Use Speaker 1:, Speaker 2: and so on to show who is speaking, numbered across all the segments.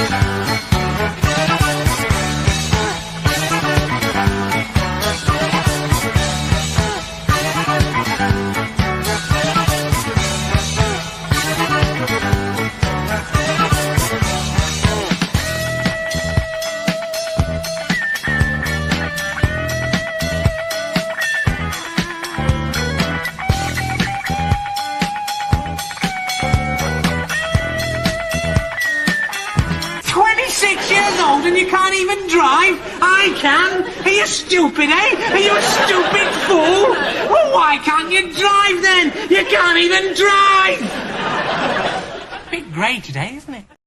Speaker 1: And you can't even drive? I can. Are you stupid, eh? Are you a stupid fool? Well, why can't you drive then? You can't even drive! A bit grey today, isn't it?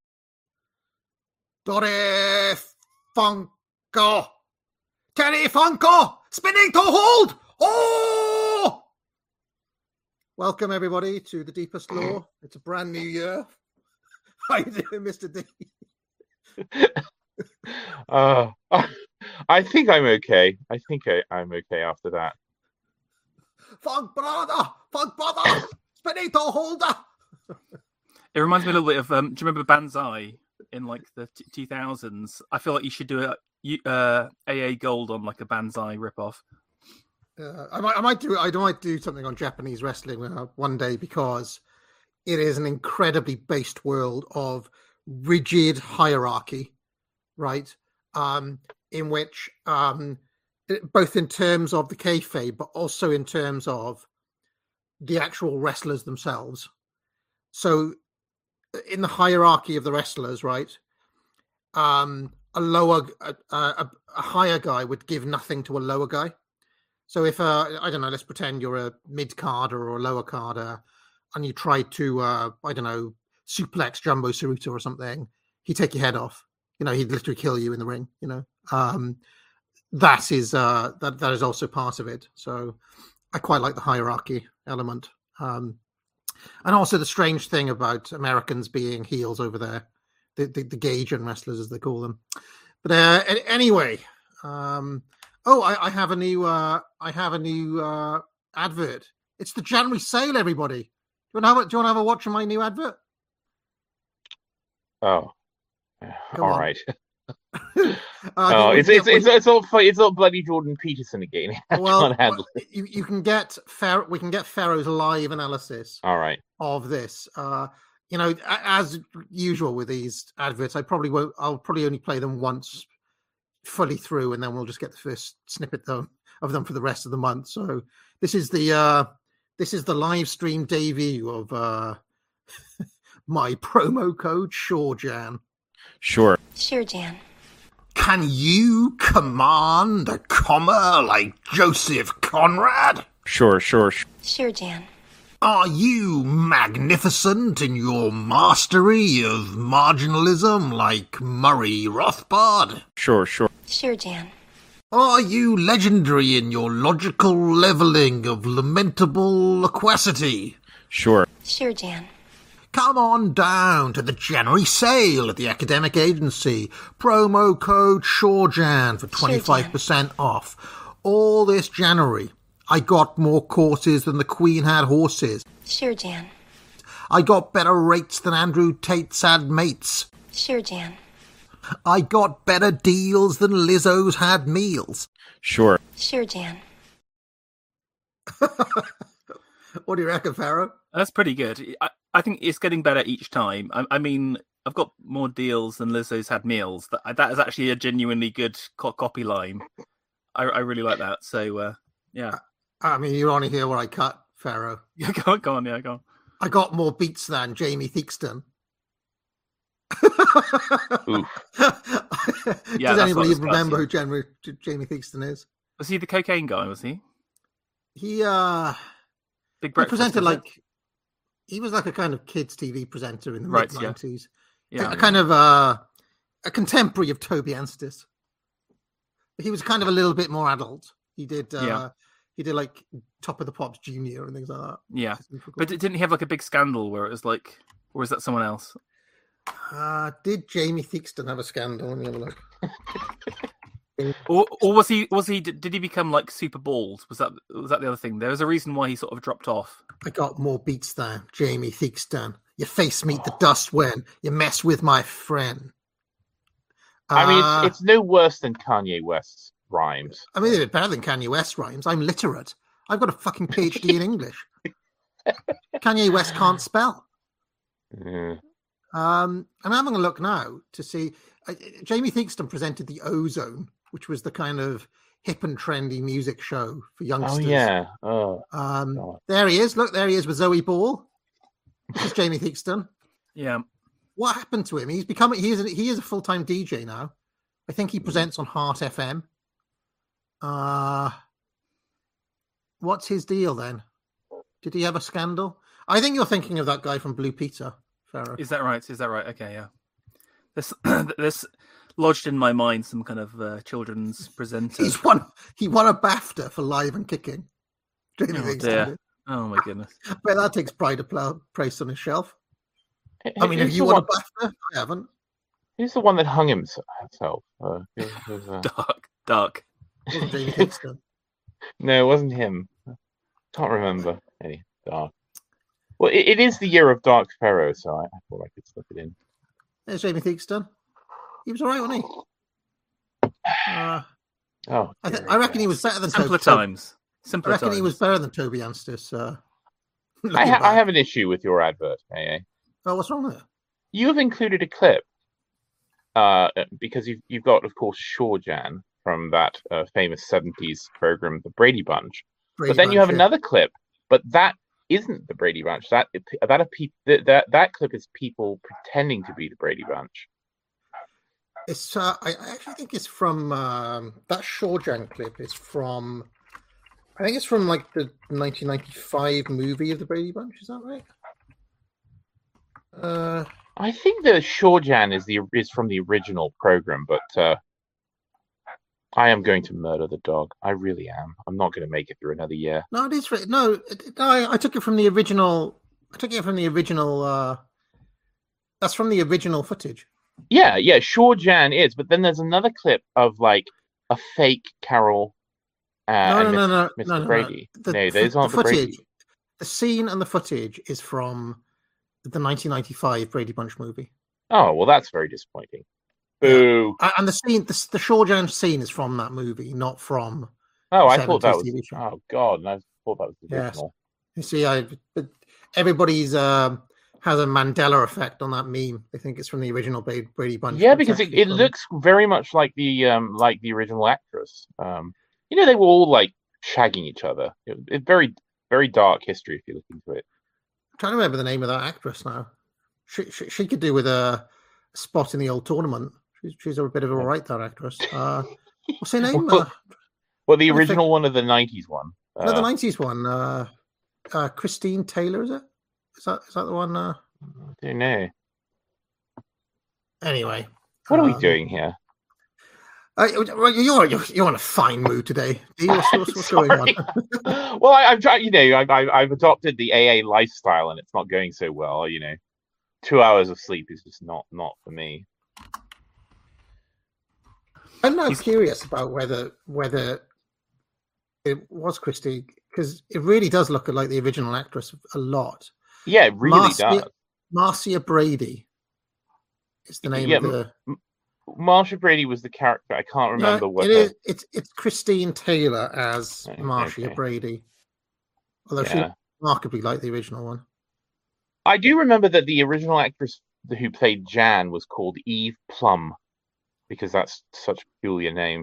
Speaker 2: Torre Funko! Terry Funko! Spinning to hold! Oh! Welcome, everybody, to The Deepest Law. It's a brand new year. How you doing, Mr. D?
Speaker 3: I think I'm okay. I'm okay after that.
Speaker 2: Funk brother, spinning to holder.
Speaker 4: It reminds me a little bit of. Do you remember Banzai in like the 2000s? I feel like you should do a AA Gold on like a Banzai ripoff.
Speaker 2: I might do something on Japanese wrestling one day, because it is an incredibly based world of rigid hierarchy, right? In which, both in terms of the kayfabe, but also in terms of the actual wrestlers themselves. So, in the hierarchy of the wrestlers, right? A higher guy would give nothing to a lower guy. So if I don't know, let's pretend you're a mid carder or a lower carder, and you try to I don't know, suplex Jumbo Tsuruta or something, he'd take your head off. You know, he'd literally kill you in the ring. You know, that is also part of it. So I quite like the hierarchy element, and also the strange thing about Americans being heels over there, the Gaijin wrestlers as they call them. But anyway, I have a new advert. It's the January sale, everybody. Do you want to have a watch of my new advert?
Speaker 3: Oh.
Speaker 2: Come
Speaker 3: all
Speaker 2: on.
Speaker 3: right. It's all bloody Jordan Peterson again.
Speaker 2: Well, you can get we can get Pharaoh's live analysis.
Speaker 3: All right.
Speaker 2: Of this. You know, as usual with these adverts, I'll probably only play them once fully through, and then we'll just get the first snippet of them for the rest of the month. So this is the live stream debut of my promo code SureJan.
Speaker 3: Sure.
Speaker 5: Sure, Jan.
Speaker 2: Can you command a comma like Joseph Conrad?
Speaker 3: Sure.
Speaker 5: Sure, Jan.
Speaker 2: Are you magnificent in your mastery of marginalism like Murray Rothbard?
Speaker 3: Sure.
Speaker 5: Sure, Jan.
Speaker 2: Are you legendary in your logical leveling of lamentable loquacity?
Speaker 3: Sure.
Speaker 5: Sure, Jan.
Speaker 2: Come on down to the January sale at the Academic Agency. Promo code SureJan for 25% off. All this January, I got more courses than the Queen had horses.
Speaker 5: Sure, Jan.
Speaker 2: I got better rates than Andrew Tate's had mates.
Speaker 5: Sure, Jan.
Speaker 2: I got better deals than Lizzo's had meals.
Speaker 3: Sure.
Speaker 5: Sure, Jan.
Speaker 2: What do you reckon, Pharaoh?
Speaker 4: That's pretty good. I think it's getting better each time. I mean, I've got more deals than Lizzo's had meals. That is actually a genuinely good copy line. I really like that. So, yeah.
Speaker 2: I mean, you want to hear where I cut, Pharaoh?
Speaker 4: Yeah, go on.
Speaker 2: I got more beats than Jamie Theakston. Does anybody even remember who Jamie Theakston is?
Speaker 4: Was he the cocaine guy, was he?
Speaker 2: He
Speaker 4: Big Breakfast,
Speaker 2: he presented he was like a kind of kids TV presenter in the mid-90s.
Speaker 4: Yeah.
Speaker 2: Kind of a contemporary of Toby Anstis. He was kind of a little bit more adult. He did like Top of the Pops Junior and things like that.
Speaker 4: Yeah. But didn't he have like a big scandal where it was like, or is that someone else?
Speaker 2: Did Jamie Theakston have a scandal? Let me have a look.
Speaker 4: Or was he? Did he become like super bald? Was that the other thing? There was a reason why he sort of dropped off.
Speaker 2: I got more beats than Jamie Theakston. Your face meet the dust when you mess with my friend.
Speaker 3: I mean, it's no worse than Kanye West's rhymes.
Speaker 2: I mean, it's better than Kanye West rhymes. I'm literate. I've got a fucking PhD in English. Kanye West can't spell. I'm having a look now to see. Jamie Theakston presented the Ozone, which was the kind of hip and trendy music show for youngsters.
Speaker 3: Oh yeah. Oh.
Speaker 2: There he is. Look, there he is with Zoe Ball. This is Jamie Theakston.
Speaker 4: Yeah.
Speaker 2: What happened to him? He is a full-time DJ now. I think he presents on Heart FM. What's his deal then? Did he have a scandal? I think you're thinking of that guy from Blue Peter, Farah.
Speaker 4: Is that right? Okay, yeah. This lodged in my mind some kind of children's presenter.
Speaker 2: He won a BAFTA for live and kicking.
Speaker 4: Oh dear. Oh my goodness.
Speaker 2: But that takes pride of place on his shelf. I mean, have
Speaker 3: Who's
Speaker 2: you
Speaker 3: the
Speaker 2: won a
Speaker 3: one-
Speaker 2: BAFTA? I haven't.
Speaker 3: Who's the one that hung himself?
Speaker 4: Dark.
Speaker 2: It wasn't Jamie Theakston.
Speaker 3: No, it wasn't him. Can't remember. Any Dark. Well, it is the year of Dark Pharaoh, so I thought I could slip it in.
Speaker 2: There's Jamie Theakston. He was all right, wasn't he?
Speaker 3: Oh,
Speaker 2: I reckon he was better than
Speaker 4: Simpler
Speaker 2: Toby.
Speaker 4: times.
Speaker 2: I reckon he was better than Toby Anstis.
Speaker 3: I have an issue with your advert, AA.
Speaker 2: Oh, what's wrong with it?
Speaker 3: You have included a clip because you've got, of course, Shawjan from that famous 70s program, The Brady Bunch.
Speaker 2: Brady
Speaker 3: But then you
Speaker 2: Bunch,
Speaker 3: have
Speaker 2: yeah.
Speaker 3: another clip, but that isn't the Brady Bunch. That clip is people pretending to be the Brady Bunch.
Speaker 2: It's I actually think it's from that Shawjan clip is from I think it's from like the 1995 movie of the Brady Bunch. Is that right?
Speaker 3: I think the Shawjan is from the original program, but I am going to murder the dog. I really am. I'm not going to make it through another year.
Speaker 2: No, it is. No, I took it from the original. I took it from the original. That's from the original footage.
Speaker 3: Yeah, Shawjan is, but then there's another clip of like a fake Carol and Mr. Brady. No, those aren't the Brady.
Speaker 2: The scene and the footage is from the 1995 Brady Bunch movie.
Speaker 3: Oh, well, that's very disappointing. Boo.
Speaker 2: And the scene, the Shawjan scene is from that movie, not from.
Speaker 3: Oh,
Speaker 2: the
Speaker 3: I thought that
Speaker 2: 70s TV
Speaker 3: was.
Speaker 2: show.
Speaker 3: Oh God, I thought that was the original.
Speaker 2: You see, but everybody's has a Mandela effect on that meme. They think it's from the original Brady Bunch.
Speaker 3: Yeah,
Speaker 2: but it's
Speaker 3: because
Speaker 2: actually
Speaker 3: it
Speaker 2: from-
Speaker 3: looks very much like the original actress. They were all like shagging each other. It's very, very dark history if you look into it.
Speaker 2: I'm trying to remember the name of that actress now. She could do with a spot in the old tournament. She's a bit of a right, that actress. What's her name?
Speaker 3: Well, the original one or the 90s one?
Speaker 2: No, the 90s one. Christine Taylor, is it? Is that the one?
Speaker 3: I don't know.
Speaker 2: Anyway.
Speaker 3: What are we doing here?
Speaker 2: You're in a fine mood today. What's going on?
Speaker 3: Well, I'm trying. I've adopted the AA lifestyle, and it's not going so well. 2 hours of sleep is just not for me.
Speaker 2: I'm now curious about whether it was Christy, because it really does look like the original actress a lot.
Speaker 3: Yeah, it really does.
Speaker 2: Marcia Brady is the name of the.
Speaker 3: Marcia Brady was the character. I can't remember what
Speaker 2: it is. It's Christine Taylor as Marcia Brady, although she remarkably like the original one.
Speaker 3: I do remember that the original actress who played Jan was called Eve Plum, because that's such a peculiar name.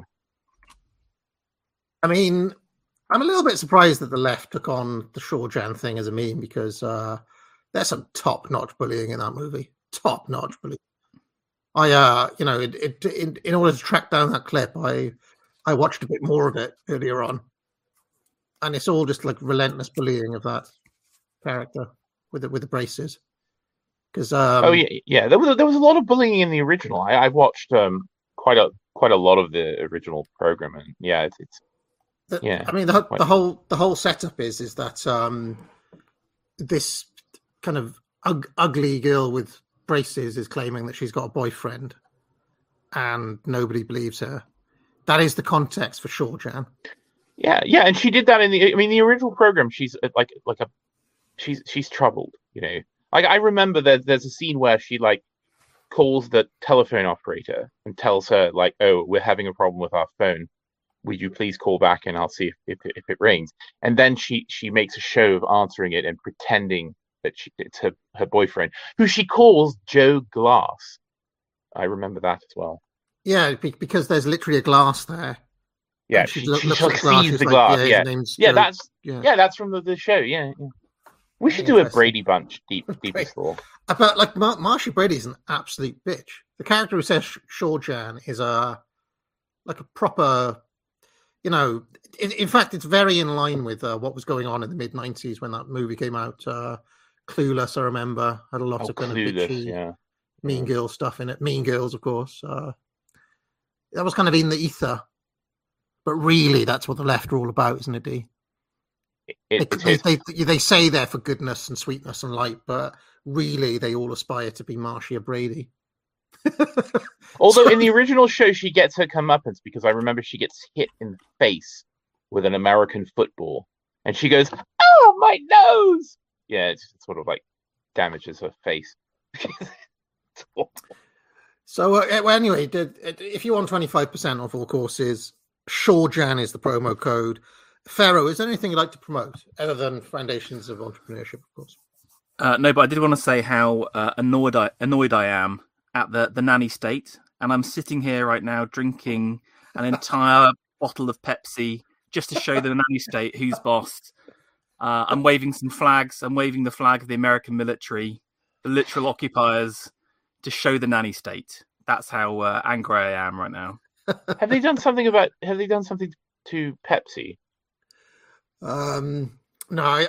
Speaker 2: I mean, I'm a little bit surprised that the left took on the Shawjan thing as a meme, because there's some top-notch bullying in that movie. Top-notch bullying. In order to track down that clip, I watched a bit more of it earlier on, and it's all just like relentless bullying of that character with the braces. Because
Speaker 3: there was a lot of bullying in the original. I watched quite a lot of the original program, and
Speaker 2: I mean, the whole setup is that this kind of ugly girl with braces is claiming that she's got a boyfriend, and nobody believes her. That is the context for Shawjan. Yeah,
Speaker 3: and she did that in the original program. She's she's troubled. I remember there's a scene where she calls the telephone operator and tells her, like, "Oh, we're having a problem with our phone. Would you please call back and I'll see if it rings." And then she makes a show of answering it and pretending that it's her boyfriend, who she calls Joe Glass. I remember that as well.
Speaker 2: Yeah, because there's literally a glass there.
Speaker 3: Yeah,
Speaker 2: And
Speaker 3: she
Speaker 2: looks at the
Speaker 3: sees
Speaker 2: she's
Speaker 3: the
Speaker 2: like,
Speaker 3: glass.
Speaker 2: his
Speaker 3: Yeah,
Speaker 2: name's
Speaker 3: yeah,
Speaker 2: Joe.
Speaker 3: that's from the show. Yeah. We should do a
Speaker 2: Interesting.
Speaker 3: Brady Bunch deepest law.
Speaker 2: But like Marcia Brady's an absolute bitch. The character who says Shawjan is a proper, in fact, it's very in line with what was going on in the mid-90s when that movie came out. Clueless, I remember, had a lot of kind of bitchy, Mean Girl stuff in it. Mean Girls, of course. That was kind of in the ether. But really, that's what the left are all about, isn't it, Dee? They say they're for goodness and sweetness and light, but really they all aspire to be Marcia Brady.
Speaker 3: Although in the original show she gets her comeuppance, because I remember she gets hit in the face with an American football and she goes, "Oh, my nose!" Yeah, it sort of like damages her face.
Speaker 2: So anyway, if you want 25% off all courses, Shawjan is the promo code. Pharaoh, is there anything you'd like to promote other than Foundations of Entrepreneurship, of course?
Speaker 4: No, but I did want to say how annoyed I am at the nanny state, and I'm sitting here right now drinking an entire bottle of Pepsi just to show the nanny state who's boss. I'm waving some flags. I'm waving the flag of the American military, the literal occupiers, to show the nanny state. That's how angry I am right now.
Speaker 3: Have they done something to Pepsi?
Speaker 2: No,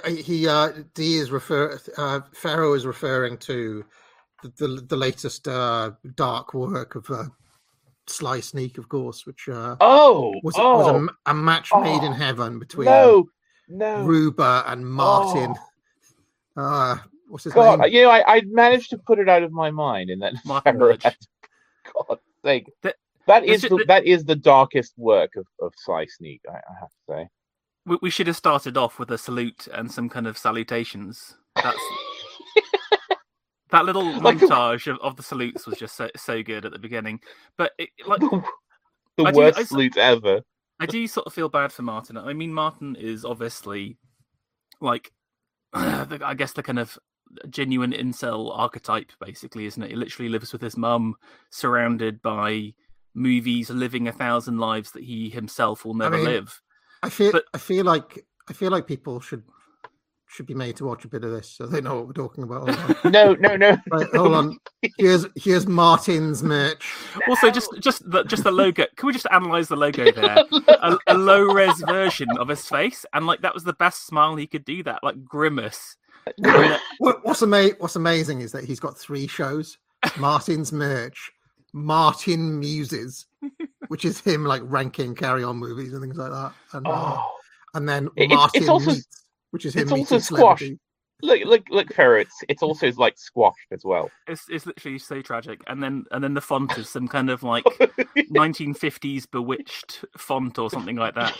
Speaker 2: Pharaoh is referring to the latest dark work of Sly Sneak, of course, which was a match made in heaven between Ruber and Martin. What's his name?
Speaker 3: I managed to put it out of my mind, and that Pharaoh had, God's sake, that is the darkest work of Sly Sneak. I have to say.
Speaker 4: We should have started off with a salute and some kind of salutations. That's that little montage of the salutes was just so good at the beginning. But
Speaker 3: the worst salute ever.
Speaker 4: I do sort of feel bad for Martin. I mean, Martin is obviously like, I guess the kind of genuine incel archetype, basically, isn't it? He literally lives with his mum, surrounded by movies, living 1,000 lives that he himself will never live.
Speaker 2: I feel like people should be made to watch a bit of this so they know what we're talking about.
Speaker 3: No.
Speaker 2: Right, hold on. Here's Martin's merch.
Speaker 4: Also, just the logo. Can we just analyze the logo there? a low res version of his face, and like that was the best smile he could do. That like grimace.
Speaker 2: What's amazing is that he's got 3 shows: Martin's merch, Martin Muses, which is him like ranking Carry On movies and things like that, and then Martin
Speaker 3: it's also,
Speaker 2: Meets, which is him.
Speaker 3: It's also
Speaker 2: meeting
Speaker 3: squash.
Speaker 2: celebrities.
Speaker 3: Look, Pharaoh. It's also like squashed as well.
Speaker 4: It's literally so tragic, and then the font is some kind of like 1950s Bewitched font or something like that.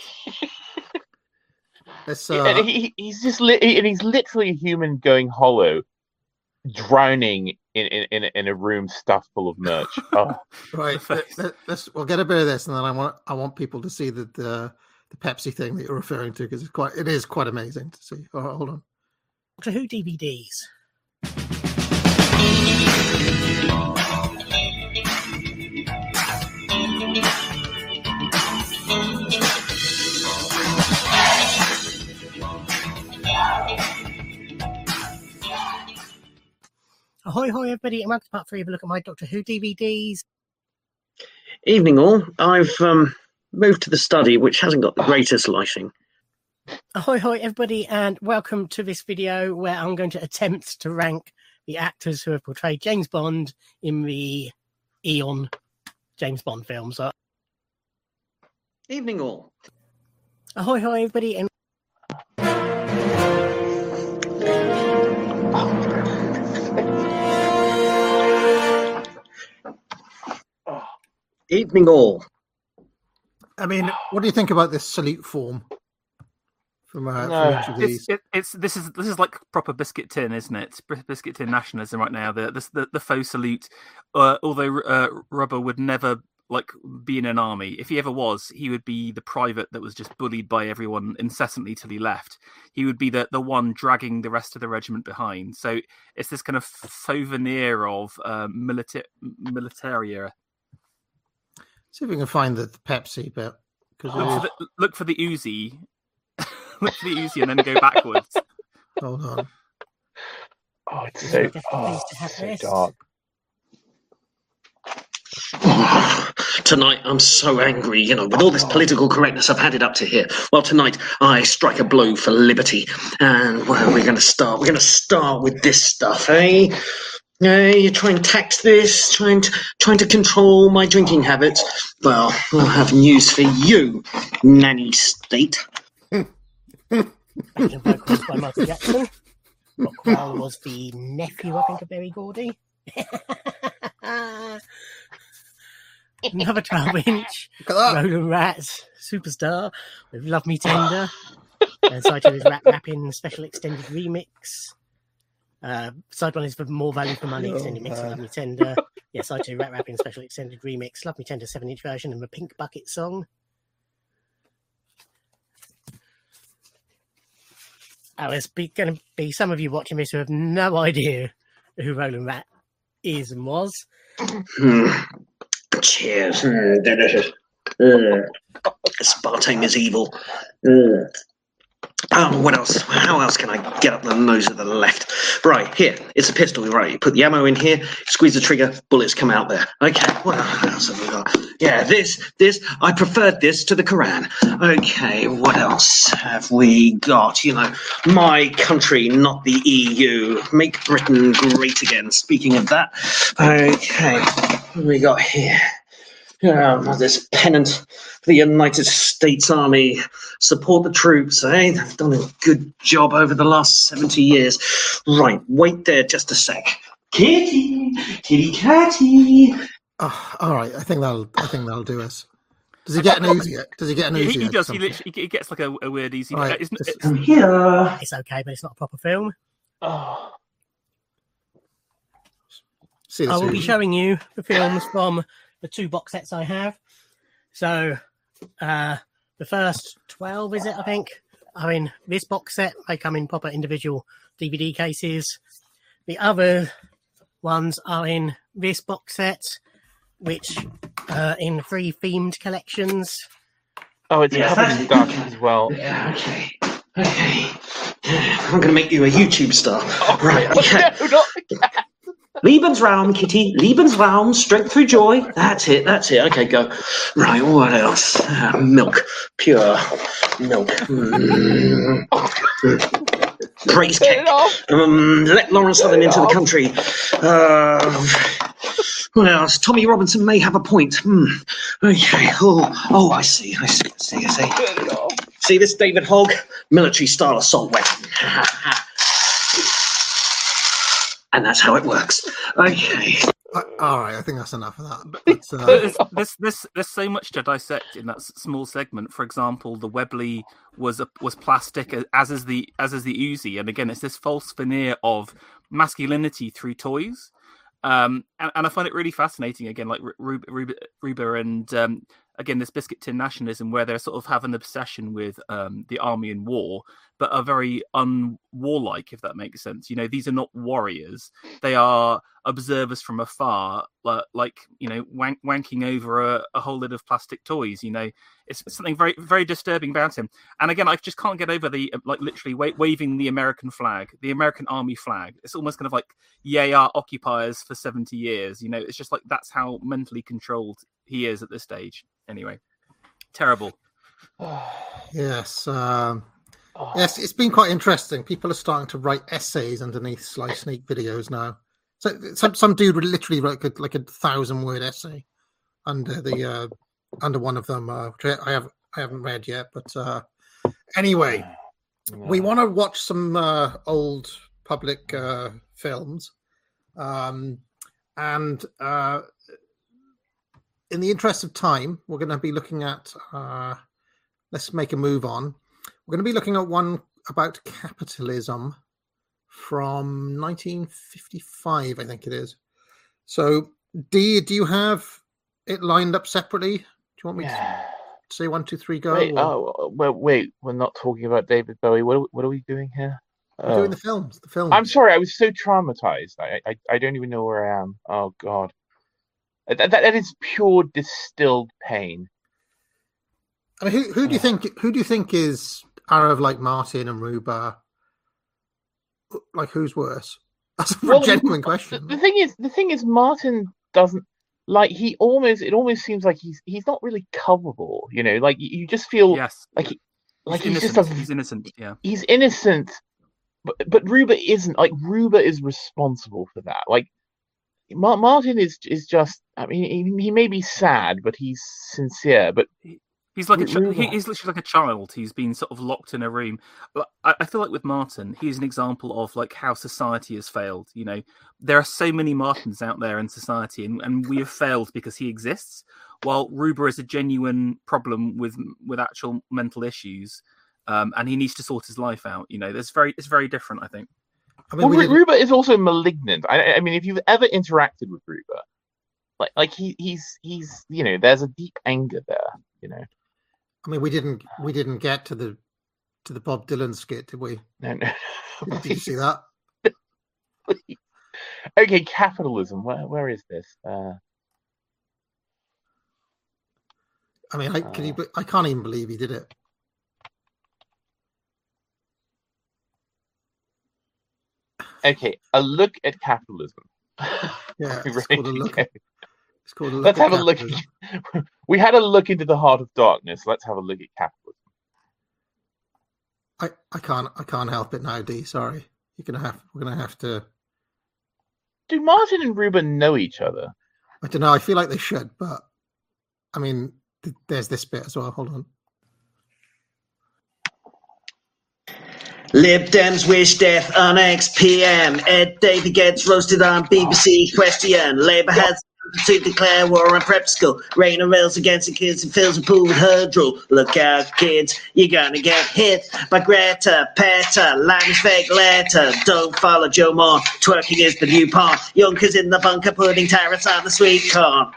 Speaker 3: And he's literally a human going hollow, drowning in a room stuffed full of merch. Oh.
Speaker 2: Right, we'll get a bit of this, and then I want people to see the Pepsi thing that you're referring to, because it is quite amazing to see. All right, hold on.
Speaker 6: Doctor Who DVDs. Ahoy, everybody, and welcome to part 3 of a look at my Doctor Who DVDs.
Speaker 7: Evening, all. I've moved to the study, which hasn't got the greatest lighting.
Speaker 6: Ahoy, everybody, and welcome to this video where I'm going to attempt to rank the actors who have portrayed James Bond in the Eon James Bond films.
Speaker 7: Evening, all.
Speaker 6: Ahoy, everybody, and
Speaker 7: Evening, all.
Speaker 2: I mean, what do you think about this salute form from
Speaker 3: No.
Speaker 2: each of these.
Speaker 4: This is like proper biscuit tin, isn't it? Biscuit tin nationalism right now. The faux salute. Although Rubber would never like be in an army. If he ever was, he would be the private that was just bullied by everyone incessantly till he left. He would be the one dragging the rest of the regiment behind. So it's this kind of faux veneer of militaria.
Speaker 2: See if we can find the Pepsi bit.
Speaker 4: Look for the Uzi. Look for the Uzi and then go backwards.
Speaker 2: Hold on.
Speaker 3: Oh, it's so, so dark.
Speaker 7: Tonight I'm so angry, with all this political correctness I've had it up to here. Well, tonight I strike a blow for liberty. And where are we going to start? We're going to start with this stuff, eh? You try and tax this, trying to control my drinking habits. Well, I'll have news for you, nanny state.
Speaker 6: Vocals by Michael Jackson. Rockwell was the nephew, I think, of Berry Gordy. Another 12-inch Roland Rat Superstar with Love Me Tender. And side 2 is Rapping Special Extended Remix. Side 1 is for More Value for Money Extended Mix of Love Me Tender. Yeah, side 2 Rapping Special Extended Remix, Love Me Tender 7-inch version, and the Pink Bucket song. Oh, there's going to be some of you watching this who have no idea who Roland Rat is and was.
Speaker 7: Cheers. Delicious. Aspartame is evil. What else? How else can I get up the nose of the left? Right, here. It's a pistol, right? You put the ammo in here, squeeze the trigger, bullets come out there. Okay, what else have we got? Yeah, this. I preferred this to the Quran. Okay, what else have we got? My country, not the EU. Make Britain great again. Speaking of that. Okay, what have we got here? This pennant for the United States Army. Support the troops, eh? They've done a good job over the last 70 years. Right, wait there just a sec. Kitty, kitty, catty.
Speaker 2: Oh, all right, I think that'll do us. Does he get an Uzi? Does he get an Uzi?
Speaker 4: He does. He gets like a weird Uzi.
Speaker 2: Right,
Speaker 7: I'm here.
Speaker 6: It's okay, but it's not a proper film.
Speaker 3: Oh.
Speaker 6: I will be showing you the films from the 2 box sets I have. So, the first 12, is it, I think, are in this box set. They come in proper individual DVD cases. The other ones are in this box set, which in 3 themed collections.
Speaker 3: Oh, it's covered in dark as well.
Speaker 7: Yeah, okay. I'm going to make you a YouTube star. Right, okay.
Speaker 3: No, not again.
Speaker 7: Lebensraum, Kitty. Lebensraum, strength through joy. That's it. Okay, go. Right, what else? Milk. Pure milk. Praise cake. Let Lawrence Southern into the country. What else? Tommy Robinson may have a point. Okay. Oh, I see. See this, David Hogg? Military-style assault weapon. And that's how it works. Okay.
Speaker 2: All right, I think that's enough of that.
Speaker 4: There's so much to dissect in that small segment. For example, the Webley was plastic, as is the Uzi, and again, it's this false veneer of masculinity through toys. And I find it really fascinating. Again, like Reba and again, this biscuit tin nationalism, where they sort of have an obsession with the army and war, but are very unwarlike, if that makes sense. These are not warriors; they are observers from afar, like wanking over a whole lot of plastic toys. It's something very, very disturbing about him. And again, I just can't get over the literally waving the American flag, the American army flag. It's almost kind of like, yay, our occupiers for 70 years. It's just like that's how mentally controlled he is at this stage. Anyway, terrible.
Speaker 2: Yes. Yes, it's been quite interesting. People are starting to write essays underneath Sly Sneak videos now. So some dude literally wrote like a 1,000-word essay under one of them, which I haven't read yet. But anyway, we want to watch some old public films, and in the interest of time, we're going to be looking at. Let's make a move on. We're going to be looking at one about capitalism from 1955, I think it is. So, Dee, do you have it lined up separately? Do you want me to say 1, 2, 3, go?
Speaker 3: Wait, wait, we're not talking about David Bowie. What are we doing here?
Speaker 2: We're doing the films. The films.
Speaker 3: I'm sorry, I was so traumatized. I don't even know where I am. Oh God, that is pure distilled pain.
Speaker 2: I mean, who do you think? Who do you think is out of like Martin and Ruba? Like, who's worse? That's a genuine question.
Speaker 3: The thing is, Martin doesn't like. It almost seems like he's not really coverable. You know, like you just feel he's
Speaker 4: innocent. Yeah,
Speaker 3: he's innocent. But Ruba isn't. Like, Ruba is responsible for that. Like, Martin is just. I mean, he may be sad, but he's sincere. But
Speaker 4: he's like he's literally like a child. He's been sort of locked in a room. But I feel like with Martin, he's an example of like how society has failed. You know, there are so many Martins out there in society, and we have failed because he exists. While Ruba is a genuine problem with actual mental issues. And he needs to sort his life out. You know, it's very different, I think.
Speaker 2: I mean,
Speaker 3: Ruba is also malignant. I mean, if you've ever interacted with Ruba, like he's you know, there's a deep anger there. You know.
Speaker 2: I mean, we didn't get to the Bob Dylan skit, did we?
Speaker 3: No.
Speaker 2: Did you see that?
Speaker 3: Okay, capitalism. Where is this?
Speaker 2: I mean, I can't even believe he did it.
Speaker 3: Okay, a look at capitalism.
Speaker 2: Yeah, it's called a look. It's called a look.
Speaker 3: Let's have a look. We had a look into the heart of darkness. Let's have a look at capitalism.
Speaker 2: I can't help it now, Dee. Sorry, we're gonna have to.
Speaker 3: Do Martin and Ruba know each other?
Speaker 2: I don't know. I feel like they should, but I mean, there's this bit as well. Hold on.
Speaker 7: Lib Dems wish death on XPM. Ed Davey gets roasted on BBC Question. Labour has to declare war on prep school. Raina rails against the kids and fills a pool with her drool. Look out, kids, you're gonna get hit by Greta, Peta, Linus fake letter. Don't follow Joe Moore. Twerking is the new porn. Yonkers in the bunker putting tariffs on the sweet corn.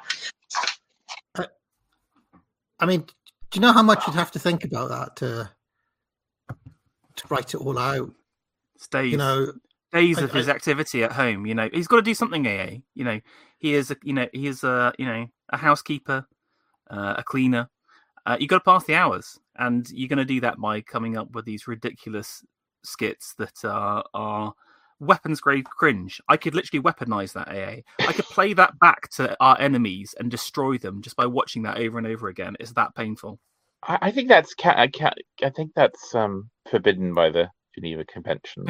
Speaker 2: I mean, do you know how much you'd have to think about that to write it all out?
Speaker 4: Days,
Speaker 2: you know,
Speaker 4: days of his activity at home. You know, he's got to do something. You know, he is a housekeeper, a cleaner. You got to pass the hours, and you're going to do that by coming up with these ridiculous skits that are weapons grade cringe. I could literally weaponize that AA. I could play that back to our enemies and destroy them just by watching that over and over again. It's that painful.
Speaker 3: I think that's forbidden by the Geneva Convention.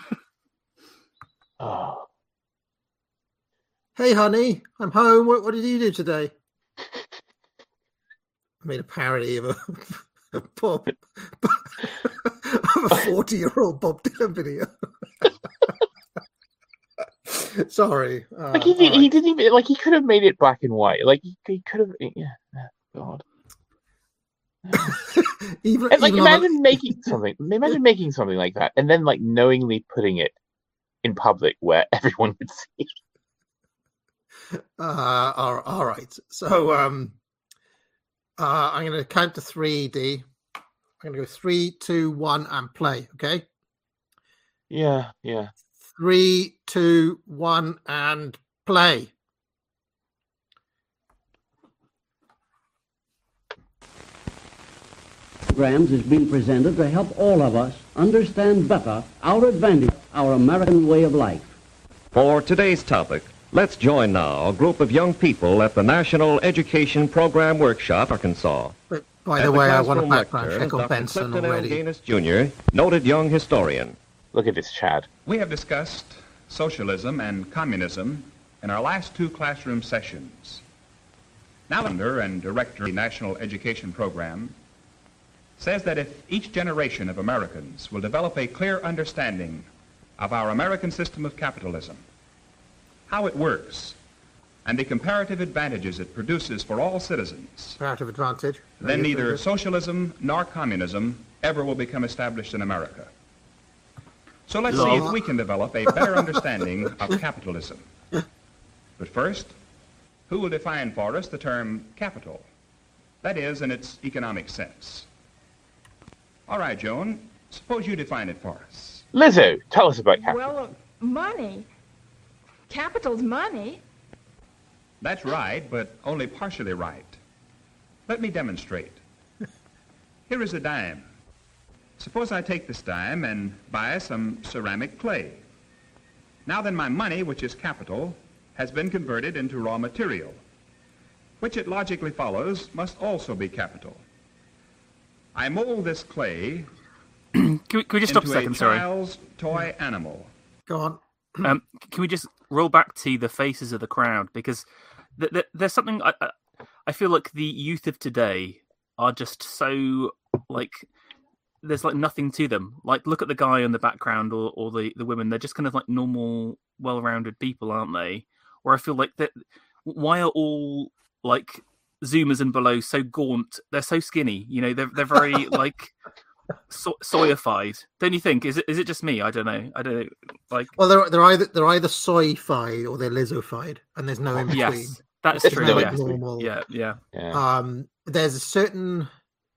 Speaker 3: Oh.
Speaker 2: Hey, honey, I'm home. What did you do today? I made a parody of a 40-year-old Bob Dylan video. Sorry.
Speaker 3: He didn't even like. He could have made it black and white. Like he could have. Yeah. God. Imagine making something like that, and then like knowingly putting it in public where everyone would see.
Speaker 2: All right. So I'm going to count to 3, D. I'm going to go 3, 2, 1, and play. Okay.
Speaker 3: Yeah.
Speaker 2: 3, 2, 1, and play.
Speaker 8: Programs is being presented to help all of us understand better our advantage, our American way of life.
Speaker 9: For today's topic, let's join now a group of young people at the National Education Program Workshop, Arkansas.
Speaker 2: But by the way, I want a background check on Benson already.
Speaker 9: Gaines Jr., noted young historian.
Speaker 3: Look at this, Chad.
Speaker 10: We have discussed socialism and communism in our last 2 classroom sessions. Now, founder and director of the National Education Program says that if each generation of Americans will develop a clear understanding of our American system of capitalism, how it works, and the comparative advantages it produces for all citizens,
Speaker 2: Comparative advantage.
Speaker 10: then
Speaker 2: Very
Speaker 10: neither
Speaker 2: good.
Speaker 10: socialism nor communism ever will become established in America. So let's see
Speaker 4: Lol.
Speaker 10: if we can develop a better understanding of capitalism. But first, who will define for us the term capital? That is, in its economic sense. All right, Joan, suppose you define it for us.
Speaker 3: Lizzo, tell us about capital.
Speaker 11: Well, money. Capital's money.
Speaker 10: That's right, but only partially right. Let me demonstrate. Here is a dime. Suppose I take this dime and buy some ceramic clay. Now then, my money, which is capital, has been converted into raw material, which it logically follows must also be capital. I mold this clay
Speaker 4: Can we just stop a
Speaker 10: into
Speaker 4: second?
Speaker 10: a
Speaker 4: Sorry.
Speaker 10: child's toy animal.
Speaker 2: Go on.
Speaker 4: Can we just roll back to the faces of the crowd, because there's something I feel like the youth of today are just so like there's like nothing to them. Like look at the guy in the background or the women. They're just kind of like normal, well-rounded people, aren't they? Where I feel like that. Why are all like Zoomers and below so gaunt? They're so skinny. You know, they're very like soyified. Don't you think? Is it just me? I don't know. Like,
Speaker 2: Well, they're either soy-fied or they're Lizzo-fied, and there's no in between.
Speaker 4: yes, that's
Speaker 2: There's
Speaker 4: true.
Speaker 2: no,
Speaker 4: Yeah.
Speaker 2: like, normal.
Speaker 4: Yeah.
Speaker 2: There's a certain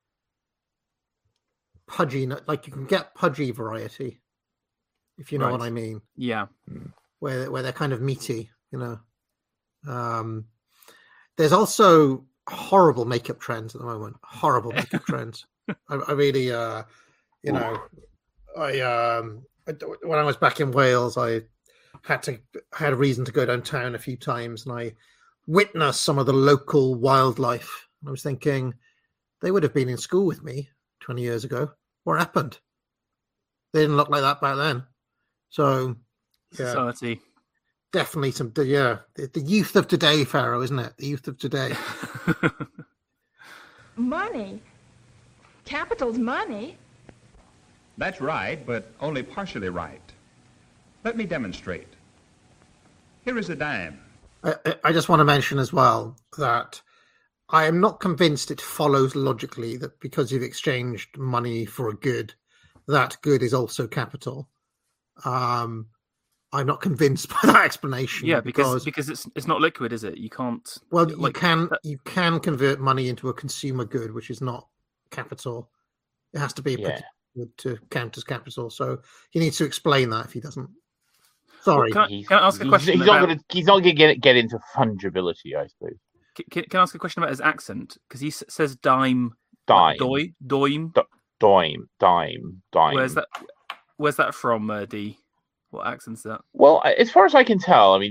Speaker 2: pudgy, like you can get pudgy variety, if you know what
Speaker 4: Right.
Speaker 2: I mean,
Speaker 4: Yeah.
Speaker 2: where they're kind of meaty, you know. There's also horrible makeup trends at the moment. Horrible makeup trends. I really, you know, when I was back in Wales, I had a reason to go downtown a few times, and I witnessed some of the local wildlife. I was thinking, they would have been in school with me 20 years ago. What happened? They didn't look like that back then. So, yeah,
Speaker 4: Society.
Speaker 2: definitely some. Yeah, the youth of today, Pharaoh, isn't it? The youth of today.
Speaker 11: Money. Capital's money.
Speaker 10: That's right, but only partially right. Let me demonstrate. Here is a dime.
Speaker 2: I just want to mention as well that I am not convinced it follows logically that because you've exchanged money for a good, that good is also capital. I'm not convinced by that explanation.
Speaker 4: Yeah, because it's not liquid, is it? You can't.
Speaker 2: Well,
Speaker 4: like,
Speaker 2: you can convert money into a consumer good, which is not capital. It has to be
Speaker 3: Yeah.
Speaker 2: to count as capital. So he needs to explain that if he doesn't. Sorry.
Speaker 4: Can I ask a question?
Speaker 3: He's not going to get into fungibility, I suppose.
Speaker 4: Can I ask a question about his accent? Because he says dime.
Speaker 3: Dime.
Speaker 4: Doim.
Speaker 3: Dime.
Speaker 4: Where's that from, D? What accent's that?
Speaker 3: Well, as far as I can tell, I mean,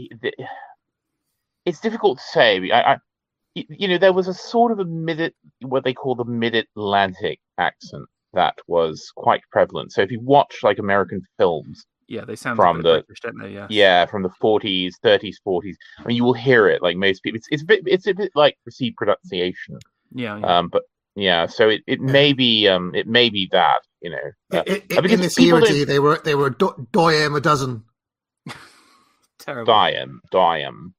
Speaker 3: it's difficult to say. You know, there was a sort of what they call the mid-Atlantic accent that was quite prevalent. So if you watch like American films,
Speaker 4: Yeah, they sound
Speaker 3: from
Speaker 4: a bit
Speaker 3: the
Speaker 4: British, don't they?
Speaker 3: yeah, from the 40s, 30s, 40s. I mean, you will hear it like most people. It's a bit like received pronunciation.
Speaker 4: Yeah.
Speaker 3: But yeah, so it may be that, you know.
Speaker 2: In this era, they were doyem a dozen.
Speaker 4: Terrible.
Speaker 3: Dime.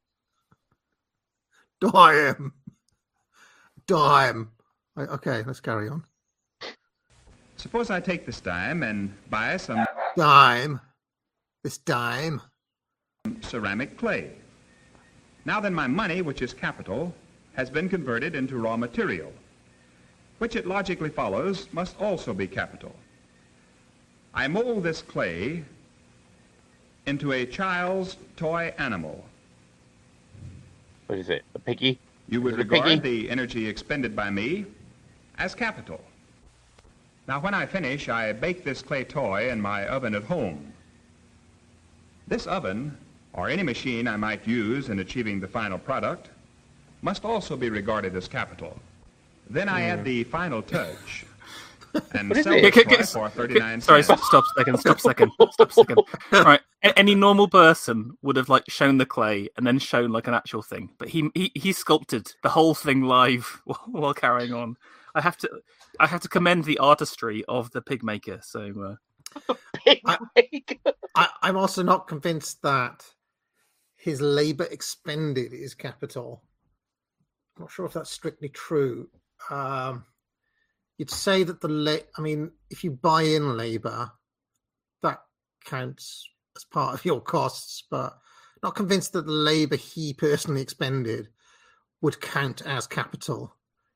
Speaker 2: Dime. Okay, let's carry on.
Speaker 10: Suppose I take this dime and buy some
Speaker 2: This dime.
Speaker 10: ceramic clay. Now then, my money, which is capital, has been converted into raw material, which it logically follows must also be capital. I mold this clay into a child's toy animal.
Speaker 3: What is it? A piggy?
Speaker 10: You would
Speaker 3: Is it a
Speaker 10: regard
Speaker 3: piggy?
Speaker 10: the energy expended by me as capital. Now, when I finish, I bake this clay toy in my oven at home. This oven, or any machine I might use in achieving the final product, must also be regarded as capital. Then I add the final touch and
Speaker 3: What is
Speaker 10: sell
Speaker 3: it?
Speaker 10: the toy for 39
Speaker 4: Sorry,
Speaker 10: cents.
Speaker 4: stop a second. Right, any normal person would have like shown the clay and then shown like an actual thing, but he sculpted the whole thing live while carrying on. I have to commend the artistry of the pig maker. So
Speaker 2: I'm also not convinced that his labour expended is capital. I'm not sure if that's strictly true. You'd say that if you buy in labour, that counts as part of your costs, but not convinced that the labour he personally expended would count as capital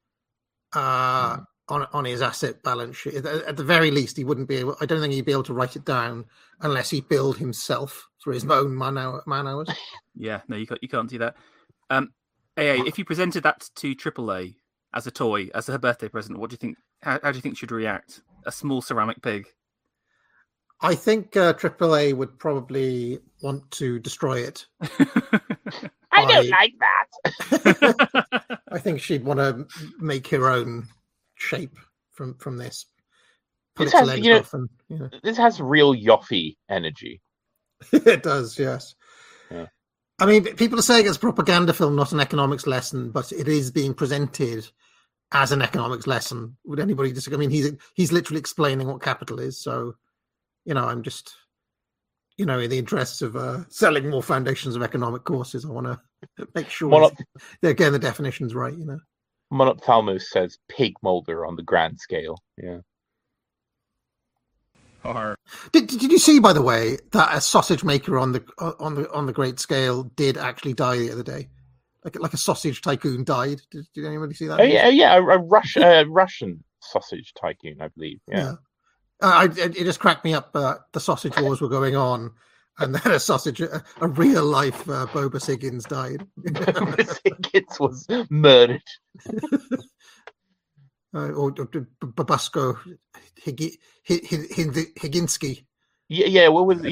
Speaker 2: on his asset balance sheet. At the very least, he wouldn't be able. I don't think he'd be able to write it down unless he billed himself for his own man hours.
Speaker 4: Yeah, no, you can't do that. If you presented that to AAA as a toy, as her birthday present, what do you think? How do you think she'd react? A small ceramic pig.
Speaker 2: I think AAA would probably want to destroy it.
Speaker 3: I don't like that.
Speaker 2: I think she'd want to make her own shape from this. Put its legs off and,
Speaker 3: This has real Yoffie energy.
Speaker 2: It does, yes.
Speaker 3: Yeah.
Speaker 2: I mean, people are saying it's a propaganda film, not an economics lesson, but it is being presented as an economics lesson. Would anybody disagree? I mean, he's literally explaining what capital is. So, I'm just, in the interests of selling more foundations of economic courses, I want to make sure they're getting the definitions right.
Speaker 3: Monophthalmos says pig molder on the grand scale. Yeah.
Speaker 2: Did you see, by the way, that a sausage maker on the great scale did actually die the other day? Like a sausage tycoon died. Did anybody see that?
Speaker 3: Oh yeah, a Russian sausage tycoon, I believe. Yeah.
Speaker 2: It just cracked me up. The sausage wars were going on, and then a real life Boba Higgins died.
Speaker 3: Boba Higgins was murdered.
Speaker 2: Or Babasco Higginski.
Speaker 3: Yeah. What was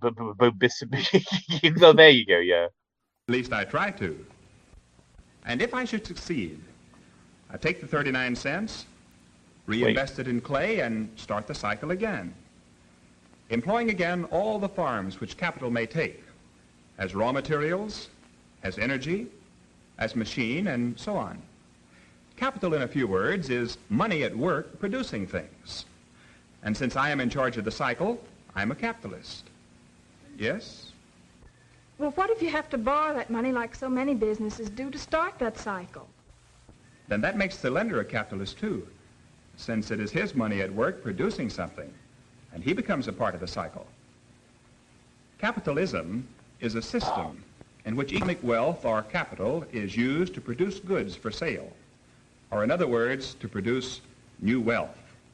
Speaker 3: No, there you go. Yeah.
Speaker 10: At least I try to. And if I should succeed, I take the 39 cents, reinvest it in clay, and start the cycle again, employing again all the farms which capital may take, as raw materials, as energy, as machine, and so on. Capital, in a few words, is money at work producing things. And since I am in charge of the cycle, I'm a capitalist. Yes?
Speaker 11: Well, what if you have to borrow that money like so many businesses do to start that cycle?
Speaker 10: Then that makes the lender a capitalist too, since it is his money at work producing something, and he becomes a part of the cycle. Capitalism is a system in which economic wealth or capital is used to produce goods for sale, or in other words, to produce new wealth.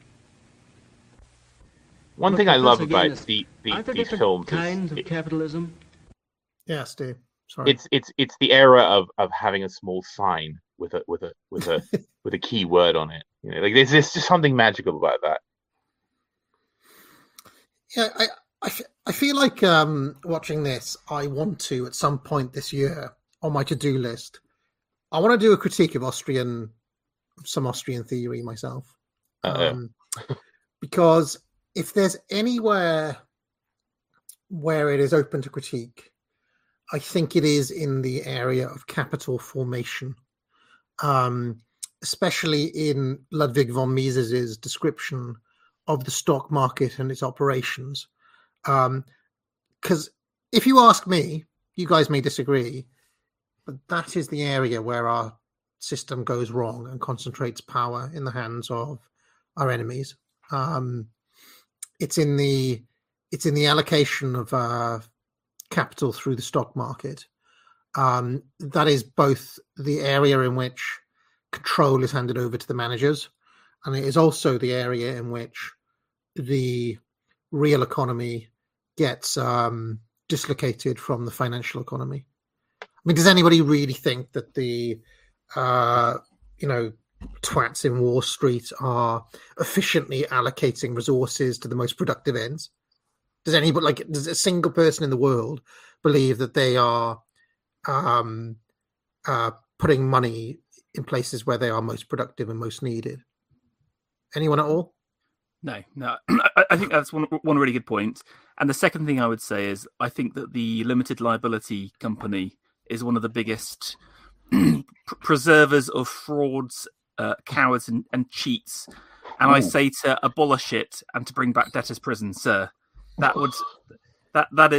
Speaker 3: One thing I love about these films
Speaker 8: kinds of capitalism.
Speaker 2: Yeah, Steve. Sorry.
Speaker 3: It's the era of having a small sign with a key word on it. There's just something magical about that.
Speaker 2: Yeah, I feel like watching this, I want to at some point this year on my to-do list. I want to do a critique of some Austrian theory myself, because if there's anywhere where it is open to critique, I think it is in the area of capital formation, especially in Ludwig von Mises's description of the stock market and its operations. Because if you ask me, you guys may disagree, but that is the area where our system goes wrong and concentrates power in the hands of our enemies. It's in the allocation of capital through the stock market. That is both the area in which control is handed over to the managers, and it is also the area in which the real economy gets dislocated from the financial economy. I mean, does anybody really think that the twats in Wall Street are efficiently allocating resources to the most productive ends? Does a single person in the world believe that they are putting money in places where they are most productive and most needed? Anyone at all?
Speaker 4: No. I think that's one really good point. And the second thing I would say is I think that the limited liability company is one of the biggest preservers of frauds, cowards, and cheats. And I say to abolish it and to bring back debtors' prison, sir. That is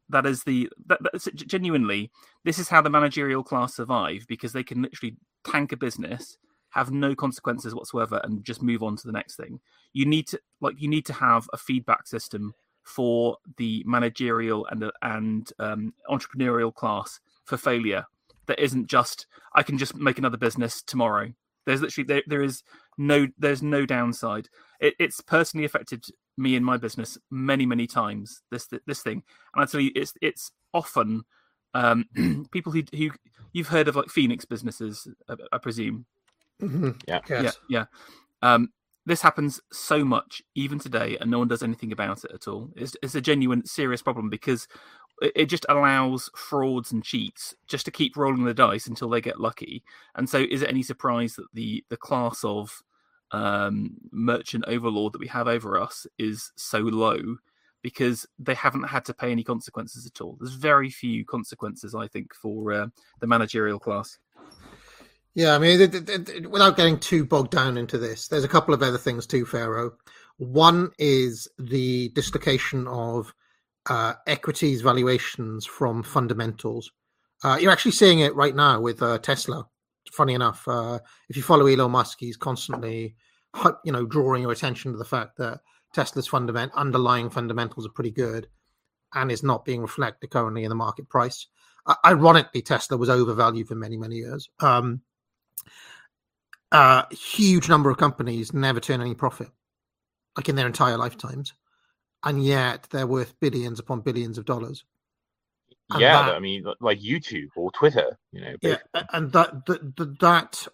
Speaker 4: that's genuinely, this is how the managerial class survive, because they can literally tank a business, have no consequences whatsoever, and just move on to the next thing. You need to have a feedback system for the managerial and entrepreneurial class for failure. That isn't just, I can just make another business tomorrow. There's literally there's no downside. It's personally affected me in my business many times. This thing, and I tell you, it's often people who you've heard of, like Phoenix businesses, I presume.
Speaker 2: Mm-hmm.
Speaker 3: Yeah.
Speaker 2: Yes.
Speaker 4: Yeah. This happens so much even today, and no one does anything about it at all. It's a genuine, serious problem, because it just allows frauds and cheats just to keep rolling the dice until they get lucky. And so, is it any surprise that the class of merchant overlord that we have over us is so low? Because they haven't had to pay any consequences at all. There's very few consequences, I think, for the managerial class.
Speaker 2: Yeah, I mean, without getting too bogged down into this, there's a couple of other things too, Pharaoh. One is the dislocation of equities valuations from fundamentals. You're actually seeing it right now with Tesla. Funny enough, if you follow Elon Musk, he's constantly, drawing your attention to the fact that Tesla's underlying fundamentals are pretty good, and is not being reflected currently in the market price. Ironically, Tesla was overvalued for many years. Huge number of companies never turn any profit, like in their entire lifetimes, and yet they're worth billions upon billions of dollars. And
Speaker 3: I mean, like YouTube or Twitter,
Speaker 2: Yeah, and that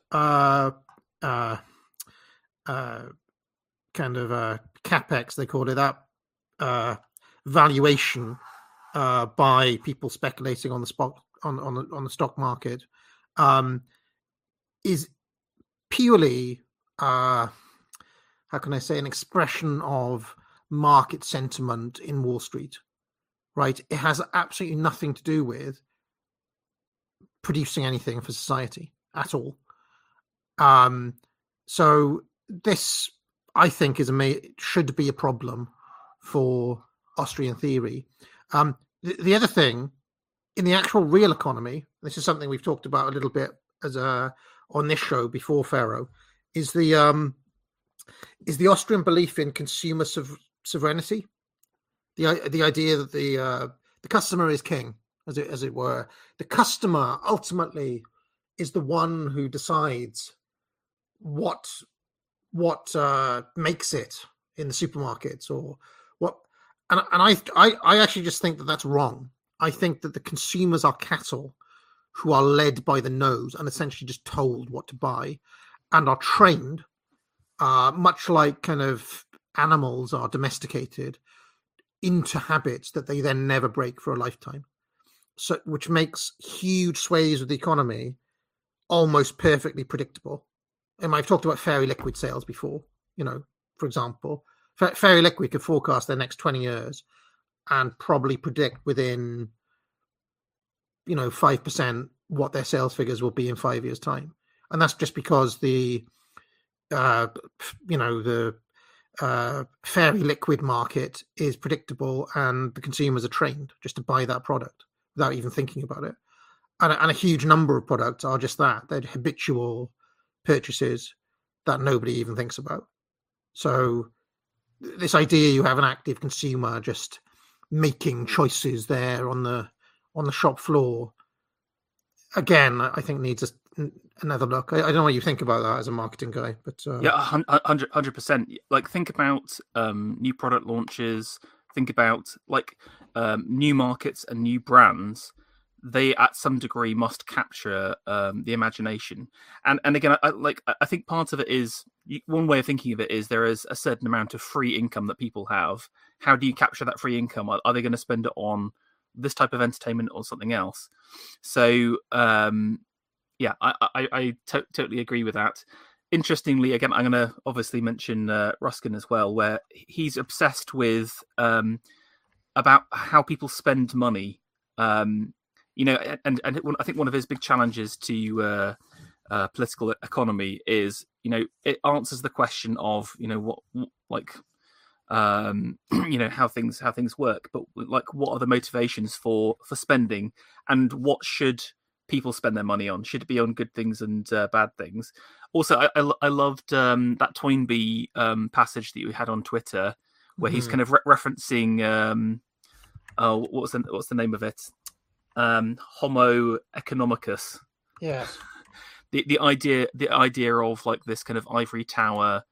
Speaker 2: kind of capex, they call it, that valuation by people speculating on the spot on the stock market, is purely how can I say, an expression of market sentiment in Wall Street, right? It has absolutely nothing to do with producing anything for society at all. So this, I think, should be a problem for Austrian theory. The other thing, in the actual real economy, this is something we've talked about a little bit on this show before, Pharaoh, is the Austrian belief in consumer sovereignty, the idea that the customer is king, as it were. The customer ultimately is the one who decides what makes it in the supermarkets, or what. And I actually just think that that's wrong. I think that the consumers are cattle who are led by the nose and essentially just told what to buy, and are trained, much like kind of animals are domesticated, into habits that they then never break for a lifetime. So, which makes huge sways of the economy almost perfectly predictable. And I've talked about Fairy Liquid sales before. For example, Fairy Liquid could forecast their next 20 years and probably predict within 5% what their sales figures will be in 5 years' time. And that's just because the Fairy Liquid market is predictable, and the consumers are trained just to buy that product without even thinking about it. And a huge number of products are just that. They're habitual purchases that nobody even thinks about. So this idea you have an active consumer just making choices there on the shop floor, again, I think needs another look. I don't know what you think about that as a marketing guy, but
Speaker 4: yeah, 100%. Like, think about new product launches. Think about new markets and new brands. They, at some degree, must capture the imagination. And again, I think part of it is, one way of thinking of it is, there is a certain amount of free income that people have. How do you capture that free income? Are they going to spend it on this type of entertainment or something else? So yeah, I totally agree with that. Interestingly, again, I'm going to obviously mention Ruskin as well, where he's obsessed with about how people spend money. And I think one of his big challenges to political economy is, it answers the question of, you know, how things work, but like what are the motivations for spending, and what should people spend their money on? Should it be on good things and bad things? Also, I loved that Toynbee passage that you had on Twitter, where he's kind of referencing what's the name of it? Homo economicus.
Speaker 2: Yes.
Speaker 4: The idea of like this kind of ivory tower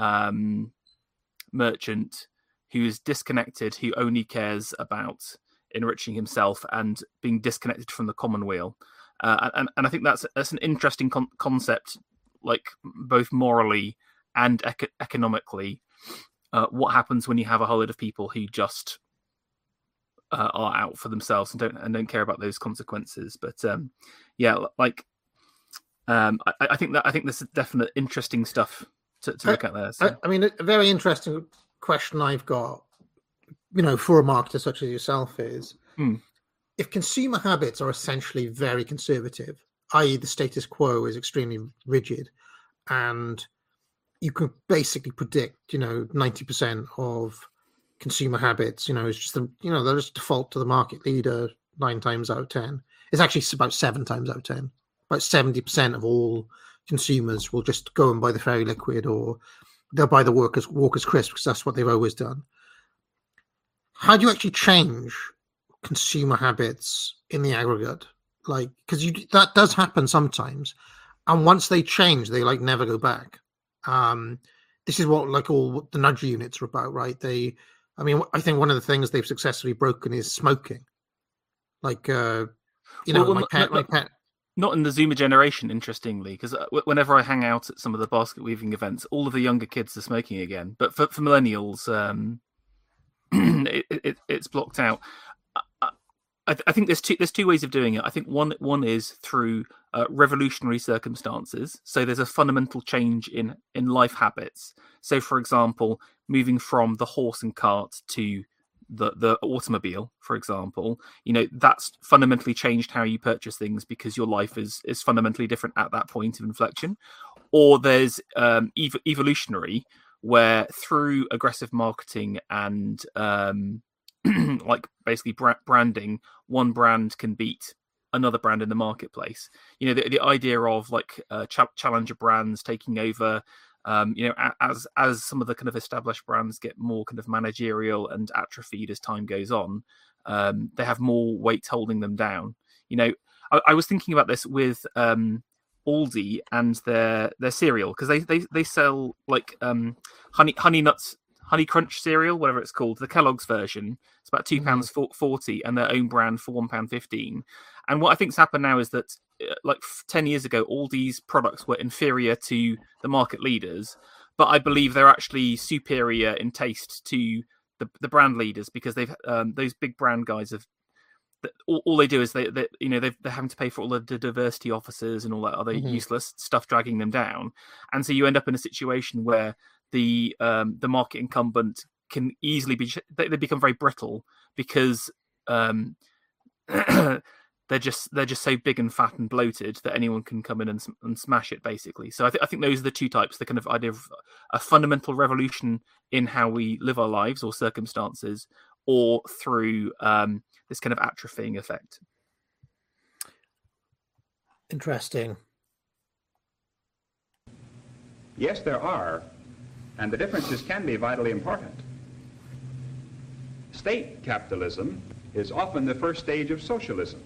Speaker 4: merchant who is disconnected, who only cares about enriching himself and being disconnected from the commonweal. And I think that's an interesting concept, like both morally and economically. What happens when you have a whole lot of people who just are out for themselves and don't care about those consequences? But yeah, like I think this is definite interesting stuff to look at there. So.
Speaker 2: I mean, a very interesting question I've got, you know, for a marketer such as yourself is, if consumer habits are essentially very conservative, i.e. the status quo is extremely rigid, and you can basically predict, you know, 90% of consumer habits, you know, it's just, they'll just default to the market leader 9 times out of 10. It's actually about 7 times out of 10. About 70% of all consumers will just go and buy the Fairy Liquid, or they'll buy the Walker's Crisp because that's what they've always done. How do you actually change consumer habits in the aggregate? Like, because that does happen sometimes, and once they change, they like never go back. This is what like all the nudge units are about, right? I think one of the things they've successfully broken is smoking. Like, my pet.
Speaker 4: Not in the Zoomer generation, interestingly, because whenever I hang out at some of the basket weaving events, all of the younger kids are smoking again. But for millennials, it's blocked out. I think there's two ways of doing it. I think one is through revolutionary circumstances. So there's a fundamental change in life habits. So, for example, moving from the horse and cart to the automobile, for example, you know, that's fundamentally changed how you purchase things because your life is fundamentally different at that point of inflection. Or there's evolutionary, where through aggressive marketing and like basically branding, one brand can beat another brand in the marketplace. You know, the idea of like challenger brands taking over. You know, as some of the kind of established brands get more kind of managerial and atrophied as time goes on, they have more weight holding them down. You know, I was thinking about this with Aldi and their cereal, because they sell like Honey Crunch cereal, whatever it's called, the Kellogg's version. It's about £2.40, and their own brand for £1.15. And what I think's happened now is that, like 10 years ago, all these products were inferior to the market leaders, but I believe they're actually superior in taste to the brand leaders, because they've those big brand guys have. All they do is they're having to pay for all the diversity officers and all that other useless stuff dragging them down, and so you end up in a situation where the market incumbent can easily they become very brittle because they're just so big and fat and bloated that anyone can come in and smash it, basically. So I think those are the two types: the kind of idea of a fundamental revolution in how we live our lives or circumstances, or through this kind of atrophying effect.
Speaker 2: Interesting.
Speaker 10: Yes, there are, and the differences can be vitally important. State capitalism is often the first stage of socialism.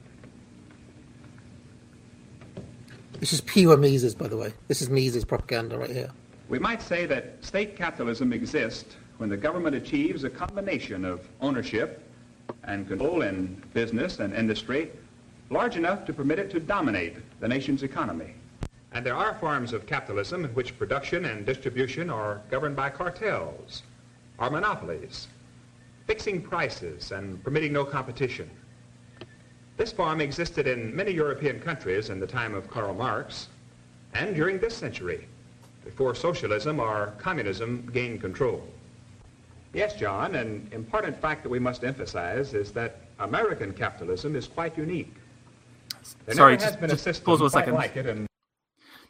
Speaker 2: This is pure Mises, by the way. This is Mises propaganda right here.
Speaker 10: We might say that state capitalism exists when the government achieves a combination of ownership and control in business and industry large enough to permit it to dominate the nation's economy. And there are forms of capitalism in which production and distribution are governed by cartels or monopolies, fixing prices and permitting no competition. This form existed in many European countries in the time of Karl Marx and during this century, before socialism or communism gained control. Yes, John, an important fact that we must emphasize is that American capitalism is quite unique. There never has been a system quite like it.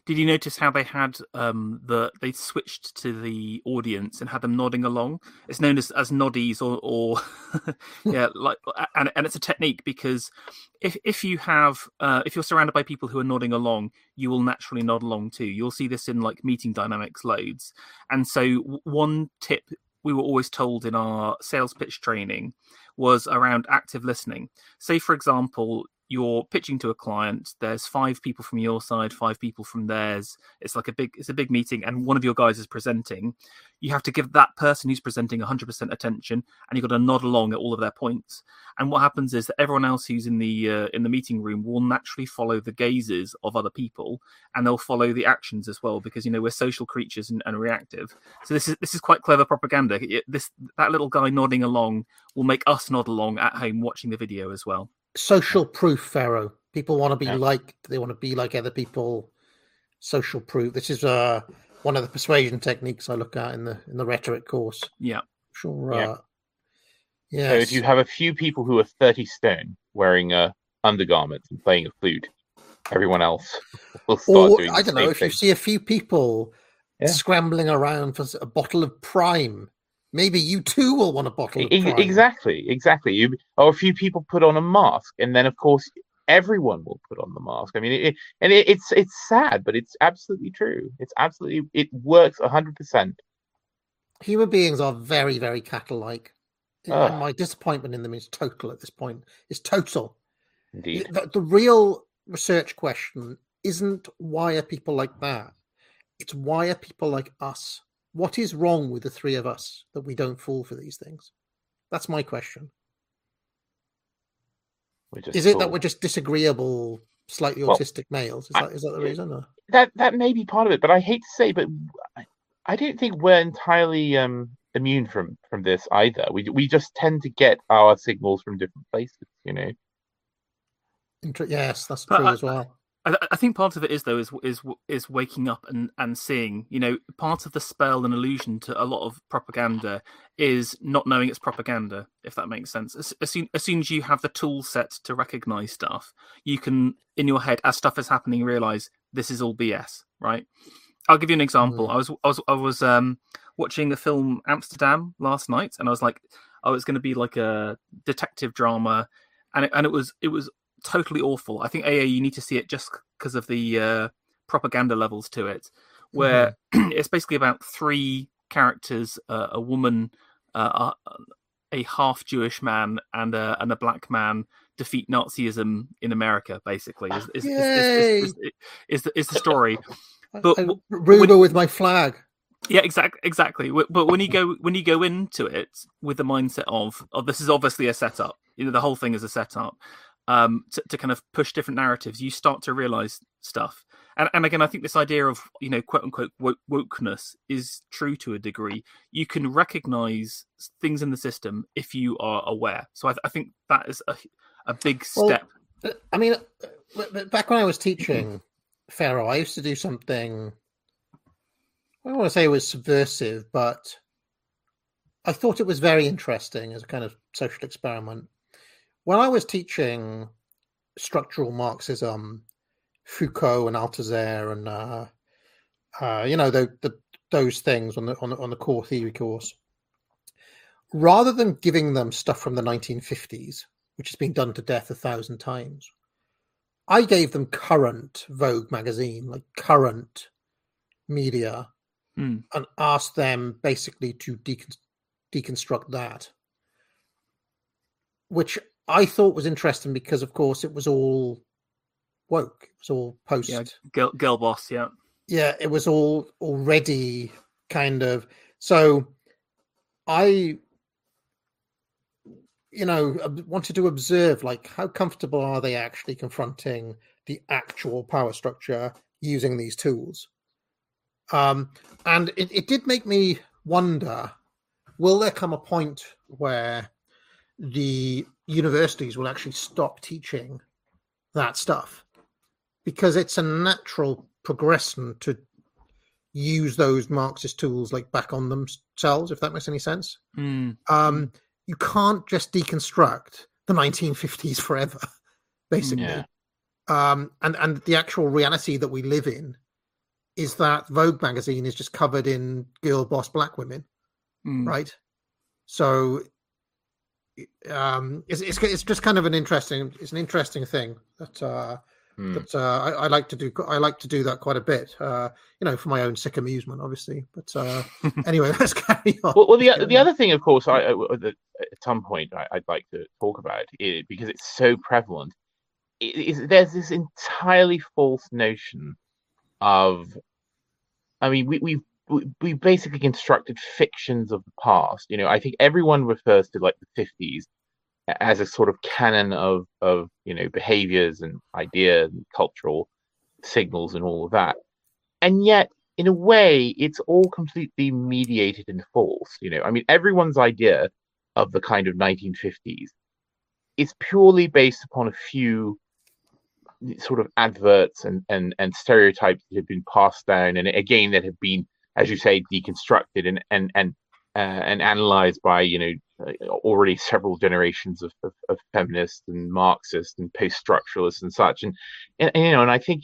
Speaker 4: Did you notice how they had they switched to the audience and had them nodding along? It's known as noddies or yeah, like and it's a technique because if you have if you're surrounded by people who are nodding along, you will naturally nod along too. You'll see this in like meeting dynamics loads. And so one tip we were always told in our sales pitch training was around active listening. Say, for example, you're pitching to a client, there's 5 people from your side, 5 people from theirs. It's a big meeting, and one of your guys is presenting. You have to give that person who's presenting 100% attention, and you've got to nod along at all of their points. And what happens is that everyone else who's in the meeting room will naturally follow the gazes of other people, and they'll follow the actions as well, because we're social creatures and reactive. So this is quite clever propaganda. That little guy nodding along will make us nod along at home watching the video as well.
Speaker 2: Social proof, Pharaoh. People want to be they want to be like other people. Social proof. This is one of the persuasion techniques I look at in the rhetoric course.
Speaker 4: Yeah,
Speaker 2: sure.
Speaker 3: Yeah. So if you have a few people who are 30 stone wearing undergarments and playing a flute, everyone else will start doing.
Speaker 2: I don't know if you see a few people scrambling around for a bottle of Prime. Maybe you too will want a bottle of Prime.
Speaker 3: Exactly. Or a few people put on a mask, and then of course everyone will put on the mask. I mean, it's sad, but it's absolutely true. It works 100%.
Speaker 2: Human beings are very, very cattle-like. And my disappointment in them is total at this point. It's total.
Speaker 3: Indeed.
Speaker 2: The real research question isn't why are people like that? It's why are people like us? What is wrong with the three of us that we don't fall for these things? That's my question. Is it that we're just disagreeable, slightly autistic males? Is that the reason? Or?
Speaker 3: That may be part of it, but I hate to say, but I don't think we're entirely immune from this either. We just tend to get our signals from different places,
Speaker 2: Yes, that's true as well.
Speaker 4: I think part of it is though is waking up and seeing. Part of the spell and illusion to a lot of propaganda is not knowing it's propaganda, if that makes sense. As soon as you have the tool set to recognize stuff, you can, in your head, as stuff is happening, realize this is all BS. Right? I'll give you an example. I was watching the film Amsterdam last night, and I was like, oh, it's going to be like a detective drama, and it was totally awful. I think you need to see it just because of the propaganda levels to it, where it's basically about 3 characters: a woman, a half Jewish man, and a black man defeat Nazism in America. Basically, is the story. But
Speaker 2: Ruber with my flag.
Speaker 4: Yeah, exactly. But when you go into it with the mindset of this is obviously a setup, the whole thing is a setup. To kind of push different narratives, you start to realize stuff. And again, I think this idea of, quote unquote, wokeness is true to a degree. You can recognize things in the system if you are aware. So I think that is a big step.
Speaker 2: I mean, back when I was teaching Pharaoh, I used to do something, I don't want to say it was subversive, but I thought it was very interesting as a kind of social experiment. When I was teaching structural Marxism, Foucault and Althusser and those things on the core theory course, rather than giving them stuff from the 1950s, which has been done to death 1,000 times, I gave them current Vogue magazine, like current media, and asked them basically to deconstruct that, which I thought was interesting because, of course, it was all woke. It was all post.
Speaker 4: Yeah, girl boss, yeah.
Speaker 2: Yeah, it was all already kind of. So I, wanted to observe, like, how comfortable are they actually confronting the actual power structure using these tools? And it did make me wonder, will there come a point where the universities will actually stop teaching that stuff? Because it's a natural progression to use those Marxist tools like back on themselves, if that makes any sense. You can't just deconstruct the 1950s forever, basically. And the actual reality that we live in is that Vogue magazine is just covered in girl boss black women, right? So it's just kind of an interesting thing that I like to do. I like to do that quite a bit, for my own sick amusement, obviously. But anyway, let's carry on.
Speaker 3: Well, the other thing, of course, at some point I'd like to talk about it, because it's so prevalent. There's this entirely false notion of, I mean, we basically constructed fictions of the past. I think everyone refers to like the 50s as a sort of canon of behaviors and ideas and cultural signals and all of that. And yet, in a way, it's all completely mediated and false. I mean, everyone's idea of the kind of 1950s is purely based upon a few sort of adverts and stereotypes that have been passed down, and again that have been, as you say, deconstructed and analyzed by already several generations of feminists and Marxists and post-structuralists and such, and I think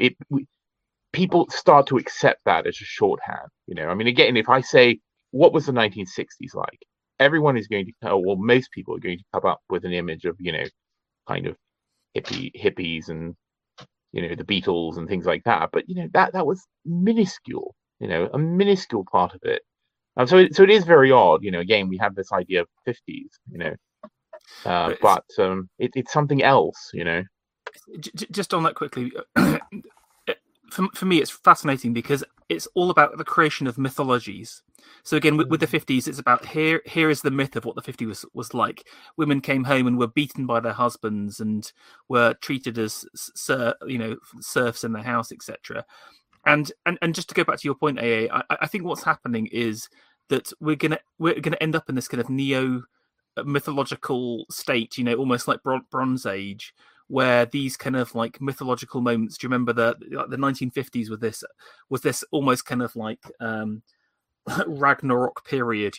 Speaker 3: people start to accept that as a shorthand. I mean, again, if I say what was the 1960s like, everyone is going to, well, most people are going to come up with an image of kind of hippies and the Beatles and things like that, but that was minuscule, a minuscule part of it. So it is very odd. Again, we have this idea of 50s, but it's something else.
Speaker 4: Just on that quickly, for me, it's fascinating because it's all about the creation of mythologies. So again, with the 50s, it's about here is the myth of what the 50s was like. Women came home and were beaten by their husbands and were treated as serfs in the house, etc. And just to go back to your point, AA, I think what's happening is that we're gonna end up in this kind of neo mythological state, almost like Bronze Age, where these kind of like mythological moments. Do you remember the 1950s was this almost kind of like Ragnarok period,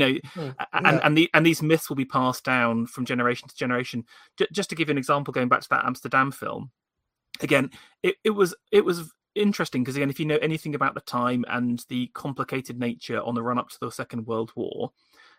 Speaker 4: and these myths will be passed down from generation to generation. Just to give you an example, going back to that Amsterdam film, again, it was interesting because, again, if you know anything about the time and the complicated nature on the run up to the Second World War,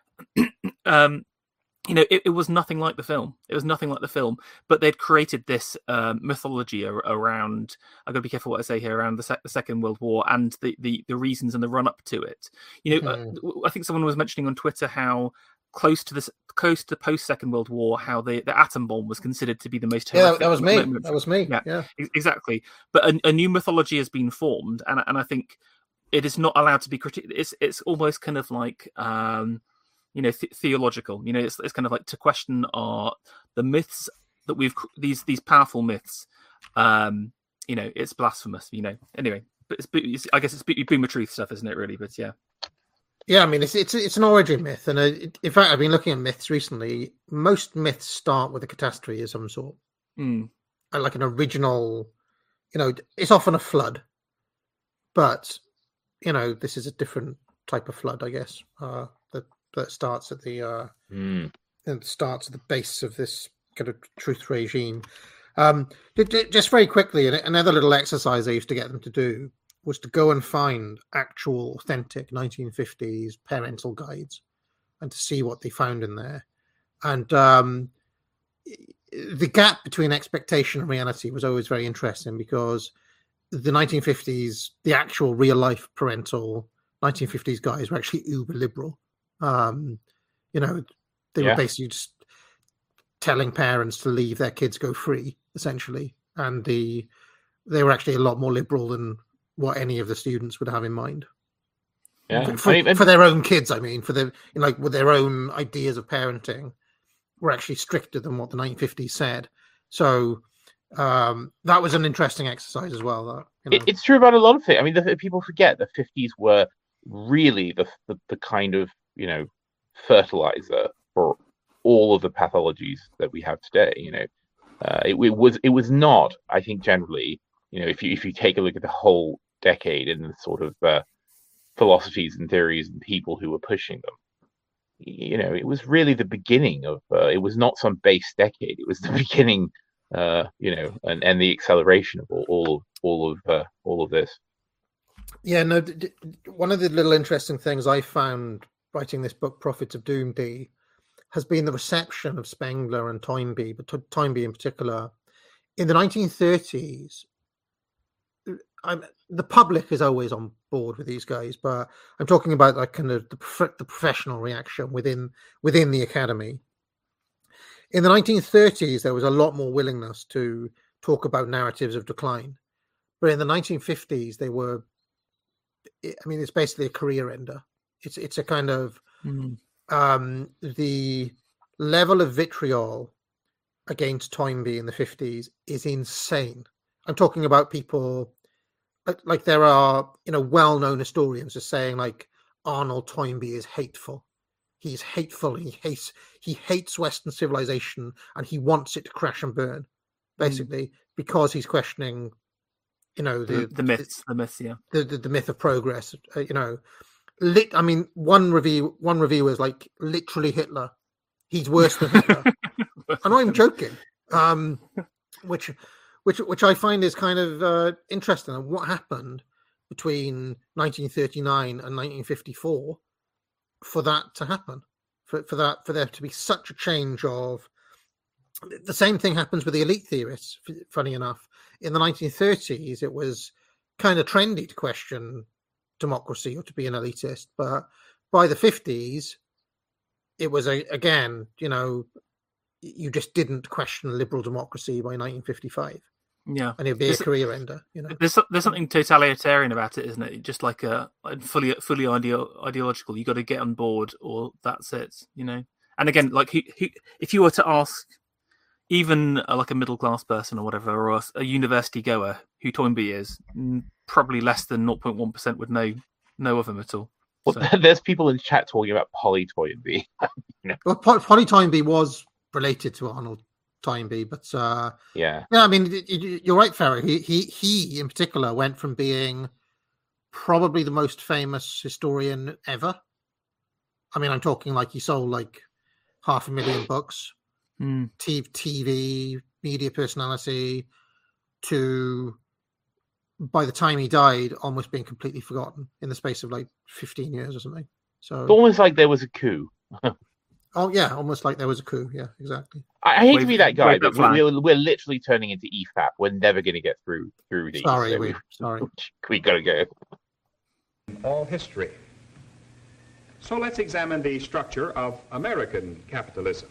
Speaker 4: it was nothing like the film. It was nothing like the film, but they'd created this mythology around, I've got to be careful what I say here, around the Second World War and the reasons and the run up to it. I think someone was mentioning on Twitter how close to post Second World War, how the atom bomb was considered to be the most horrific.
Speaker 2: That was me.
Speaker 4: Moment.
Speaker 2: That was me.
Speaker 4: Yeah, exactly. But a new mythology has been formed, and I think it is not allowed to be critiqued. It's almost kind of like theological. It's kind of like to question the myths that we've these powerful myths. It's blasphemous. Anyway, but I guess it's boomer truth stuff, isn't it? Really, but yeah.
Speaker 2: Yeah, I mean, it's an origin myth, and in fact, I've been looking at myths recently. Most myths start with a catastrophe of some sort, like an original. It's often a flood, but this is a different type of flood, I guess. That starts at the base of this kind of truth regime. Just very quickly, another little exercise I used to get them to do was to go and find actual authentic 1950s parental guides and to see what they found in there. And the gap between expectation and reality was always very interesting, because the 1950s, the actual real life parental 1950s guys were actually uber liberal. They were basically just telling parents to leave their kids go free, essentially. And they were actually a lot more liberal than what any of the students would have in mind.
Speaker 3: Yeah,
Speaker 2: for their own kids, I mean, for their with their own ideas of parenting, were actually stricter than what the 1950s said. So that was an interesting exercise as well.
Speaker 3: It's true about a lot of things. I mean, people forget the 50s were really the kind of fertilizer for all of the pathologies that we have today. It was not, I think, generally, if you take a look at the whole decade and the sort of philosophies and theories and people who were pushing them, it was really the beginning of. It was not some base decade. It was the beginning, and the acceleration of all of this.
Speaker 2: Yeah, no. One of the little interesting things I found writing this book, Prophets of Doom, D, has been the reception of Spengler and Toynbee, but Toynbee in particular. In the 1930s, the public is always on board with these guys, but I'm talking about like kind of the professional reaction within the academy. In the 1930s, there was a lot more willingness to talk about narratives of decline, but in the 1950s, they were. I mean, it's basically a career ender. It's a kind of the level of vitriol against Toynbee in the 50s is insane. I'm talking about people like there are, well-known historians are saying like Arnold Toynbee is hateful. He's hateful. He hates Western civilization and he wants it to crash and burn, basically, because he's questioning, the myths, yeah, the myth of progress. I mean, one reviewer is like literally Hitler. He's worse than Hitler. I'm not even joking. Which I find is kind of interesting. And what happened between 1939 and 1954 for that to happen, for there to be such a change of. The same thing happens with the elite theorists. Funny enough, in the 1930s, it was kind of trendy to question democracy or to be an elitist, but by the 50s, it was again, you just didn't question liberal democracy by 1955.
Speaker 4: Yeah,
Speaker 2: and it'd be a career ender.
Speaker 4: There's something totalitarian about it, isn't it? Just like a fully ideological. You got to get on board, or that's it. And again, like if you were to ask even like a middle class person or whatever, or a university goer who Toynbee is, probably less than 0.1% would know of him at all.
Speaker 3: Well, so. There's people in chat talking about Polly Toynbee.
Speaker 2: Well, Polly Toynbee was related to Arnold Toynbee, but yeah. I mean, you're right, Ferry. He in particular went from being probably the most famous historian ever. I mean, I'm talking like he sold like 500,000 books. TV, media personality, to by the time he died, almost being completely forgotten in the space of like 15 years or something. So
Speaker 3: it's almost like there was a coup.
Speaker 2: Oh yeah, almost like there was a coup. Yeah, exactly.
Speaker 3: I hate to be that guy, but we're literally turning into EFAP. We're never going to get through these.
Speaker 2: Sorry.
Speaker 3: We got to go.
Speaker 10: All history. So let's examine the structure of American capitalism.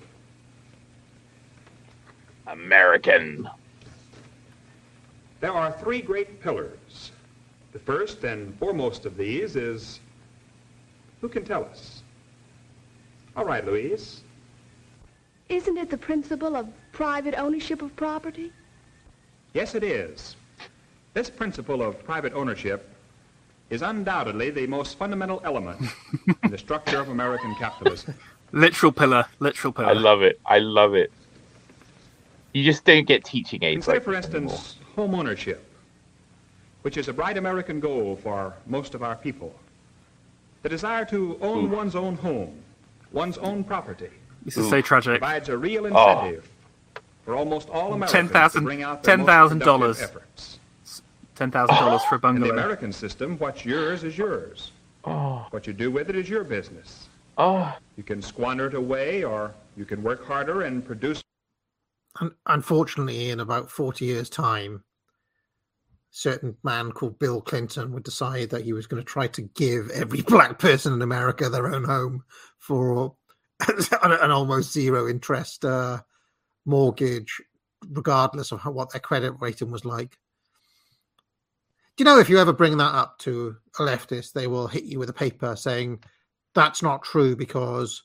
Speaker 3: American.
Speaker 10: There are three great pillars. The first and foremost of these is, who can tell us? All right, Louise.
Speaker 11: Isn't it the principle of private ownership of property?
Speaker 10: Yes, it is. This principle of private ownership is undoubtedly the most fundamental element in the structure of American capitalism.
Speaker 4: Literal pillar.
Speaker 3: I love it. You just don't get teaching aids.
Speaker 10: Consider, for instance, home ownership, which is a bright American goal for most of our people. The desire to own one's own home, one's own property.
Speaker 4: This is so tragic.
Speaker 10: Provides a real incentive for almost all Americans to bring out their most productive efforts.
Speaker 4: $10,000 for a bungalow.
Speaker 10: In the American system, what's yours is yours. What you do with it is your business. You can squander it away, or you can work harder and produce.
Speaker 2: Unfortunately, in about 40 years' time, a certain man called Bill Clinton would decide that he was going to try to give every black person in America their own home for an almost zero interest mortgage, regardless of what their credit rating was like. Do you know, if you ever bring that up to a leftist, they will hit you with a paper saying that's not true because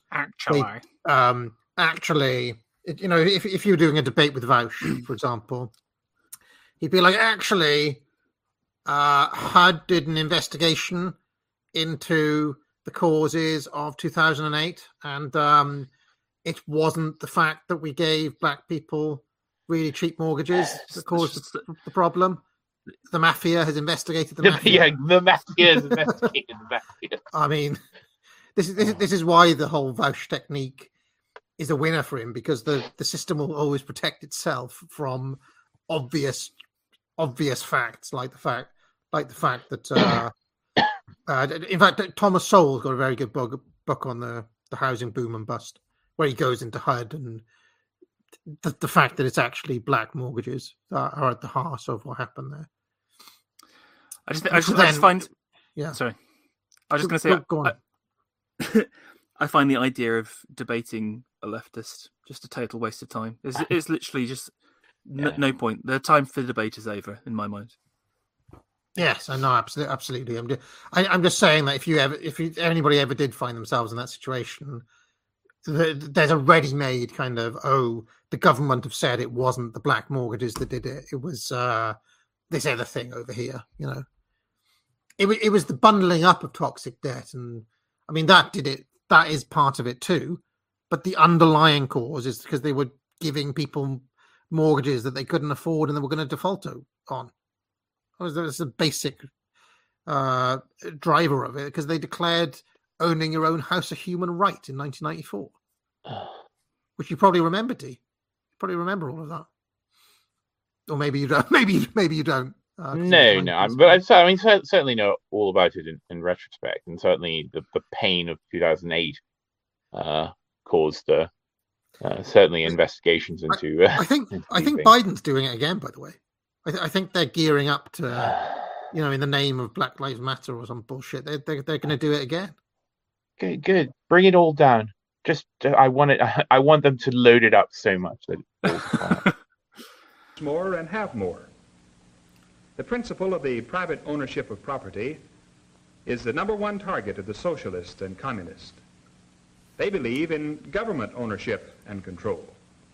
Speaker 2: actually, if you were doing a debate with Vaush, for example, he'd be like, actually, HUD did an investigation into the causes of 2008, and it wasn't the fact that we gave black people really cheap mortgages that caused the problem. The mafia has investigated the mafia.
Speaker 3: Yeah, the mafia has investigated the mafia.
Speaker 2: I mean, this is why the whole Vaush technique is a winner for him, because the system will always protect itself from obvious facts, like the fact that In fact, Thomas Sowell's got a very good book on the housing boom and bust, where he goes into HUD and the fact that it's actually black mortgages that are at the heart of what happened there.
Speaker 4: I just find.
Speaker 2: Yeah.
Speaker 4: Sorry. I was just going to say.
Speaker 2: Go on.
Speaker 4: I find the idea of debating a leftist just a total waste of time. It's literally just no point. The time for debate is over in my mind.
Speaker 2: Yes, I know, absolutely. I'm just saying that if anybody ever did find themselves in that situation, there's a ready-made kind of, the government have said it wasn't the black mortgages that did it. It was this other thing over here. You know, it was the bundling up of toxic debt, and I mean that did it. That is part of it too. But the underlying cause is because they were giving people mortgages that they couldn't afford and they were going to default on. There's a basic driver of it, because they declared owning your own house a human right in 1994, which you probably remember, D. You probably remember all of that, or maybe you don't. Maybe you don't.
Speaker 3: No. But I mean, certainly know all about it in retrospect, and certainly the pain of 2008 caused certainly investigations into.
Speaker 2: I think Biden's doing it again. By the way. I think they're gearing up to, in the name of Black Lives Matter or some bullshit. They're going to do it again.
Speaker 3: Good. Bring it all down. Just I want them to load it up so much that it falls
Speaker 10: more and have more. The principle of the private ownership of property is the number one target of the socialist and communist. They believe in government ownership and control.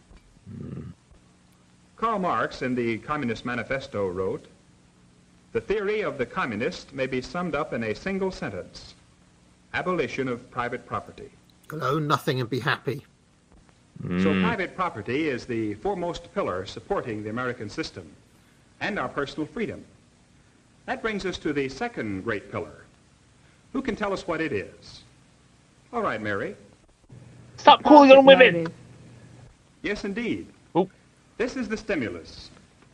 Speaker 10: Karl Marx in the Communist Manifesto wrote, "The theory of the communist may be summed up in a single sentence: abolition of private property."
Speaker 2: Own nothing and be happy.
Speaker 10: So private property is the foremost pillar supporting the American system and our personal freedom. That brings us to the second great pillar. Who can tell us what it is? All right, Mary.
Speaker 3: Stop calling on women!
Speaker 10: Yes, indeed. This is the stimulus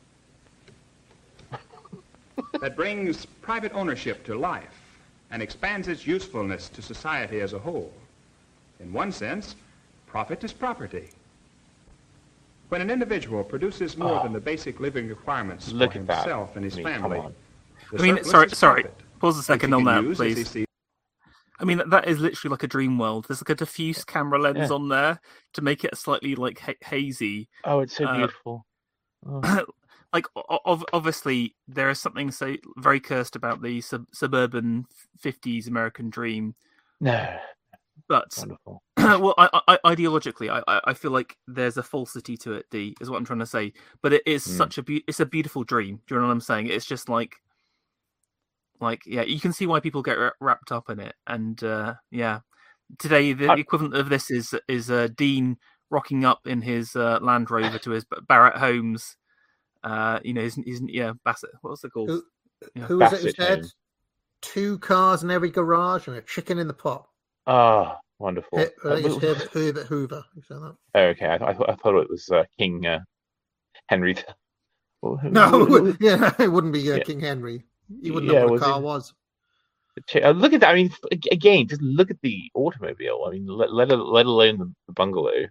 Speaker 10: that brings private ownership to life and expands its usefulness to society as a whole. In one sense, profit is property. When an individual produces more than the basic living requirements for himself and his family,
Speaker 4: sorry. Pause a second on that, please. I mean, that is literally like a dream world. There's like a diffuse camera lens on there to make it slightly like hazy.
Speaker 3: Oh, it's so beautiful.
Speaker 4: Like, obviously, there is something so very cursed about the suburban 50s American dream.
Speaker 3: No.
Speaker 4: But,
Speaker 3: wonderful.
Speaker 4: Well, ideologically, I feel like there's a falsity to it, D, is what I'm trying to say. But it is it's a beautiful dream. Do you know what I'm saying? It's just like, you can see why people get wrapped up in it. And today the equivalent of this is Dean rocking up in his Land Rover to his Barrett Homes. Bassett. What was it called?
Speaker 2: Who was it who said 2 cars in every garage and a chicken in the pot?
Speaker 3: Ah, wonderful.
Speaker 2: Herbert Hoover. Who said that?
Speaker 3: Oh, okay. I thought it was King Henry.
Speaker 2: No, it wouldn't be King Henry. You wouldn't know what a car was.
Speaker 3: Look at that. I mean, again, just look at the automobile. I mean, let alone the bungalow.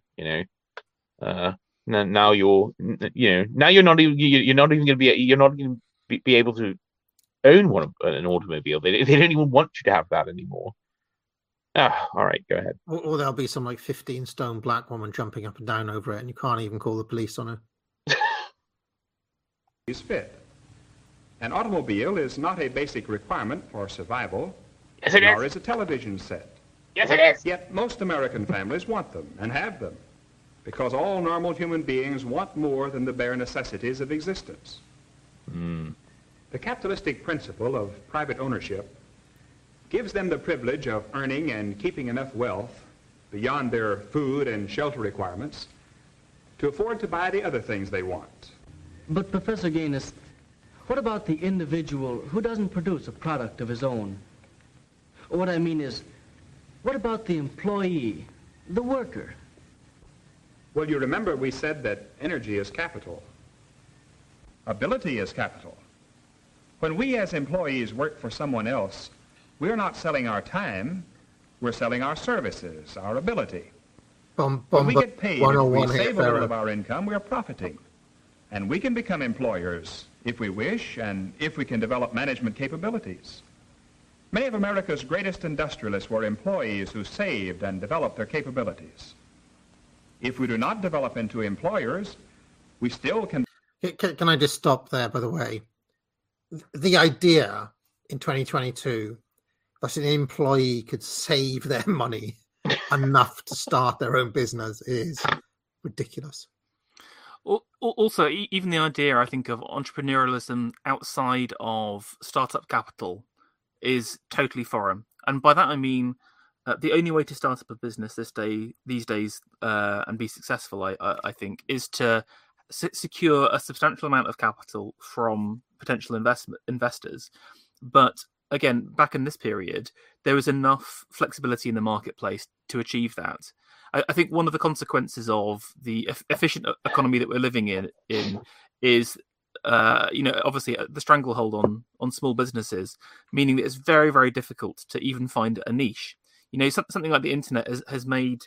Speaker 3: Now you're not even going to be able to own an automobile. They don't even want you to have that anymore. All right, go ahead.
Speaker 2: Or there'll be some 15-stone black woman jumping up and down over it, and you can't even call the police on her.
Speaker 10: Is fit. An automobile is not a basic requirement for survival,
Speaker 3: yes, it
Speaker 10: nor
Speaker 3: is
Speaker 10: a television set.
Speaker 3: Yes, it is.
Speaker 10: Yet most American families want them and have them, because all normal human beings want more than the bare necessities of existence. The capitalistic principle of private ownership gives them the privilege of earning and keeping enough wealth beyond their food and shelter requirements to afford to buy the other things they want.
Speaker 12: But Professor Gaines, what about the individual who doesn't produce a product of his own? What I mean is, what about the employee, the worker?
Speaker 10: Well, you remember we said that energy is capital. Ability is capital. When we as employees work for someone else, we're not selling our time, we're selling our services, our ability. When we get paid, if we save a little of our income, we're profiting. And we can become employers if we wish and if we can develop management capabilities. Many of America's greatest industrialists were employees who saved and developed their capabilities. If we do not develop into employers, we still can...
Speaker 2: Can I just stop there, by the way? The idea in 2022 that an employee could save their money enough to start their own business is ridiculous.
Speaker 4: Also, even the idea, I think, of entrepreneurialism outside of startup capital is totally foreign. And by that I mean the only way to start up a business these days and be successful, I think, is to secure a substantial amount of capital from potential investors. But again, back in this period, there was enough flexibility in the marketplace to achieve that. I think one of the consequences of the efficient economy that we're living in is, obviously the stranglehold on small businesses, meaning that it's very, very difficult to even find a niche. Something like the internet has made,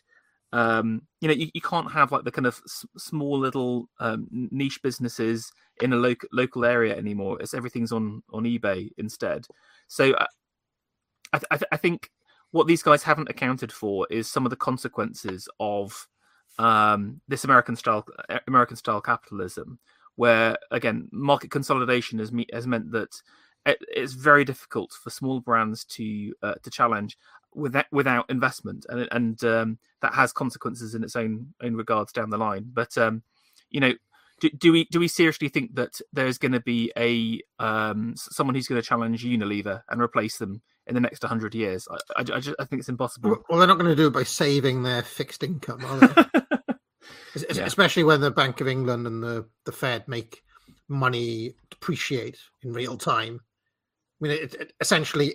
Speaker 4: you can't have like the kind of small little niche businesses in a local area anymore. Everything's on eBay instead. So I think what these guys haven't accounted for is some of the consequences of this American style capitalism, where again market consolidation has meant that it's very difficult for small brands to challenge without investment, and that has consequences in its own regards down the line. But do we seriously think that there's going to be someone who's going to challenge Unilever and replace them in the next 100 years? I think it's impossible.
Speaker 2: Well, they're not going to do it by saving their fixed income, are they? Especially when the Bank of England and the Fed make money depreciate in real time. I mean, essentially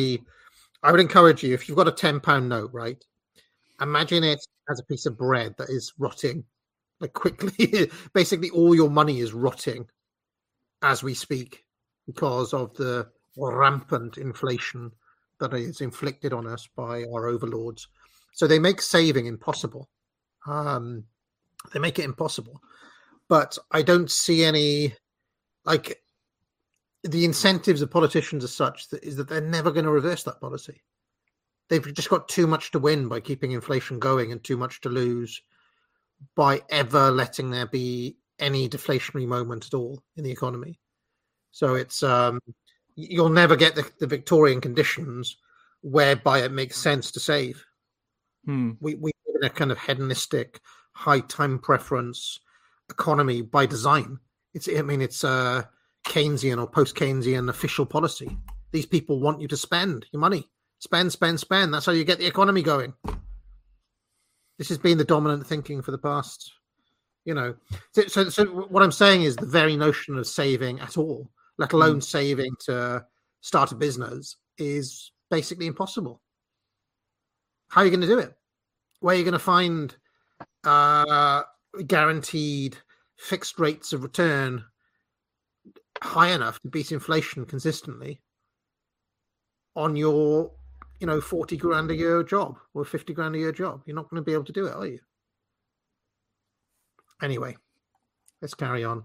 Speaker 2: I would encourage you, if you've got a £10 note, right? Imagine it as a piece of bread that is rotting, like quickly. Basically, all your money is rotting as we speak because of the rampant inflation that is inflicted on us by our overlords. So they make saving impossible. They make it impossible. But I don't see any, like, the incentives of politicians are such that they're never going to reverse that policy. They've just got too much to win by keeping inflation going and too much to lose by ever letting there be any deflationary moment at all in the economy. So it's you'll never get the Victorian conditions whereby it makes sense to save. We live in a kind of hedonistic, high time preference economy by design. It's Keynesian or post-Keynesian official policy. These people want you to spend your money. Spend. That's how you get the economy going. This has been the dominant thinking for the past, So what I'm saying is the very notion of saving at all, let alone saving to start a business, is basically impossible. How are you going to do it? Where are you going to find guaranteed fixed rates of return high enough to beat inflation consistently on your 40 grand a year job or 50 grand a year job? You're not going to be able to do it, are you? Anyway, let's carry on.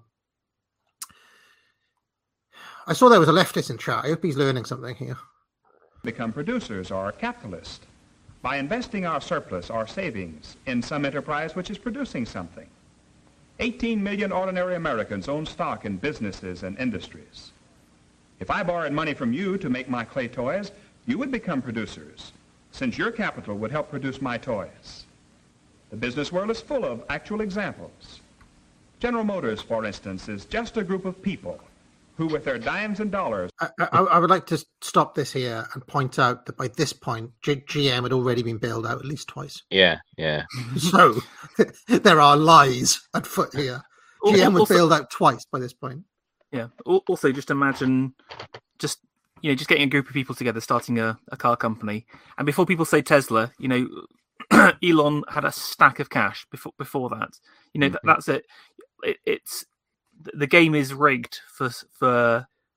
Speaker 2: I saw there was a leftist in chat. I hope he's learning something here.
Speaker 10: Become producers or capitalists by investing our surplus, our savings, in some enterprise which is producing something. 18 million ordinary Americans own stock in businesses and industries. If I borrowed money from you to make my clay toys, you would become producers, since your capital would help produce my toys. The business world is full of actual examples. General Motors, for instance, is just a group of people who, with their dimes and dollars...
Speaker 2: I would like to stop this here and point out that by this point, GM had already been bailed out at least twice.
Speaker 3: Yeah.
Speaker 2: So there are lies at foot here. GM was bailed out twice by this point.
Speaker 4: Yeah. Also, just imagine just getting a group of people together, starting a car company. And before people say Tesla, Elon had a stack of cash before that. That's it. It's the game is rigged for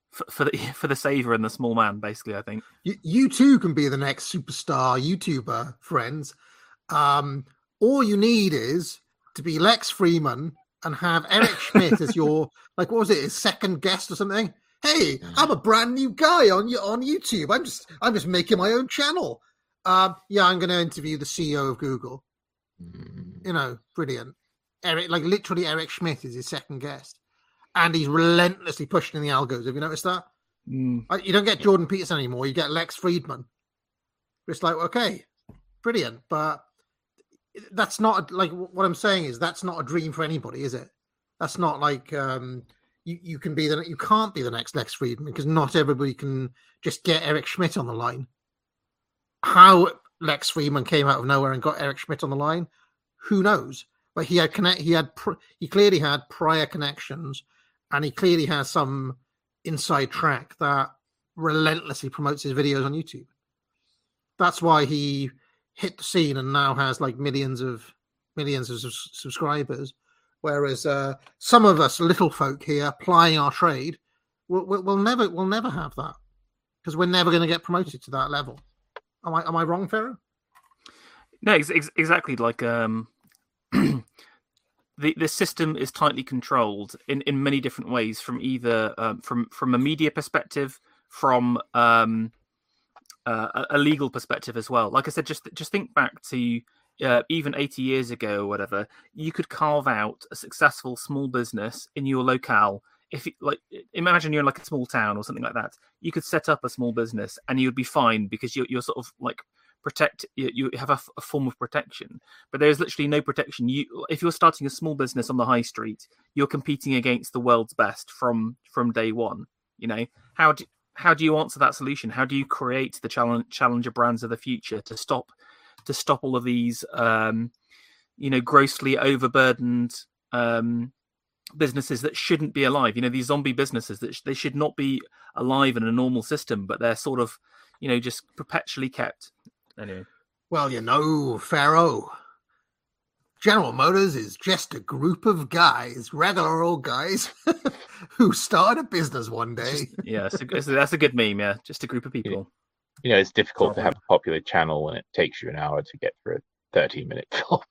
Speaker 4: for the saver and the small man, basically. I think
Speaker 2: you too can be the next superstar YouTuber, friends. All you need is to be Lex Freeman and have Eric Schmidt as your, like, what was it, his second guest or something? Hey, I'm a brand new guy on YouTube. I'm just making my own channel. I'm going to interview the CEO of Google. You know, brilliant. Literally Eric Schmidt is his second guest. And he's relentlessly pushing the algos. Have you noticed that? You don't get Jordan Peterson anymore. You get Lex Friedman. It's like, okay, brilliant. But that's not, like, what I'm saying is that's not a dream for anybody, is it? That's not like you can't be the next Lex Friedman, because not everybody can just get Eric Schmidt on the line. How Lex Friedman came out of nowhere and got Eric Schmidt on the line, who knows? But he clearly had prior connections, and he clearly has some inside track that relentlessly promotes his videos on YouTube. That's why he hit the scene and now has like millions of subscribers. Whereas some of us little folk here plying our trade will never have that, because we're never going to get promoted to that level. Am I wrong, Pharaoh?
Speaker 4: No, exactly. Like the system is tightly controlled in many different ways, from either from a media perspective, from a legal perspective as well. Like I said, just think back to even 80 years ago or whatever. You could carve out a successful small business in your locale. If imagine you're in like a small town or something like that, you could set up a small business and you'd be fine, because you're sort of like you have a form of protection. But there's literally no protection. If you're starting a small business on the high street, you're competing against the world's best from day one. You know, how do you answer that solution? How do you create the challenger brands of the future to stop all of these grossly overburdened businesses that shouldn't be alive? You know, these zombie businesses that they should not be alive in a normal system, but they're sort of, just perpetually kept. Anyway.
Speaker 2: Well, Pharaoh, General Motors is just a group of guys, regular old guys, who started a business one day.
Speaker 4: That's a good meme. Yeah, just a group of people.
Speaker 3: It's difficult to have a popular channel when it takes you an hour to get through a 13-minute film.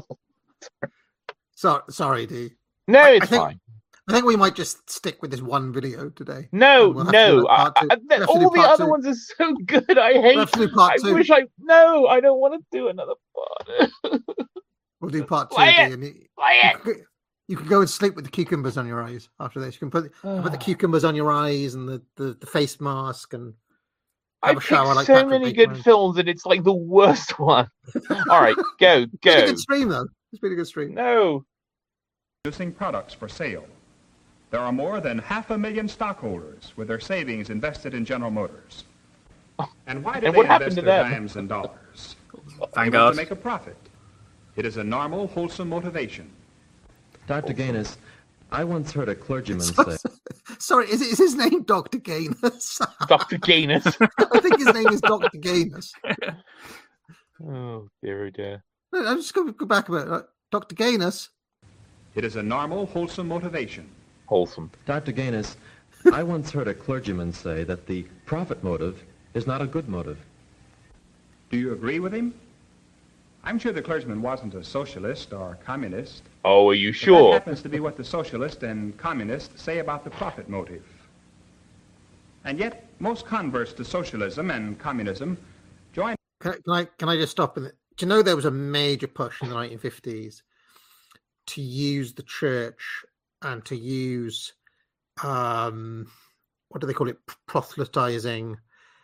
Speaker 2: Sorry, D.
Speaker 3: No, it's fine.
Speaker 2: I think we might just stick with this one video today.
Speaker 3: No. All the other ones are so good. I hate. I wish No, I don't want to do another part.
Speaker 2: We'll do part 2.
Speaker 3: Play it.
Speaker 2: You can go and sleep with the cucumbers on your eyes after this. You can put the cucumbers on your eyes and the face mask and.
Speaker 3: I picked so many good films, and it's like the worst one. All right, go.
Speaker 2: It's been a good stream, though. It's been a good stream.
Speaker 3: No.
Speaker 10: Producing products for sale. There are more than 500,000 stockholders with their savings invested in General Motors. And why do they invest their dimes and dollars?
Speaker 4: Vanguard.
Speaker 10: To make a profit. It is a normal, wholesome motivation.
Speaker 9: Dr. Gaines, I once heard a clergyman say...
Speaker 2: Sorry, is his name Dr. Gaines?
Speaker 3: Dr. Gaines.
Speaker 2: I think his name is Dr. Gaines.
Speaker 3: Oh, dear.
Speaker 2: No, I'm just going to go back a bit. Dr. Gaines.
Speaker 10: It is a normal, wholesome motivation.
Speaker 3: Wholesome.
Speaker 9: Dr. Gaines, I once heard a clergyman say that the profit motive is not a good motive.
Speaker 10: Do you agree with him? I'm sure the clergyman wasn't a socialist or communist.
Speaker 3: Oh, are you sure?
Speaker 10: That happens to be what the socialists and communists say about the profit motive. And yet, most converts to socialism and communism join...
Speaker 2: Can I just stop with it? Do you know there was a major push in the 1950s to use the church and to use, what do they call it, proselytizing,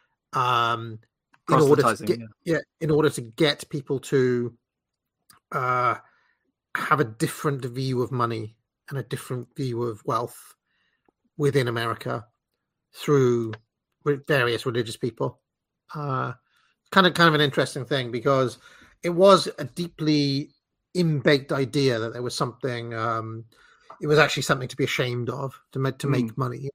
Speaker 2: in order to get people to have a different view of money and a different view of wealth within America through various religious people. Kind of an interesting thing, because it was a deeply in-baked idea that there was something. It was actually something to be ashamed of to make money.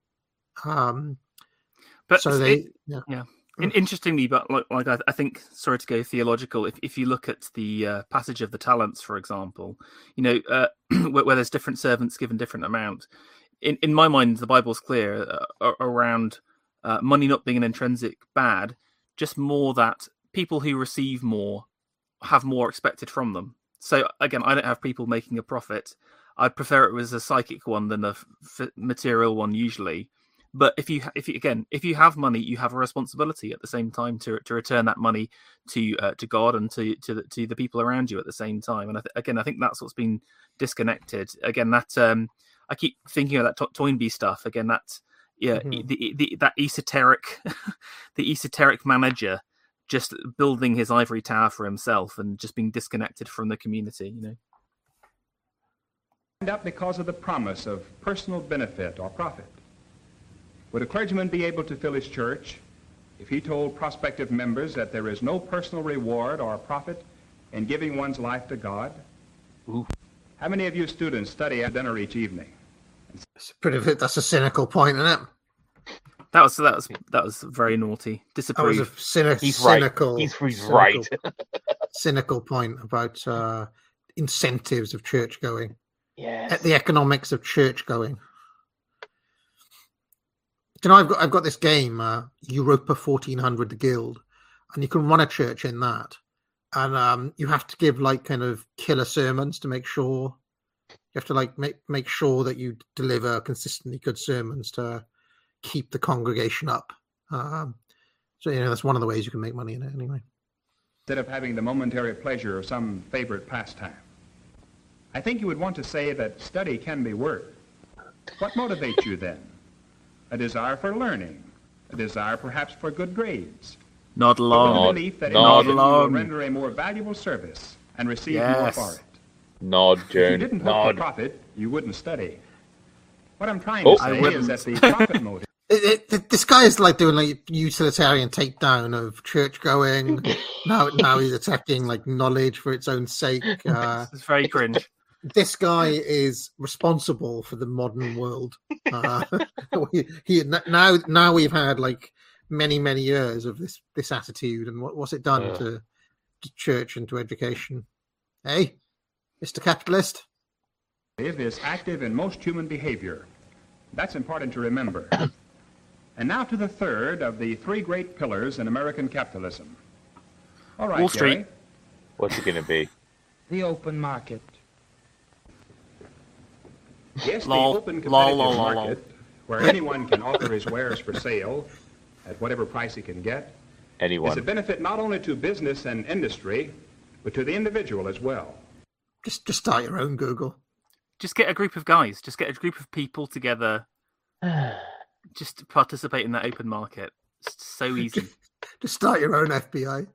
Speaker 4: Interestingly, but like I think, sorry to go theological, if you look at the passage of the talents, for example, where there's different servants given different amount, in my mind, the Bible's clear around money not being an intrinsic bad, just more that people who receive more have more expected from them. So again, I don't have people making a profit. I'd prefer it was a psychic one than a material one usually. But if you have money, you have a responsibility at the same time to return that money to God and to the people around you at the same time. And I think that's what's been disconnected. Again, that I keep thinking of that Toynbee stuff. Again, that that esoteric, the esoteric manager just building his ivory tower for himself and just being disconnected from the community. You know,
Speaker 10: And up because of the promise of personal benefit or profit. Would a clergyman be able to fill his church if he told prospective members that there is no personal reward or profit in giving one's life to God?
Speaker 4: Ooh.
Speaker 10: How many of you students study at dinner each evening?
Speaker 2: That's a cynical point, isn't it?
Speaker 4: That was very naughty. Disapprove.
Speaker 2: That was a
Speaker 3: He's
Speaker 2: cynical.
Speaker 3: Right. He's right.
Speaker 2: Cynical point about incentives of church going.
Speaker 3: Yes.
Speaker 2: The economics of church going. You know, I've got this game, Europa 1400 the Guild, and you can run a church in that, and you have to give like kind of killer sermons to make sure. You have to like make sure that you deliver consistently good sermons to keep the congregation up. So that's one of the ways you can make money in it anyway.
Speaker 10: Instead of having the momentary pleasure of some favorite pastime, I think you would want to say that study can be work. What motivates you then? A desire for learning, a desire perhaps for good grades.
Speaker 4: Not alone.
Speaker 10: A belief that in
Speaker 4: Not
Speaker 10: you will
Speaker 4: alone.
Speaker 10: render a more valuable service and receive more
Speaker 4: Yes.
Speaker 10: for it.
Speaker 3: Nod,
Speaker 10: If you
Speaker 3: Joan.
Speaker 10: didn't hope
Speaker 3: Nod.
Speaker 10: for profit, you wouldn't study. What I'm trying to say is that the profit motive
Speaker 2: This guy is like doing like utilitarian takedown of church going. now he's attacking like knowledge for its own sake.
Speaker 4: It's very cringe.
Speaker 2: This guy is responsible for the modern world. Now we've had like many years of this attitude, and what's it done to church and to education? Hey, Mr. Capitalist.
Speaker 10: is active in most human behavior. That's important to remember. And now to the third of the three great pillars in American capitalism. All right,
Speaker 4: Wall Street.
Speaker 10: Gary.
Speaker 3: What's it going to be?
Speaker 13: The open market.
Speaker 10: Yes,
Speaker 4: Lol.
Speaker 10: the open
Speaker 4: Lol,
Speaker 10: competitive
Speaker 4: lol, lol,
Speaker 10: market, where anyone can offer his wares for sale at whatever price he can get, is a
Speaker 3: Anyone.
Speaker 10: benefit not only to business and industry, but to the individual as well.
Speaker 2: Just start your own Google.
Speaker 4: Just get a group of guys. Just get a group of people together. Just to participate in that open market. It's so easy.
Speaker 2: Just start your own FBI.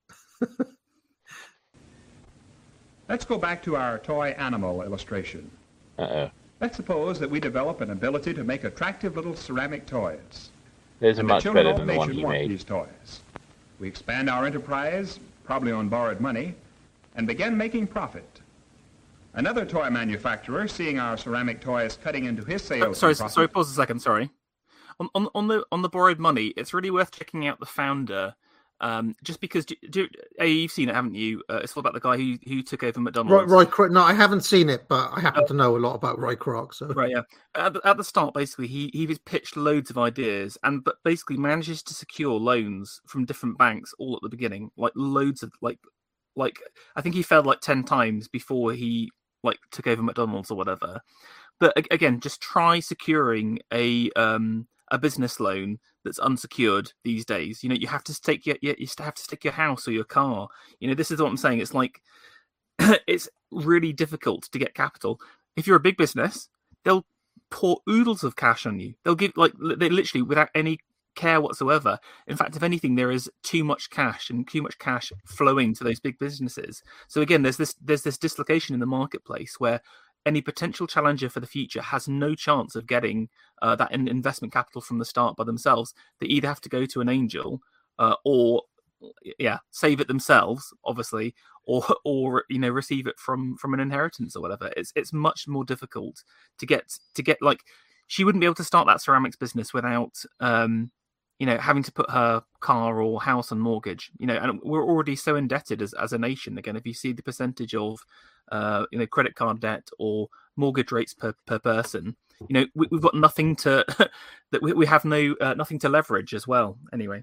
Speaker 10: Let's go back to our toy animal illustration.
Speaker 3: Uh-oh.
Speaker 10: Let's suppose that we develop an ability to make attractive little ceramic toys.
Speaker 3: There's a
Speaker 10: And
Speaker 3: much
Speaker 10: the children
Speaker 3: better
Speaker 10: of
Speaker 3: than the
Speaker 10: all
Speaker 3: one
Speaker 10: nations
Speaker 3: he
Speaker 10: want
Speaker 3: made.
Speaker 10: these toys. We expand our enterprise, probably on borrowed money, and begin making profit. Another toy manufacturer, seeing our ceramic toys cutting into his sales,
Speaker 4: Sorry,
Speaker 10: and profit,
Speaker 4: sorry. Pause a second. Sorry. On the borrowed money, it's really worth checking out the founder. Just because you've seen it, haven't you? It's all about the guy who took over McDonald's.
Speaker 2: Roy Kroc. No, I haven't seen it, but I happen to know a lot about Roy Kroc. So
Speaker 4: Right, yeah. At the start, basically, he was pitched loads of ideas, but basically manages to secure loans from different banks all at the beginning, like loads of like I think he failed like 10 times before he like took over McDonald's or whatever. But again, just try securing a business loan that's unsecured these days. You have to stake your house or your car. This is what I'm saying. It's like it's really difficult to get capital. If you're a big business, they'll pour oodles of cash on you. They'll give they literally without any care whatsoever. In fact, if anything, there is too much cash flowing to those big businesses. So again, there's this dislocation in the marketplace where any potential challenger for the future has no chance of getting that investment capital from the start by themselves. They either have to go to an angel or save it themselves, obviously, or receive it from an inheritance or whatever. It's much more difficult to get like she wouldn't be able to start that ceramics business without having to put her car or house on mortgage, and we're already so indebted as a nation. Again, if you see the percentage of, credit card debt or mortgage rates per person, we've got nothing to that we have no nothing to leverage as well. Anyway,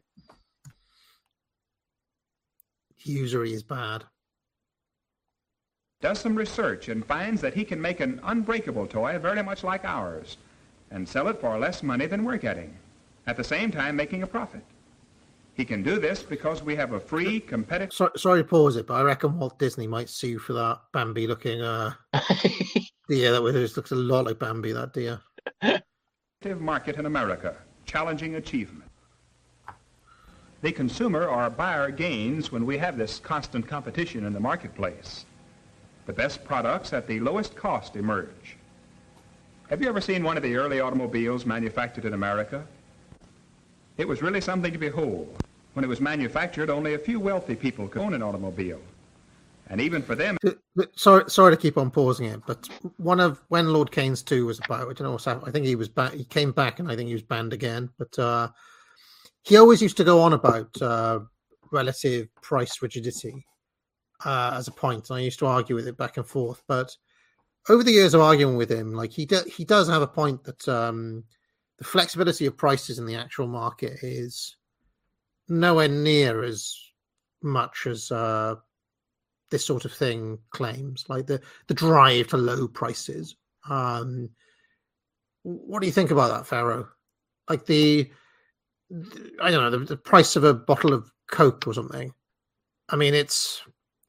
Speaker 2: usury is bad.
Speaker 10: Does some research and finds that he can make an unbreakable toy very much like ours and sell it for less money than we're getting, at the same time making a profit. He can do this because we have a free, competitive...
Speaker 2: Sorry to pause it, but I reckon Walt Disney might sue for that Bambi-looking deer. That looks a lot like Bambi, that deer.
Speaker 10: ...market in America, challenging achievement. The consumer or buyer gains when we have this constant competition in the marketplace. The best products at the lowest cost emerge. Have you ever seen one of the early automobiles manufactured in America? It was really something to behold. When it was manufactured, only a few wealthy people could own an automobile. And even for them...
Speaker 2: Sorry to keep on pausing it, but when Lord Keynes 2 was about, I don't know what's happened. I think he was back. He came back, and I think he was banned again. But he always used to go on about relative price rigidity as a point, and I used to argue with it back and forth. But over the years of arguing with him, like he does have a point that the flexibility of prices in the actual market is nowhere near as much as this sort of thing claims, like the drive to low prices. What do you think about that, Pharaoh? Like I don't know, the price of a bottle of Coke or something. I mean, it's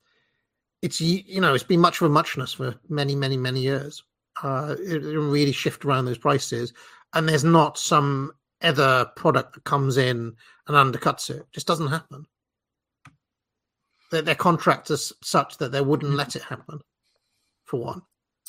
Speaker 2: been much of a muchness for many, many, many years. It really shift around those prices, and there's not some other product that comes in and undercuts it. It just doesn't happen. Their contract is such that they wouldn't let it happen, for one.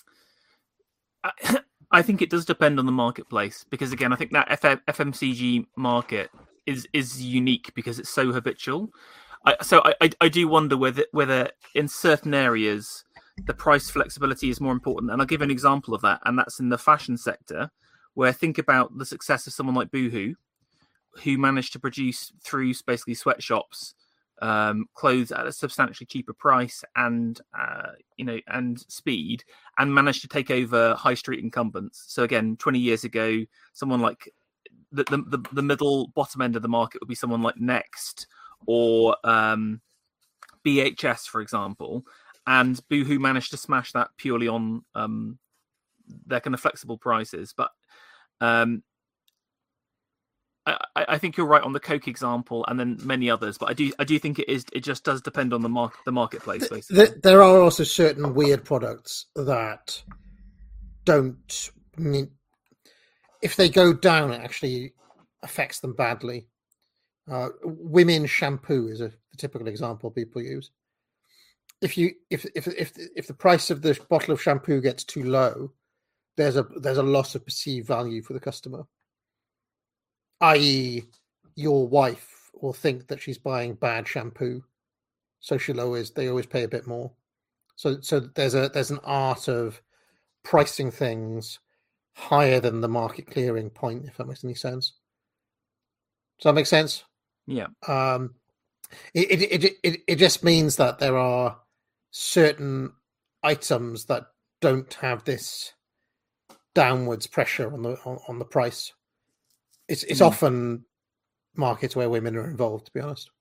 Speaker 4: I think it does depend on the marketplace, because again, I think that FMCG market is unique because it's so habitual. I do wonder whether in certain areas the price flexibility is more important. And I'll give an example of that, and that's in the fashion sector, where think about the success of someone like Boohoo, who managed to produce through basically sweatshops clothes at a substantially cheaper price and speed, and managed to take over high street incumbents. So again, 20 years ago, someone like the middle bottom end of the market would be someone like Next or BHS, for example, and Boohoo managed to smash that purely on their kind of flexible prices. But I think you're right on the Coke example, and then many others. But I do think it just does depend on the marketplace. Basically,
Speaker 2: there are also certain weird products that don't. If they go down, it actually affects them badly. Women's shampoo is the typical example people use. If the price of the bottle of shampoo gets too low, there's a loss of perceived value for the customer. I.e., your wife will think that she's buying bad shampoo, so they always pay a bit more. So there's an art of pricing things higher than the market clearing point, if that makes any sense. Does that make sense?
Speaker 4: Yeah.
Speaker 2: It just means that there are certain items that don't have this downwards pressure on the price. It's often markets where women are involved, to be honest.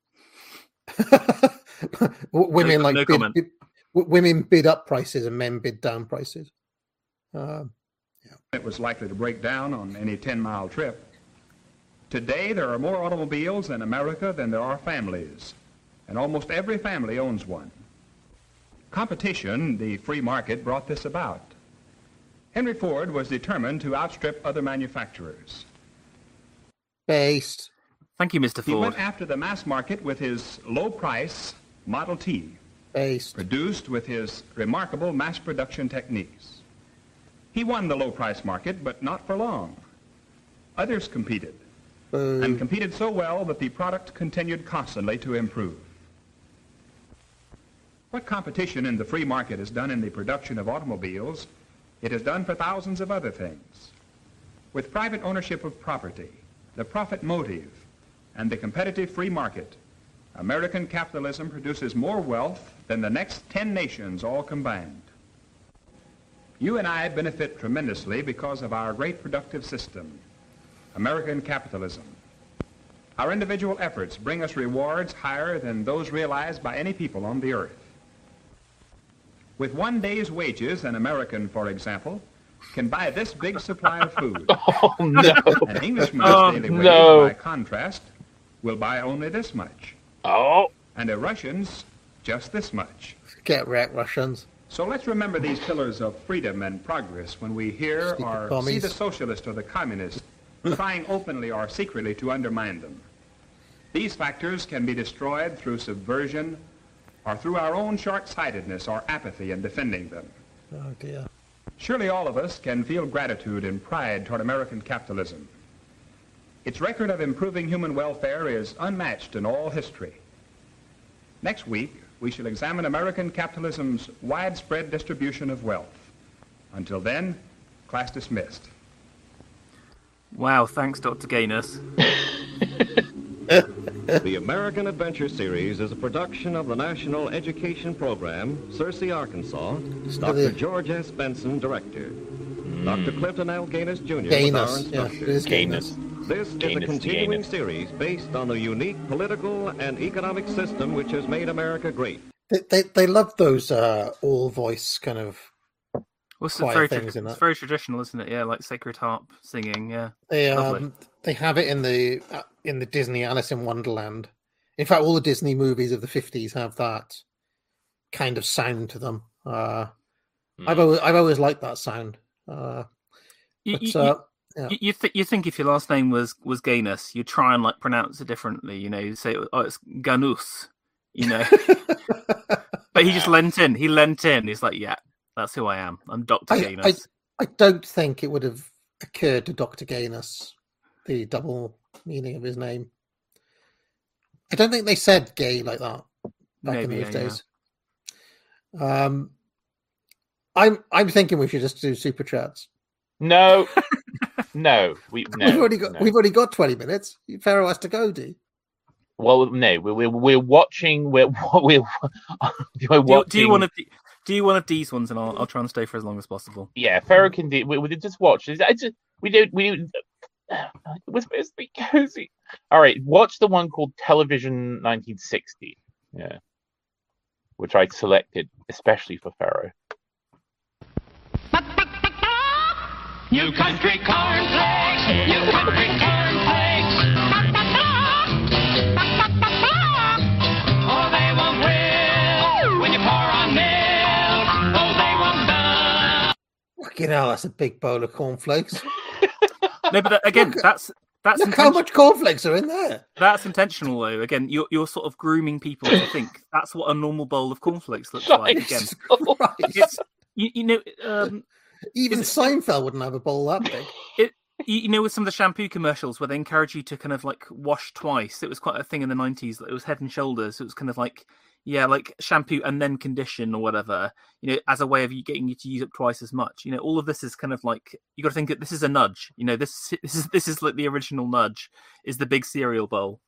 Speaker 2: Women women bid up prices and men bid down prices.
Speaker 10: It was likely to break down on any 10-mile trip. Today, there are more automobiles in America than there are families, and almost every family owns one. Competition, the free market, brought this about. Henry Ford was determined to outstrip other manufacturers.
Speaker 2: Based.
Speaker 4: Thank you, Mr. Ford.
Speaker 10: He went after the mass market with his low-price Model T,
Speaker 2: Based.
Speaker 10: produced with his remarkable mass production techniques. He won the low-price market, but not for long. Others competed, and competed so well that the product continued constantly to improve. What competition in the free market has done in the production of automobiles, it has done for thousands of other things. With private ownership of property, the profit motive, and the competitive free market, American capitalism produces more wealth than the next 10 nations all combined. You and I benefit tremendously because of our great productive system, American capitalism. Our individual efforts bring us rewards higher than those realized by any people on the earth. With one day's wages, an American, for example, can buy this big supply of food.
Speaker 3: Oh, no.
Speaker 10: An Englishman's daily wage, by contrast, will buy only this much.
Speaker 3: Oh.
Speaker 10: And a Russian's just this much.
Speaker 2: Get wrecked, Russians.
Speaker 10: So let's remember these pillars of freedom and progress when we hear or see the socialist or the communist trying openly or secretly to undermine them. These factors can be destroyed through subversion or through our own short-sightedness or apathy in defending them.
Speaker 2: Oh, dear.
Speaker 10: Surely all of us can feel gratitude and pride toward American capitalism. Its record of improving human welfare is unmatched in all history. Next week, we shall examine American capitalism's widespread distribution of wealth. Until then, class dismissed.
Speaker 4: Wow, thanks, Dr. Gayness.
Speaker 9: The American Adventure Series is a production of the National Education Program, Searcy, Arkansas. Dr. George S. Benson, director. Dr. Clifton L. Gayness, Jr. was our instructor.
Speaker 2: It is Gayness.
Speaker 9: This is a continuing series based on the unique political and economic system which has made America great.
Speaker 2: They love those all-voice kind of quiet things in that.
Speaker 4: It's very traditional, isn't it? Yeah, like Sacred Harp singing, yeah.
Speaker 2: They have it in the Disney Alice in Wonderland. In fact, all the Disney movies of the 50s have that kind of sound to them. I've always liked that sound.
Speaker 4: You think if your last name was Gayness, you'd try and like pronounce it differently, you know, you'd say, oh, it's Ganus, you know. But he just lent in. He's like, yeah, that's who I am. I'm Dr. Gayness.
Speaker 2: I don't think it would have occurred to Dr. Gayness, the double meaning of his name. I don't think they said gay like that back in those days. Yeah. I'm thinking we should just do super chats.
Speaker 3: No. We've
Speaker 2: already got 20 minutes. Pharaoh has to go, D.
Speaker 3: Well, no, we're watching. We're watching.
Speaker 4: Do you want to these ones, and I'll try and stay for as long as possible.
Speaker 3: Yeah, Pharaoh can do. We just watch. We do. We're supposed to be cozy. All right, watch the one called Television 1960. Yeah, which I selected especially for Pharaoh.
Speaker 14: You country cornflakes, you country cornflakes. Oh, they won't will when you pour on milk. Oh, they won't burn.
Speaker 2: Fucking hell, that's a big bowl of cornflakes.
Speaker 4: No, but again, that's
Speaker 2: look how much cornflakes are in there.
Speaker 4: That's intentional, though. Again, you're sort of grooming people to think that's what a normal bowl of cornflakes looks like. Again, it's, you know.
Speaker 2: Even Seinfeld wouldn't have a bowl that big.
Speaker 4: You know, with some of the shampoo commercials where they encourage you to kind of like wash twice. It was quite a thing in the 90s. It was Head and Shoulders. So it was kind of like, yeah, like shampoo and then condition or whatever, you know, as a way of getting you to use up twice as much. You know, all of this is kind of like, you got to think that this is a nudge. You know, this is like the original nudge is the big cereal bowl.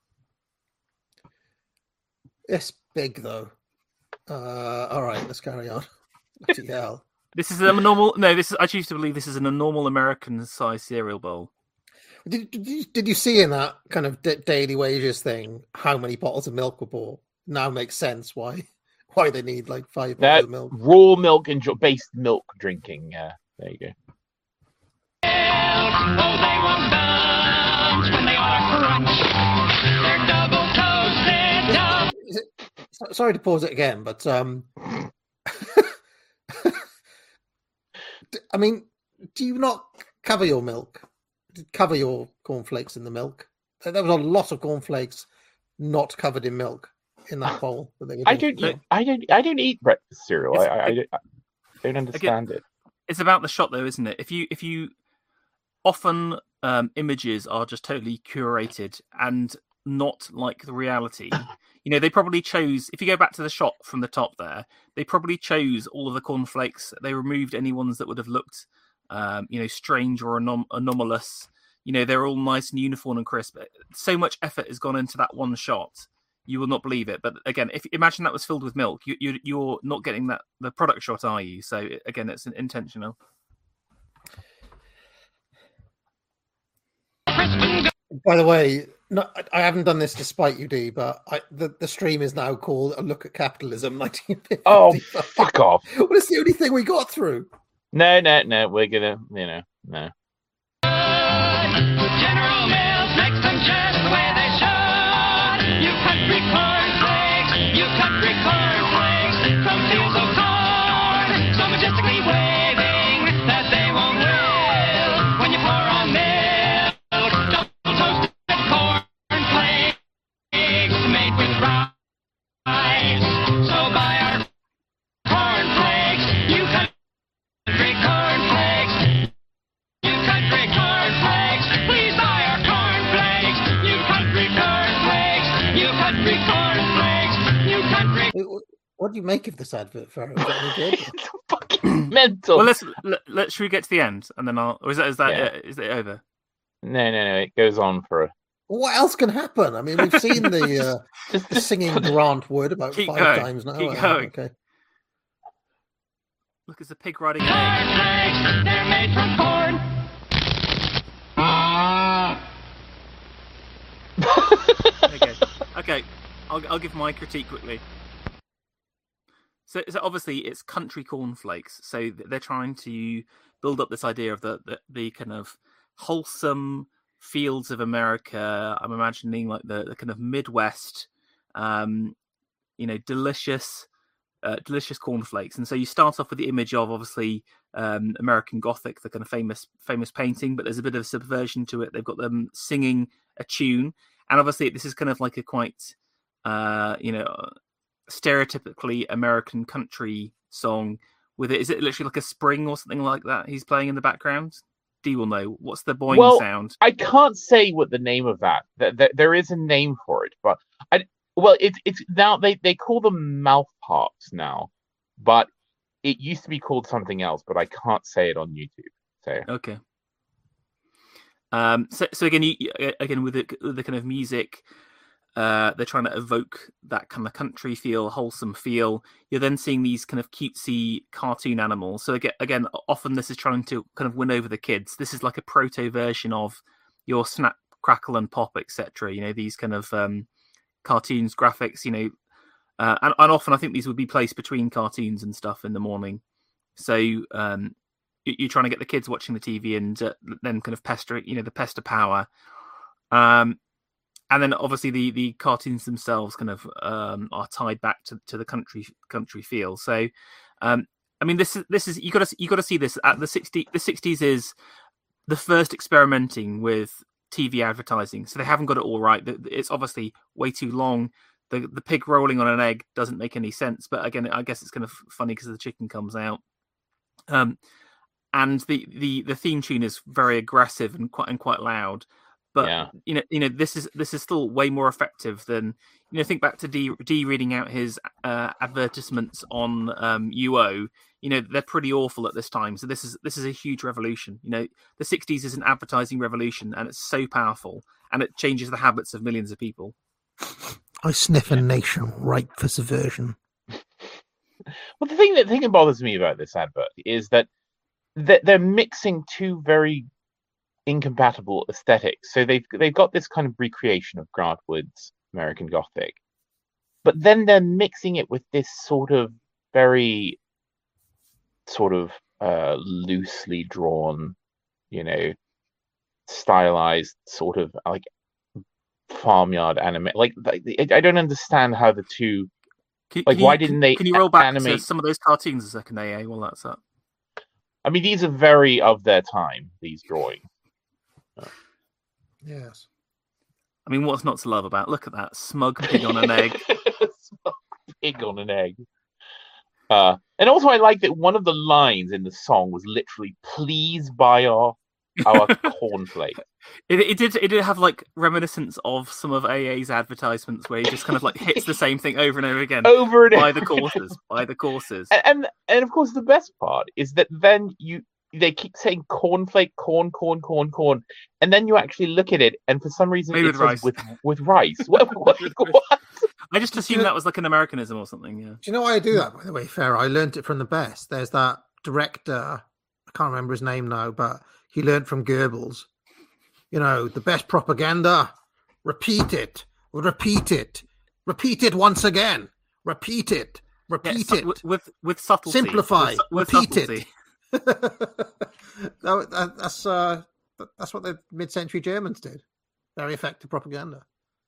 Speaker 2: It's big though. All right, let's carry on. Bloody hell.
Speaker 4: This is a normal. No, this is. I choose to believe this is a normal American-sized cereal bowl.
Speaker 2: Did you see in that kind of daily wages thing how many bottles of milk were bought? Now makes sense why they need like 5 bottles of milk.
Speaker 3: Raw milk and based milk drinking. There you go.
Speaker 14: Oh, they won't bunch when they are crunch. They're double toasted.
Speaker 2: Sorry to pause it again, but I mean, do you not cover your milk? Cover your cornflakes in the milk? There was a lot of cornflakes not covered in milk in that bowl.
Speaker 3: I don't eat breakfast cereal. I don't understand it.
Speaker 4: It's about the shot, though, isn't it? If you often images are just totally curated and not like the reality. You know, they probably chose, if you go back to the shot from the top there, they probably chose all of the cornflakes. They removed any ones that would have looked, strange or anomalous. You know, they're all nice and uniform and crisp. So much effort has gone into that one shot. you will not believe it. But again, if imagine that was filled with milk, you're not getting the product shot, are you? So again, it's intentional.
Speaker 2: By the way, I haven't done this to spite you, D, but the stream is now called A Look at Capitalism 1950.
Speaker 3: Oh, fuck off.
Speaker 2: Well, it's the only thing we got through.
Speaker 3: No, we're gonna, no.
Speaker 14: General Mills makes them just the way they should. You country cornflakes, you country cornflakes, from fields of corn, so majestically waving that they won't wilt when you pour on milk. Double toasted cornflakes made with rice. So buy our cornflakes, you country cornflakes. You country cornflakes, please buy our cornflakes. You country cornflakes, you country cornflakes, you country.
Speaker 2: What do you make of this advert, Farrell? Is that any good?
Speaker 3: It's fucking mental.
Speaker 4: Well, let's should we get to the end and then or is that over?
Speaker 3: No, it goes on for a...
Speaker 2: What else can happen? I mean, we've seen the singing Grant word about 5 times now.
Speaker 4: Keep going.
Speaker 2: Okay.
Speaker 4: Look, it's a pig riding an egg.
Speaker 14: Cornflakes, they're made from corn.
Speaker 4: Okay. I'll give my critique quickly. So obviously it's country cornflakes. So they're trying to build up this idea of the kind of wholesome fields of America. I'm imagining like the kind of Midwest, delicious cornflakes. And so you start off with the image of obviously American Gothic, the kind of famous painting, but there's a bit of subversion to it. They've got them singing a tune, and obviously this is kind of like a quite stereotypically American country song. With it, is it literally like a spring or something like that he's playing in the background? D will know. What's the boing sound?
Speaker 3: I can't say what the name of that. There is a name for it, but it's now they call them mouthparts now, but it used to be called something else, but I can't say it on YouTube. So
Speaker 4: okay. So again, with the kind of music, they're trying to evoke that kind of country feel, wholesome feel. You're then seeing these kind of cutesy cartoon animals. So again, often this is trying to kind of win over the kids. This is like a proto version of your Snap, Crackle and Pop, etc. These kind of cartoons, graphics. And often I think these would be placed between cartoons and stuff in the morning. So you're trying to get the kids watching the TV and then kind of pestering, the pester power. And then obviously the cartoons themselves kind of are tied back to the country feel. So, I mean, this is you got to see this at the 60s is the first experimenting with TV advertising. So they haven't got it all right. It's obviously way too long. The pig rolling on an egg doesn't make any sense. But again, I guess it's kind of funny because the chicken comes out. And the theme tune is very aggressive and quite loud. But this is still way more effective than think back to D reading out his advertisements on UO. They're pretty awful at this time. So this is a huge revolution. The 60s is an advertising revolution, and it's so powerful, and it changes the habits of millions of people.
Speaker 2: I sniff a nation ripe for subversion.
Speaker 3: Well, the thing that bothers me about this advert is that they're mixing two very incompatible aesthetics. So they've got this kind of recreation of Grant Wood's American Gothic, but then they're mixing it with this sort of very loosely drawn, stylized sort of like farmyard anime. Like I don't understand how the two. Why didn't they?
Speaker 4: Can you roll back
Speaker 3: animate
Speaker 4: to some of those cartoons a second, AA? While that's up.
Speaker 3: I mean, these are very of their time. These drawings.
Speaker 2: Yes.
Speaker 4: I mean, what's not to love about? Look at that smug pig on an egg.
Speaker 3: Smug pig on an egg. And also, I like that one of the lines in the song was literally "Please buy our cornflake."
Speaker 4: It did have like reminiscence of some of AA's advertisements where he just kind of like hits the same thing over and over again. Buy the courses.
Speaker 3: And of course, the best part is that then they keep saying cornflake, corn, and then you actually look at it, and for some reason
Speaker 4: Maybe
Speaker 3: it
Speaker 4: with
Speaker 3: says with rice. What?
Speaker 4: I just assumed that was like an Americanism or something. Yeah.
Speaker 2: Do you know why I do that, by the way, Farrah? I learned it from the best. There's that director, I can't remember his name now, but he learned from Goebbels. You know, the best propaganda, repeat it once again, repeat it,
Speaker 4: with subtlety.
Speaker 2: Simplify,
Speaker 4: with
Speaker 2: repeat
Speaker 4: subtlety.
Speaker 2: it. That's what the mid-century Germans did. Very effective propaganda.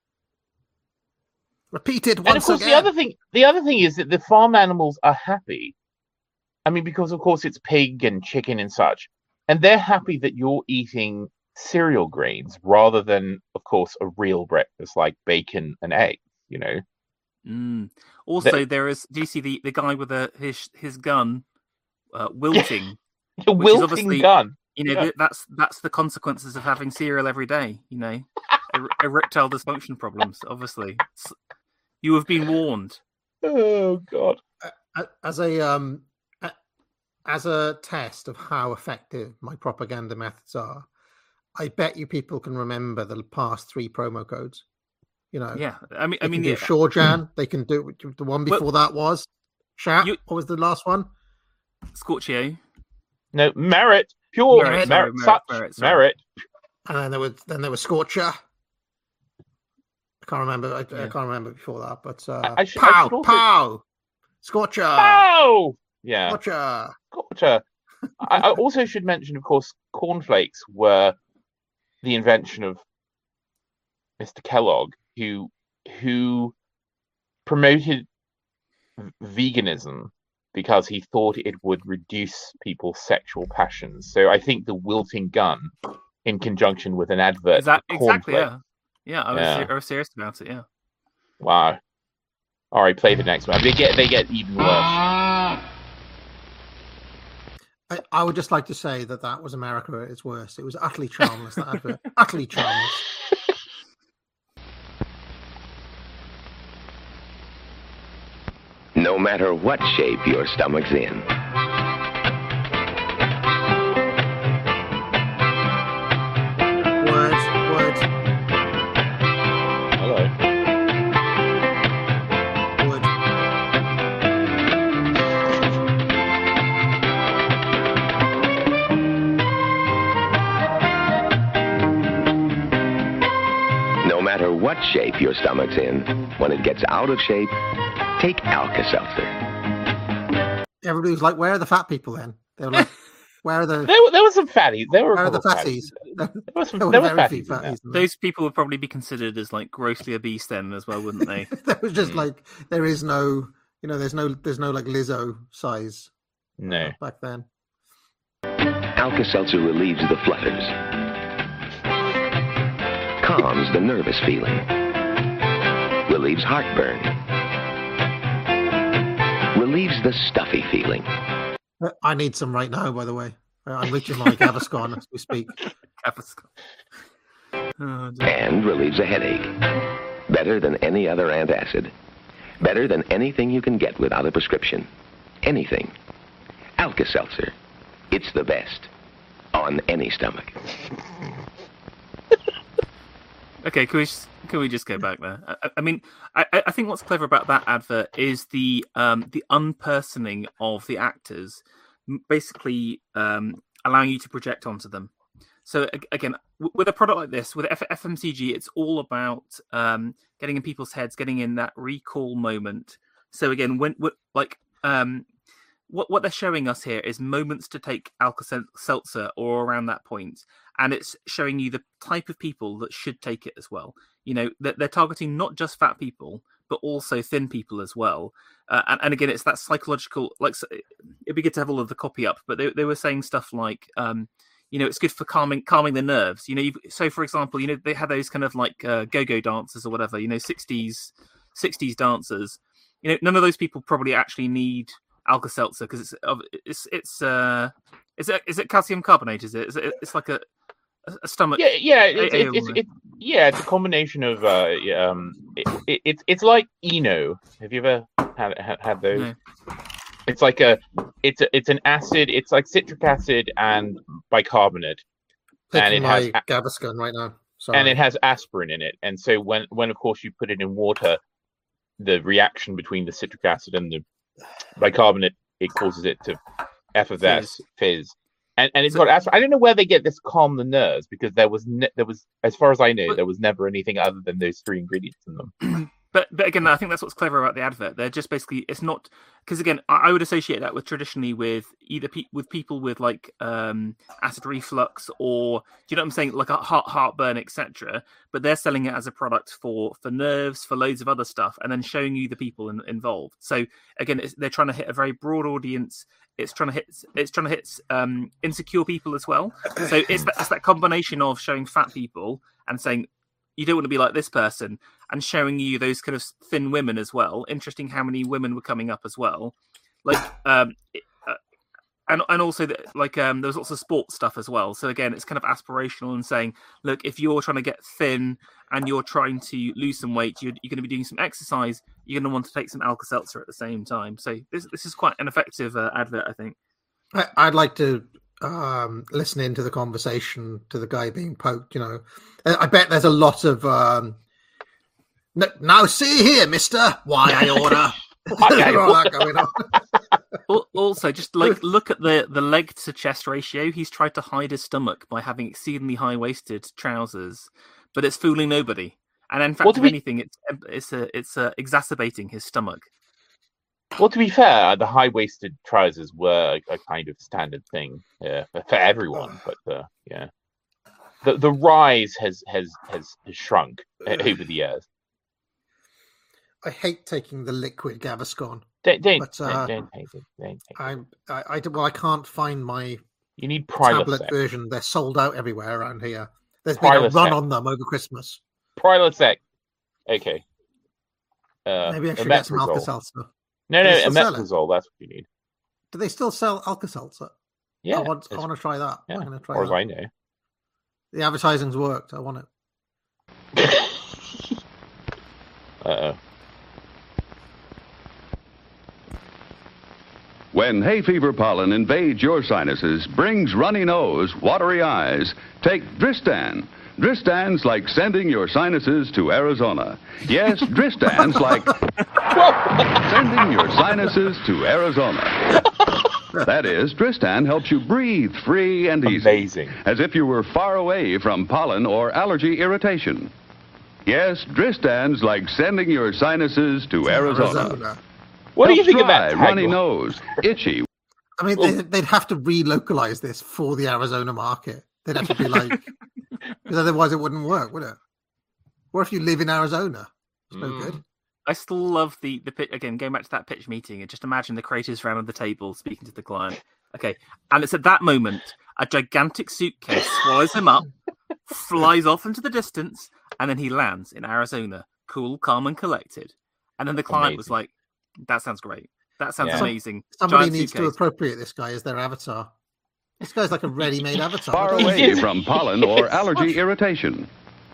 Speaker 2: Repeat it once
Speaker 3: and of course,
Speaker 2: again.
Speaker 3: the other thing is that the farm animals are happy. I mean, because of course it's pig and chicken and such, and they're happy that you're eating cereal grains rather than, of course, a real breakfast like bacon and eggs. You know.
Speaker 4: Also, there is. Do you see the guy with his gun wilting?
Speaker 3: The wilting gun.
Speaker 4: You know, that's the consequences of having cereal every day. You know, erectile dysfunction problems. Obviously, you have been warned.
Speaker 3: Oh God!
Speaker 2: As a test of how effective my propaganda methods are, I bet you people can remember the past 3 promo codes. You know,
Speaker 4: yeah. I mean,
Speaker 2: yeah. Shawjan. They can do the one before that was Shat. What was the last one?
Speaker 4: Scorchio.
Speaker 3: No, merit. Pure merit. Merit.
Speaker 2: And then there was Scorcher. I can't remember. I can't remember before that. But pow, Scorcher.
Speaker 3: Pow. Yeah.
Speaker 2: Scorcher.
Speaker 3: I also should mention, of course, cornflakes were the invention of Mr. Kellogg, who promoted veganism because he thought it would reduce people's sexual passions. So I think the wilting gun, in conjunction with an advert,
Speaker 4: is that exactly? Yeah. I was serious about it. Yeah.
Speaker 3: Wow. All right, play the next one. They get even worse.
Speaker 2: I would just like to say that was America at its worst. It was utterly charmless. That advert, utterly charmless.
Speaker 15: No matter what shape your stomach's in.
Speaker 2: Words.
Speaker 3: Hello.
Speaker 2: Words.
Speaker 15: No matter what shape your stomach's in, when it gets out of shape, take Alka-Seltzer.
Speaker 2: Everybody was like, "Where are the fat people?" Then they were like, "Where are the?"
Speaker 3: There were some fatties. Where
Speaker 2: are the fatties?
Speaker 3: There were very fatties.
Speaker 4: Those people would probably be considered as like grossly obese then as well, wouldn't they?
Speaker 2: There was just like there is no, there's no like Lizzo size.
Speaker 3: No.
Speaker 2: Back then.
Speaker 15: Alka-Seltzer relieves the flutters, calms the nervous feeling, relieves heartburn, relieves the stuffy feeling.
Speaker 2: I need some right now, by the way. I'm reaching my Gaviscon as we speak.
Speaker 4: Gaviscon.
Speaker 15: And relieves a headache. Better than any other antacid. Better than anything you can get without a prescription. Anything. Alka-Seltzer. It's the best. On any stomach.
Speaker 4: Okay, can we just go back there? I mean, I think what's clever about that advert is the unpersoning of the actors, basically allowing you to project onto them. So again, with a product like this, with FMCG, it's all about getting in people's heads, getting in that recall moment. So again, what they're showing us here is moments to take Alka-Seltzer or around that point, and it's showing you the type of people that should take it as well. You know, they're targeting not just fat people, but also thin people as well. And again, it's that psychological, like, it'd be good to have all of the copy up, but they were saying stuff like, it's good for calming the nerves. So for example, they had those kind of like go-go dancers or whatever, 60s dancers. None of those people probably actually need Alka-Seltzer because is it calcium carbonate? Is it? It's like a stomach.
Speaker 3: It's a combination of it's like Eno. Have you ever had those? No. It's like it's an acid. It's like citric acid and bicarbonate, and it has
Speaker 2: Gaviscon right now. Sorry.
Speaker 3: And it has aspirin in it. And so when of course you put it in water, the reaction between the citric acid and the bicarbonate, it causes it to effervesce, fizz. And it's got acid. I don't know where they get this calm the nerves, because there was as far as I know, there was never anything other than those 3 ingredients in them.
Speaker 4: But again, I think that's what's clever about the advert. They're just basically, it's not, because again, I would associate that with traditionally with either with people with like acid reflux, or do you know what I'm saying, like a heartburn, etc. But they're selling it as a product for nerves, for loads of other stuff, and then showing you the people involved. So again, they're trying to hit a very broad audience. It's trying to hit insecure people as well. So it's that combination of showing fat people and saying, you don't want to be like this person, and showing you those kind of thin women as well. Interesting how many women were coming up as well, like and also there was lots of sports stuff as well. So again, it's kind of aspirational and saying, look, if you're trying to get thin and you're trying to lose some weight, you're going to be doing some exercise. You're going to want to take some Alka-Seltzer at the same time. So this is quite an effective advert, I think.
Speaker 2: I'd like to listen into the conversation to the guy being poked. You know, I bet there's a lot of now see here, mister, why I order. All that going on.
Speaker 4: Also, just like look at the leg to chest ratio. He's tried to hide his stomach by having exceedingly high waisted trousers, but it's fooling nobody. And in fact, if anything, it's exacerbating his stomach.
Speaker 3: Well, to be fair, the high-waisted trousers were a kind of standard thing for everyone, but yeah, the rise has shrunk over the years.
Speaker 2: I hate taking the liquid Gaviscon.
Speaker 3: Don't take it.
Speaker 2: I can't find my.
Speaker 3: You need
Speaker 2: tablet version. They're sold out everywhere around here. There's been a run on them over Christmas.
Speaker 3: Prilosec. Okay.
Speaker 2: Maybe I should get some Alka-Seltzer.
Speaker 3: No, omeprazole. That's what you need.
Speaker 2: Do they still sell Alka-Seltzer?
Speaker 3: Yeah,
Speaker 2: I want to try that.
Speaker 3: Yeah,
Speaker 2: I'm going to try
Speaker 3: as
Speaker 2: that.
Speaker 3: I know.
Speaker 2: The advertising's worked. I want it.
Speaker 3: Uh-oh.
Speaker 16: When hay fever pollen invades your sinuses, brings runny nose, watery eyes, take Dristan. Dristan's like sending your sinuses to Arizona. Yes, Dristan's like sending your sinuses to Arizona. That is, Dristan helps you breathe free and easy.
Speaker 3: Amazing.
Speaker 16: As if you were far away from pollen or allergy irritation. Yes, Dristan's like sending your sinuses to Arizona.
Speaker 3: What do you think of that?
Speaker 16: Runny nose, itchy.
Speaker 2: I mean, they'd have to relocalize this for the Arizona market. They'd have to be like, because otherwise it wouldn't work, would it? Or if you live in Arizona, it's no good.
Speaker 4: I still love the pitch, again, going back to that pitch meeting, and just imagine the creators around the table speaking to the client. Okay, and it's at that moment, a gigantic suitcase swallows him up, flies off into the distance, and then he lands in Arizona, cool, calm, and collected. And then the client was like, that sounds great. That sounds amazing.
Speaker 2: Somebody needs to appropriate this guy as their avatar. This guy's like a ready-made avatar.
Speaker 16: Far away from pollen or allergy irritation.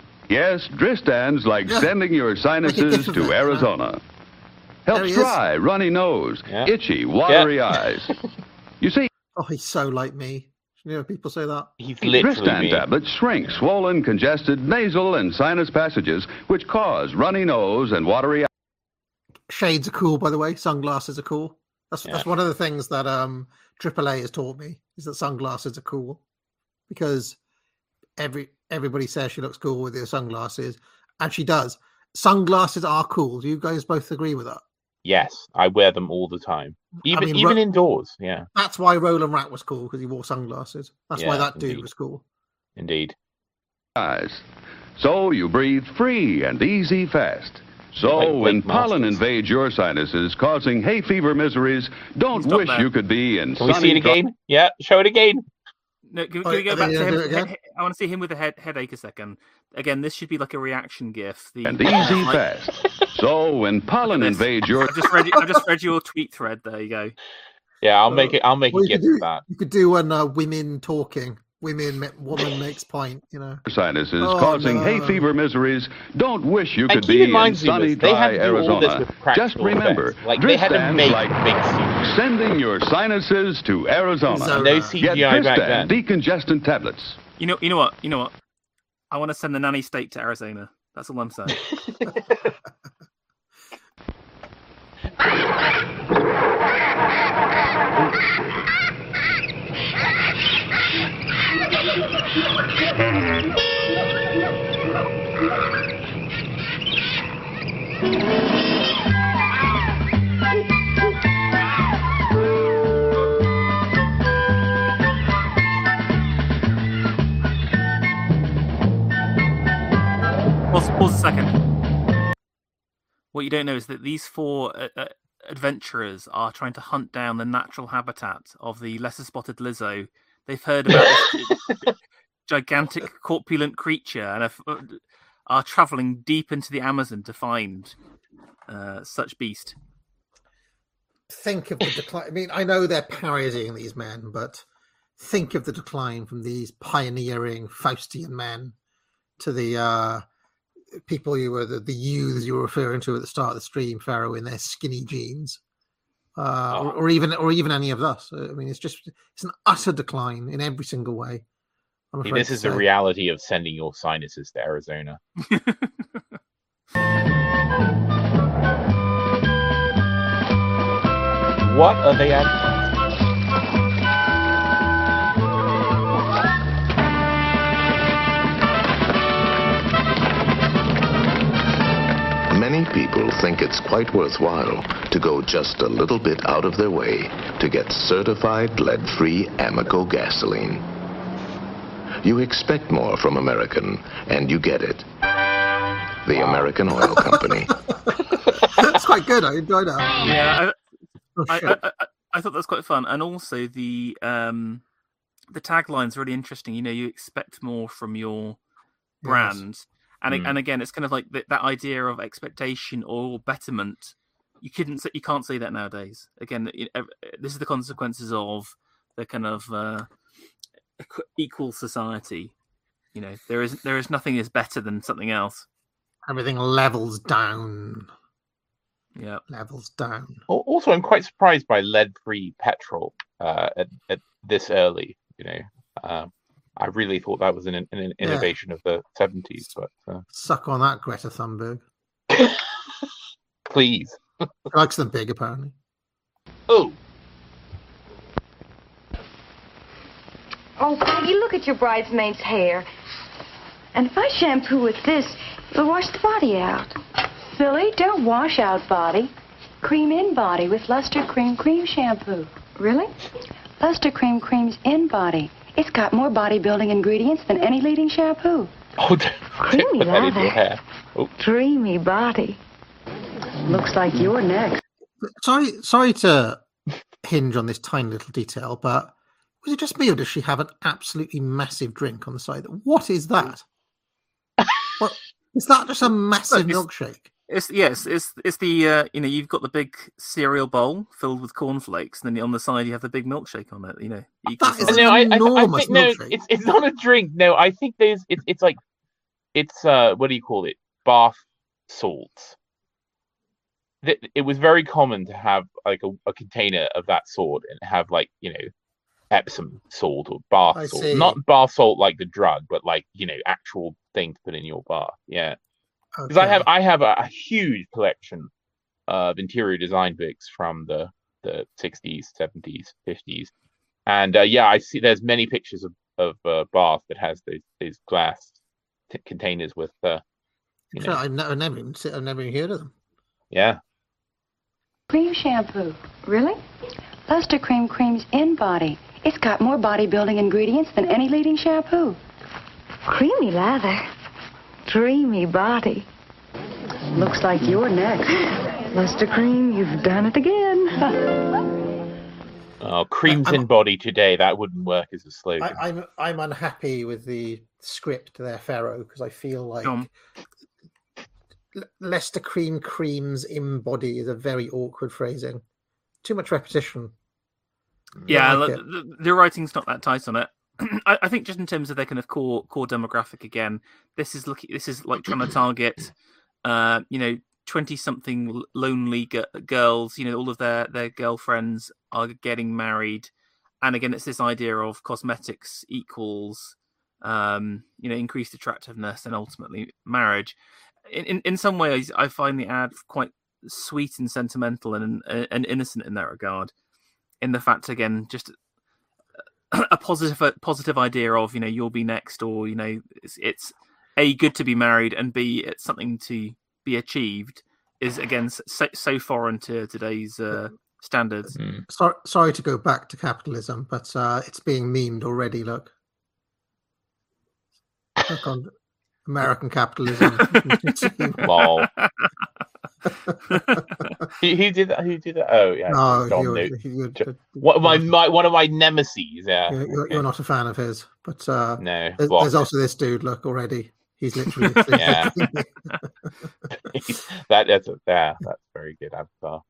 Speaker 16: Yes, Dristan's like sending your sinuses to Arizona. Helps dry, runny nose, itchy, watery eyes. You see...
Speaker 2: Oh, he's so like me. You know, people say that.
Speaker 3: He's literally
Speaker 16: Dristan
Speaker 3: me.
Speaker 16: tablets shrink swollen, congested nasal and sinus passages, which cause runny nose and watery eyes.
Speaker 2: Shades are cool, by the way. Sunglasses are cool. That's one of the things that AAA has taught me, is that sunglasses are cool, because everybody says she looks cool with her sunglasses, and she does. Sunglasses are cool. Do you guys both agree with that?
Speaker 3: Yes, I wear them all the time, even indoors. Yeah,
Speaker 2: that's why Roland Rat was cool, because he wore sunglasses. That's why that dude was cool.
Speaker 3: Indeed.
Speaker 16: Eyes. So you breathe free and easy fast. So when pollen invades your sinuses, causing hay fever miseries, don't wish you could be in
Speaker 3: sunny... Can we see it again? Yeah, show it again.
Speaker 4: No, can we go back to him? I want to see him with a headache a second. Again, this should be like a reaction gif.
Speaker 16: And easy fast. So when pollen invades your...
Speaker 4: I just read your tweet thread. There you go.
Speaker 3: Yeah, I'll make a gif of that.
Speaker 2: You could do when women talking. Woman makes point, you know.
Speaker 16: Sinuses causing hay fever miseries. Don't wish you could be in sunny, dry Arizona. Just remember, Dristan's like sending your sinuses to Arizona.
Speaker 3: No CGI back then.
Speaker 16: Decongestant tablets.
Speaker 4: You know what? I want to send the nanny state to Arizona. That's all I'm saying. Pause a second. What you don't know is that these four adventurers are trying to hunt down the natural habitat of the lesser spotted lizzo. They've heard about this gigantic corpulent creature and are travelling deep into the Amazon to find such beast.
Speaker 2: Think of the decline. I mean, I know they're parodying these men, but think of the decline from these pioneering Faustian men to the people you were, the youths you were referring to at the start of the stream, Pharaoh, in their skinny jeans, or even any of us. I mean, it's an utter decline in every single way.
Speaker 3: This is the reality of sending your sinuses to Arizona. What are they advertising?
Speaker 15: Many people think it's quite worthwhile to go just a little bit out of their way to get certified lead-free Amoco gasoline. You expect more from American, and you get it. The American Oil Company.
Speaker 2: That's quite good. I enjoyed that.
Speaker 4: Yeah, I thought that was quite fun, and also the tagline's really interesting. You know, you expect more from your brand, and again, it's kind of like that idea of expectation or betterment. You can't say that nowadays. Again, this is the consequences of the kind of equal society. You know, there is nothing is better than something else.
Speaker 2: Everything levels down.
Speaker 4: Yeah,
Speaker 2: levels down.
Speaker 3: Also, I'm quite surprised by lead-free petrol at this early. You know, I really thought that was an innovation of the 70s. But
Speaker 2: suck on that, Greta Thunberg.
Speaker 3: Please.
Speaker 2: She likes them big, apparently.
Speaker 3: Oh,
Speaker 17: Peggy, look at your bridesmaid's hair. And if I shampoo with this, it'll wash the body out. Silly, don't wash out body. Cream in body with Luster Cream Shampoo. Really? Luster Cream's in body. It's got more bodybuilding ingredients than any leading shampoo.
Speaker 3: Oh,
Speaker 17: creamy
Speaker 3: put that in your
Speaker 17: lather.
Speaker 3: hair. Oh.
Speaker 17: Dreamy body. Looks like you're next.
Speaker 2: Sorry to hinge on this tiny little detail, but was it just me, or does she have an absolutely massive drink on the side? What is that? What, is that just a massive milkshake?
Speaker 4: It's the you know, you've got the big cereal bowl filled with cornflakes, and then on the side you have the big milkshake on it. You know,
Speaker 2: that is
Speaker 3: no,
Speaker 2: an enormous
Speaker 3: I think, no,
Speaker 2: milkshake.
Speaker 3: it's not a drink. No, I think it's like what do you call it? Bath salts. It was very common to have like a container of that sort and have like, you know, Epsom salt or bath salt.
Speaker 2: see.
Speaker 3: Not bath salt like the drug, but like, you know, actual thing to put in your bath. Yeah. Because I have a huge collection of interior design books from the 60s, 70s, 50s. And I see there's many pictures of bath that has these glass containers with you know.
Speaker 2: I've never even heard of them.
Speaker 3: Yeah.
Speaker 17: Cream shampoo. Really? Luster Cream's in body. It's got more bodybuilding ingredients than any leading shampoo. Creamy lather. Dreamy body. Looks like you're next. Luster Cream, you've done it again.
Speaker 3: Oh, creams in body today. That wouldn't work as a slogan.
Speaker 2: I'm unhappy with the script there, Pharaoh, because I feel like Leicester creams in body is a very awkward phrasing. Too much repetition.
Speaker 4: Yeah, the writing's not that tight on it. I think just in terms of their kind of core demographic, again, this is like trying to target, 20-something lonely girls. You know, all of their girlfriends are getting married, and again, it's this idea of cosmetics equals, increased attractiveness and ultimately marriage. In some ways, I find the ad quite sweet and sentimental and innocent in that regard. In the fact, again, just a positive idea of, you know, you'll be next, or, you know, it's A, good to be married, and B, it's something to be achieved, is again so foreign to today's standards.
Speaker 2: Sorry to go back to capitalism, but it's being memed already. Look on American capitalism.
Speaker 3: Lol. Who did that? Who did that? Oh yeah.
Speaker 2: No,
Speaker 3: John one of my nemesis. Yeah.
Speaker 2: You're not a fan of his, but
Speaker 3: no.
Speaker 2: There's also this dude. Look already. He's literally.
Speaker 3: Yeah. That's very good Avatar.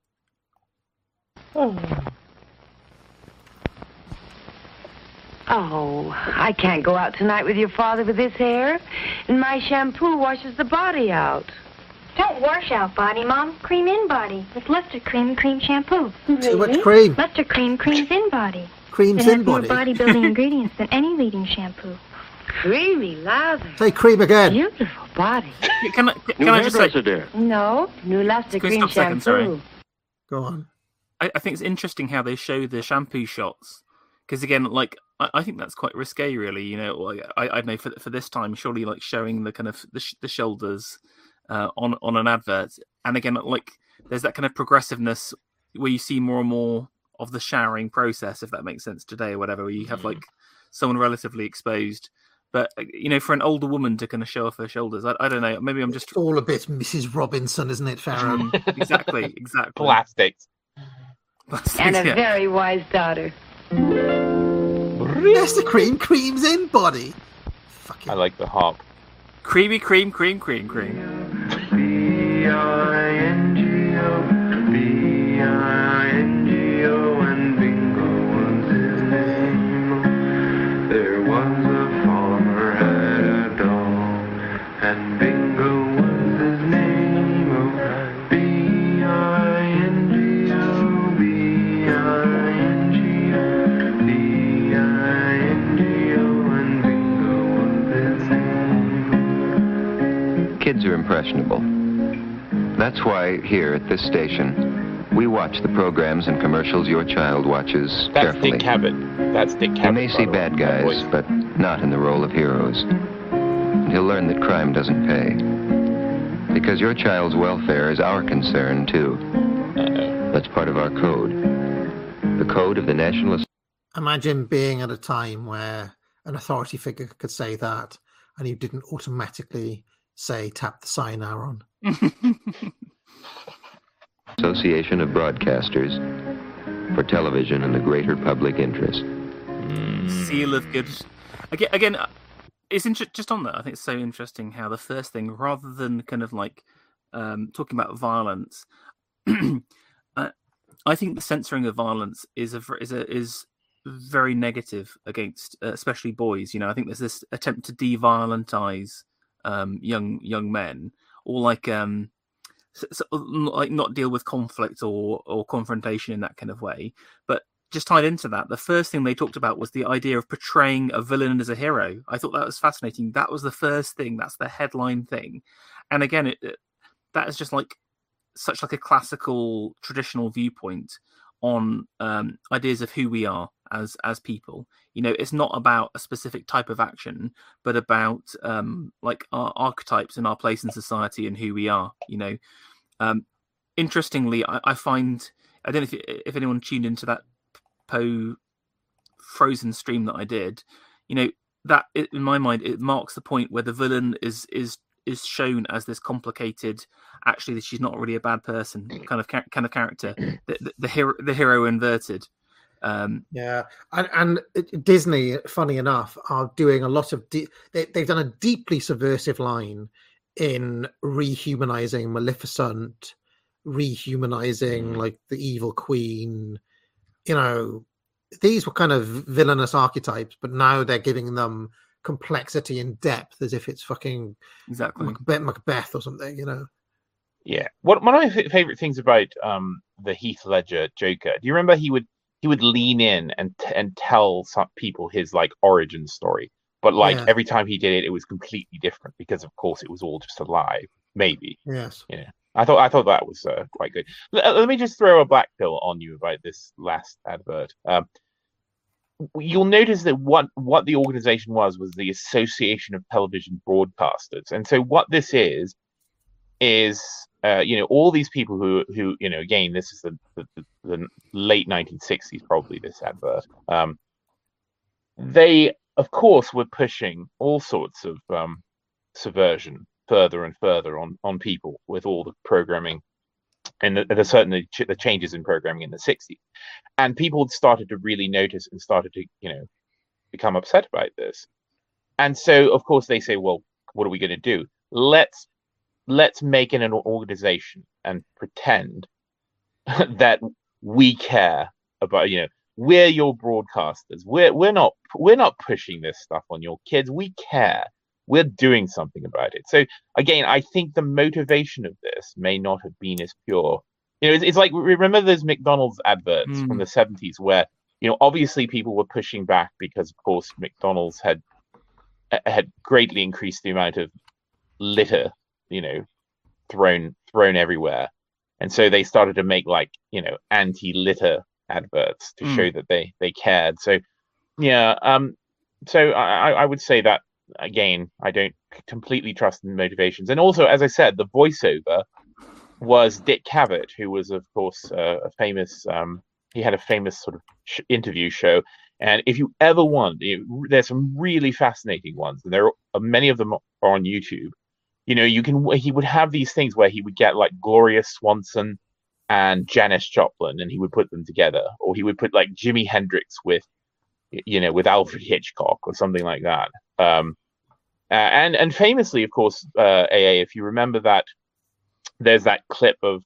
Speaker 17: Oh, I can't go out tonight with your father with this hair. And my shampoo washes the body out.
Speaker 18: Don't wash out body, Mom. Cream in body with Luster Cream shampoo.
Speaker 2: Too much cream.
Speaker 18: Luster creams in body.
Speaker 2: Creams
Speaker 18: it
Speaker 2: in
Speaker 18: has more
Speaker 2: body.
Speaker 18: body-building ingredients than any leading shampoo.
Speaker 17: Creamy lather.
Speaker 2: Say cream again.
Speaker 17: Beautiful body.
Speaker 4: Can I just say?
Speaker 17: No, new Luster
Speaker 4: Can we
Speaker 17: Cream
Speaker 4: stop a second, sorry?
Speaker 17: shampoo.
Speaker 2: Go on.
Speaker 4: I think it's interesting how they show the shampoo shots, because again, like I think that's quite risque, really. You know, like, I know for this time, surely like showing the kind of the shoulders on an advert, and again, like there's that kind of progressiveness where you see more and more of the showering process, if that makes sense today or whatever, where you have like someone relatively exposed. But you know, for an older woman to kind of show off her shoulders, I don't know. Maybe I'm just
Speaker 2: all a bit Mrs. Robinson, isn't it, Farron?
Speaker 4: exactly.
Speaker 3: Plastics.
Speaker 17: And a very wise daughter.
Speaker 2: Yes, the creams in body.
Speaker 3: I like the harp.
Speaker 4: Creamy cream.
Speaker 14: B-I-N-G-O, and Bingo was his name. There was a farmer had a dog, and Bingo was his name. Oh, B-I-N-G-O, B-I-N-G-O, B-I-N-G-O, and Bingo was his name.
Speaker 19: Kids are impressionable. That's why here at this station, we watch the programs and commercials your child watches carefully.
Speaker 3: Dick Cavett. That's Dick Cavett.
Speaker 19: You may see bad guys, but not in the role of heroes. And he'll learn that crime doesn't pay. Because your child's welfare is our concern, too. That's part of our code. The code of the National...
Speaker 2: Imagine being at a time where an authority figure could say that, and you didn't automatically say, tap the sign, Aaron.
Speaker 19: Association of Broadcasters for Television and the Greater Public Interest.
Speaker 4: Seal of good. Again, it's just on that. I think it's so interesting how the first thing, rather than kind of like talking about violence, I think the censoring of violence is very negative against, especially boys. You know, I think there's this attempt to de-violentize young men, or like like not deal with conflict or confrontation in that kind of way. But just tied into that, the first thing they talked about was the idea of portraying a villain as a hero. I thought that was fascinating. That was the first thing. That's the headline thing. And again, that is just like such like a classical traditional viewpoint on ideas of who we are as people. You know, it's not about a specific type of action, but about like our archetypes and our place in society and who we are. You know, interestingly, I find, I don't know if anyone tuned into that Poe Frozen stream that I did. You know, that in my mind it marks the point where the villain is shown as this complicated, actually she's not really a bad person kind of character, the hero inverted.
Speaker 2: Yeah, and Disney, funny enough, are doing a lot of they've done a deeply subversive line in rehumanizing Maleficent, rehumanizing like the evil queen. You know, these were kind of villainous archetypes, but now they're giving them complexity and depth as if it's fucking
Speaker 4: exactly
Speaker 2: Macbeth or something, you know.
Speaker 3: Yeah, one of my favorite things about the Heath Ledger Joker, do you remember he would lean in and tell some people his like origin story, but like every time he did it, it was completely different because of course it was all just a lie. Maybe.
Speaker 2: Yes.
Speaker 3: Yeah. I thought that was quite good. Let me just throw a black pill on you about this last advert. You'll notice that what the organization was the Association of Television Broadcasters, and so what this is you know, all these people who you know, again, this is the late 1960s, probably, this advert. They of course were pushing all sorts of subversion further and further on people with all the programming and certainly the changes in programming in the 60s. And people started to really notice and started to, become upset about this. And so, of course, they say, well, what are we going to do? Let's make it an organization and pretend that we care about, we're your broadcasters. We're not pushing this stuff on your kids. We care. We're doing something about it. So again, I think the motivation of this may not have been as pure. It's like, remember those McDonald's adverts from the 70s where, obviously people were pushing back because, of course, McDonald's had greatly increased the amount of litter, thrown everywhere. And so they started to make anti-litter adverts to show that they cared. So, yeah. So I would say that, again, I don't completely trust in motivations. And also, as I said, the voiceover was Dick Cavett, who was, of course, a famous, he had a famous sort of interview show. And if you ever want, there's some really fascinating ones, and there are many of them are on YouTube. He would have these things where he would get like Gloria Swanson and Janis Joplin, and he would put them together, or he would put like Jimi Hendrix with Alfred Hitchcock or something like that. And famously, of course, AA, if you remember that, there's that clip of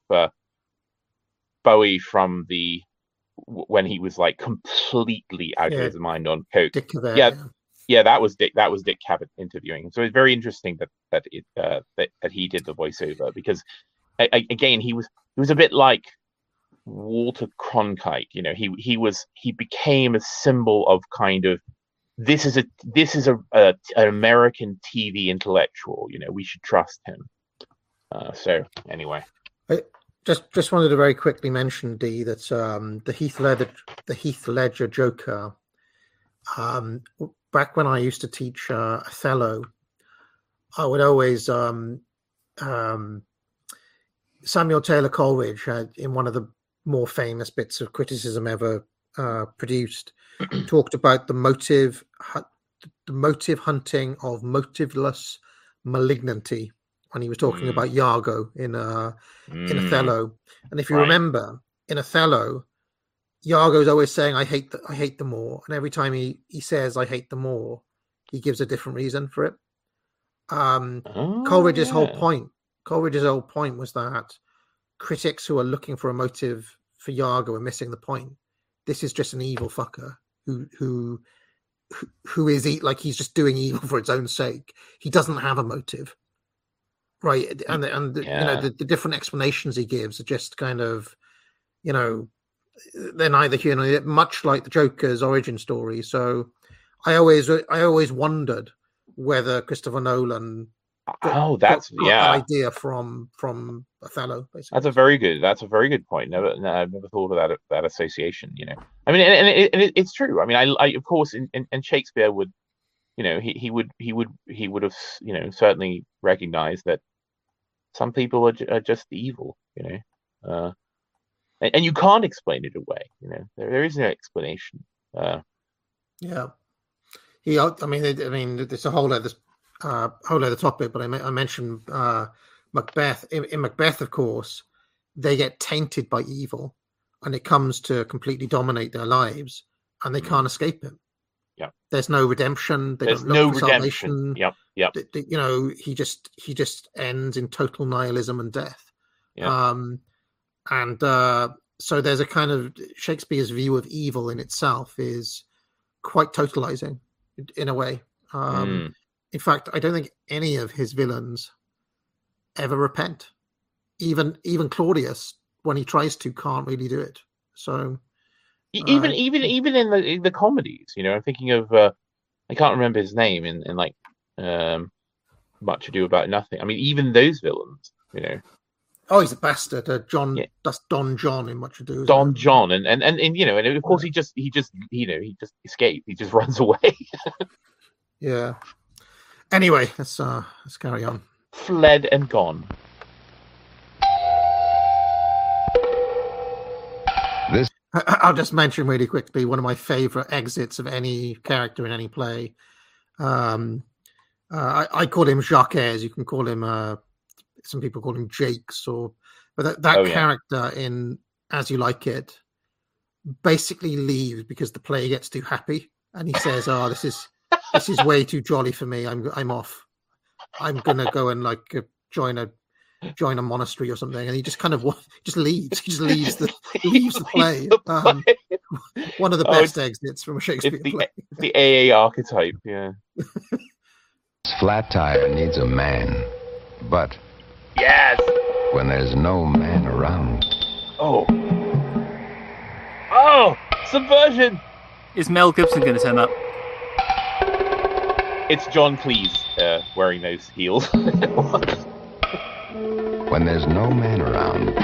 Speaker 3: Bowie from when he was like completely out of his mind on coke.
Speaker 2: Dick Cavett,
Speaker 3: that was Dick Cavett interviewing him. So it's very interesting that he did the voiceover, because again, he was a bit like Walter Cronkite. He became a symbol of kind of, this is an American TV intellectual. We should trust him. So anyway,
Speaker 2: I just wanted to very quickly mention, Dee, that the Heath Ledger Joker. Back when I used to teach Othello, I would always Samuel Taylor Coleridge, in one of the more famous bits of criticism ever produced, talked about the motive hunting of motiveless malignity when he was talking about Iago in Othello. And if you remember, in Othello, Iago's always saying, I hate the Moor. And every time he says, I hate the Moor, he gives a different reason for it. Coleridge's whole point was that critics who are looking for a motive for Iago are missing the point. This is just an evil fucker who is he's just doing evil for its own sake. He doesn't have a motive, right? And the different explanations he gives are just kind of, they're neither much like the Joker's origin story. So I always wondered whether Christopher Nolan got that idea from Othello, basically. That's
Speaker 3: a very good point. I've never thought of that association. I mean, and it's true. I mean, I of course, and Shakespeare would, he would have, certainly recognized that some people are just evil, and you can't explain it away. There is no explanation.
Speaker 2: Yeah. It's a whole other topic, but I mentioned Macbeth. In Macbeth, of course, they get tainted by evil, and it comes to completely dominate their lives, and they can't escape it.
Speaker 3: Yeah,
Speaker 2: there's no redemption.
Speaker 3: There's no redemption. Yep.
Speaker 2: He just ends in total nihilism and death.
Speaker 3: Yeah.
Speaker 2: So there's a kind of, Shakespeare's view of evil in itself is quite totalizing in a way. In fact, I don't think any of his villains ever repent. Even Claudius, when he tries to, can't really do it. So
Speaker 3: even in the comedies, I'm thinking of I can't remember his name in like Much Ado About Nothing. I mean, even those villains,
Speaker 2: Oh, he's a bastard, John. Yeah. That's Don John in Much Ado.
Speaker 3: Don John, and of course he just escapes. He just runs away.
Speaker 2: Yeah. Anyway, let's carry on.
Speaker 3: Fled and gone.
Speaker 2: I'll just mention really quickly one of my favorite exits of any character in any play. I call him Jacques. You can call him. Some people call him Jakes, but that character in As You Like It basically leaves because the player gets too happy, and he says, "Oh, this is way too jolly for me. I'm off. I'm gonna go and join a monastery or something." And he just kind of just leaves. He just leaves the play. One of the best exits from a Shakespeare play.
Speaker 3: The AA archetype, yeah.
Speaker 19: Flat tire needs a man, but
Speaker 3: yes,
Speaker 19: when there's no man around.
Speaker 3: Oh, subversion!
Speaker 4: Is Mel Gibson going to turn up?
Speaker 3: It's John Cleese wearing those heels.
Speaker 19: When there's no man around,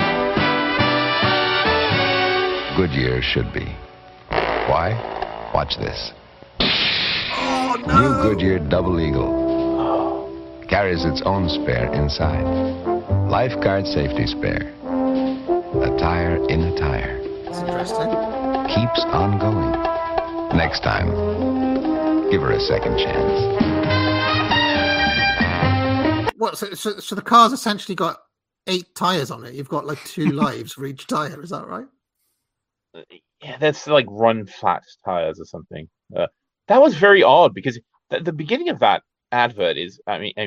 Speaker 19: Goodyear should be. Why? Watch this.
Speaker 2: Oh, no.
Speaker 19: New Goodyear Double Eagle. Carries its own spare inside. Lifeguard safety spare. A tire in a tire.
Speaker 2: That's interesting.
Speaker 19: Keeps on going. Next time, give her a second chance.
Speaker 2: What? So the car's essentially got 8 tires on it. You've got 2 lives for each tire. Is that right?
Speaker 3: Yeah, that's run flat tires or something. That was very odd because the beginning of that advert is,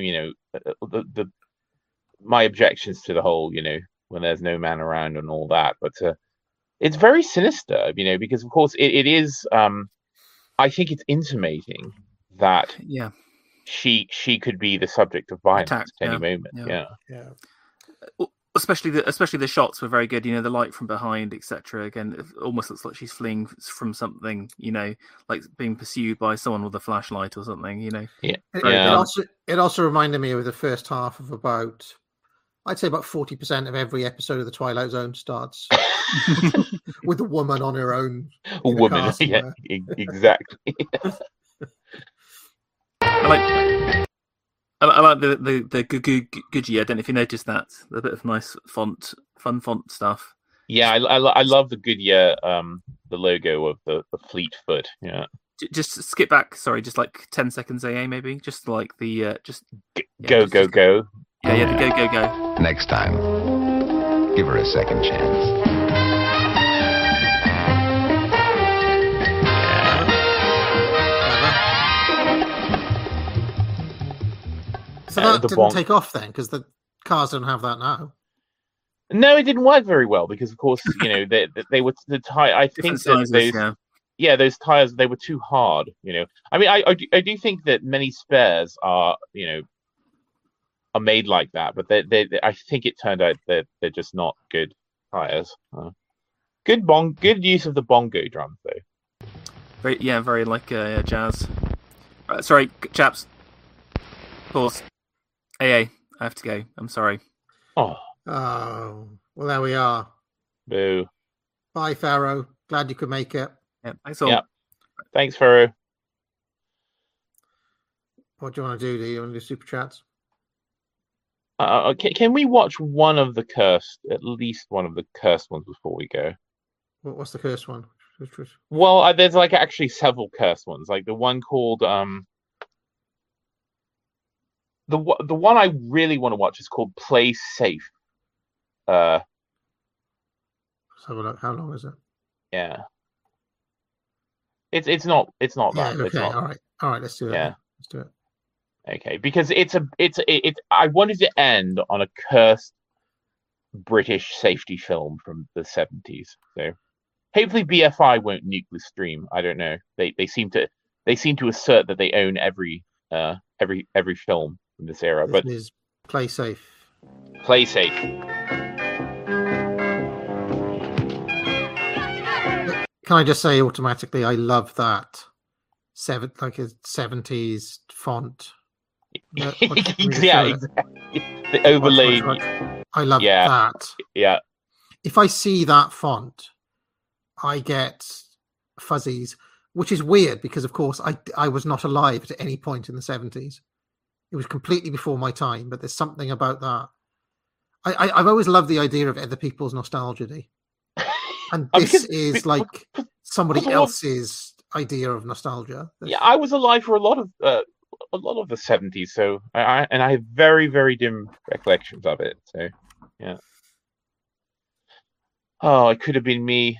Speaker 3: my objections to the whole, when there's no man around and all that, but it's very sinister, because of course it is. I think it's intimating that she could be the subject of violence at any moment. Yeah.
Speaker 4: Especially the shots were very good. The light from behind, etc. Again, it almost looks like she's fleeing from something. Like being pursued by someone with a flashlight or something.
Speaker 3: Yeah.
Speaker 2: It also reminded me of the first half of I'd say about 40% of every episode of The Twilight Zone starts with a woman on her own.
Speaker 3: A woman, yeah, exactly.
Speaker 4: I like the Goodyear. I don't know if you noticed that. A bit of nice fun font stuff.
Speaker 3: Yeah, I love the Goodyear, the logo of the fleet foot. Yeah.
Speaker 4: Just skip back. Sorry, just 10 seconds, AA maybe. Just like the
Speaker 3: go.
Speaker 4: Yeah, the go.
Speaker 19: Next time, give her a second chance.
Speaker 2: So that didn't take off then, because the cars don't have that now.
Speaker 3: No, it didn't work very well because, of course, they were the tire. I think that those tires, they were too hard. I mean, I do think that many spares are are made like that, but they I think it turned out that they're just not good tires. Good use of the bongo drums though.
Speaker 4: Very like jazz. Sorry, chaps. Pause. AA, I have to go. I'm sorry.
Speaker 2: Oh, well, there we are.
Speaker 3: Boo.
Speaker 2: Bye, Pharaoh. Glad you could make it.
Speaker 4: Yeah, thanks all.
Speaker 3: Yeah. Thanks, Pharaoh.
Speaker 2: What do you want to do? Do you want to do super chats?
Speaker 3: Can we watch one of the cursed, at least one of the cursed ones before we go?
Speaker 2: What's the cursed one?
Speaker 3: Well, there's actually several cursed ones. Like the one called the one I really want to watch is called Play Safe.
Speaker 2: Let's have a look. How long is it?
Speaker 3: Yeah. It's not that.
Speaker 2: Okay.
Speaker 3: It's not...
Speaker 2: All right. Let's do it.
Speaker 3: Yeah.
Speaker 2: Let's do it.
Speaker 3: Okay, because it's I wanted to end on a cursed British safety film from the 70s. So hopefully BFI won't nuke the stream. I don't know. They seem to assert that they own every film from this era. But
Speaker 2: is Play Safe.
Speaker 3: Play Safe.
Speaker 2: Can I just say automatically, I love that 70s font.
Speaker 3: Yeah, exactly. The overlaid.
Speaker 2: I love that.
Speaker 3: Yeah.
Speaker 2: If I see that font, I get fuzzies, which is weird because, of course, I was not alive at any point in the 70s. It was completely before my time, but there's something about that. I've always loved the idea of other people's nostalgia. And this is like somebody else's idea of nostalgia.
Speaker 3: Yeah, I was alive for a lot of a lot of the 70s, so I have very, very dim recollections of it. So, yeah. Oh, it could have been me.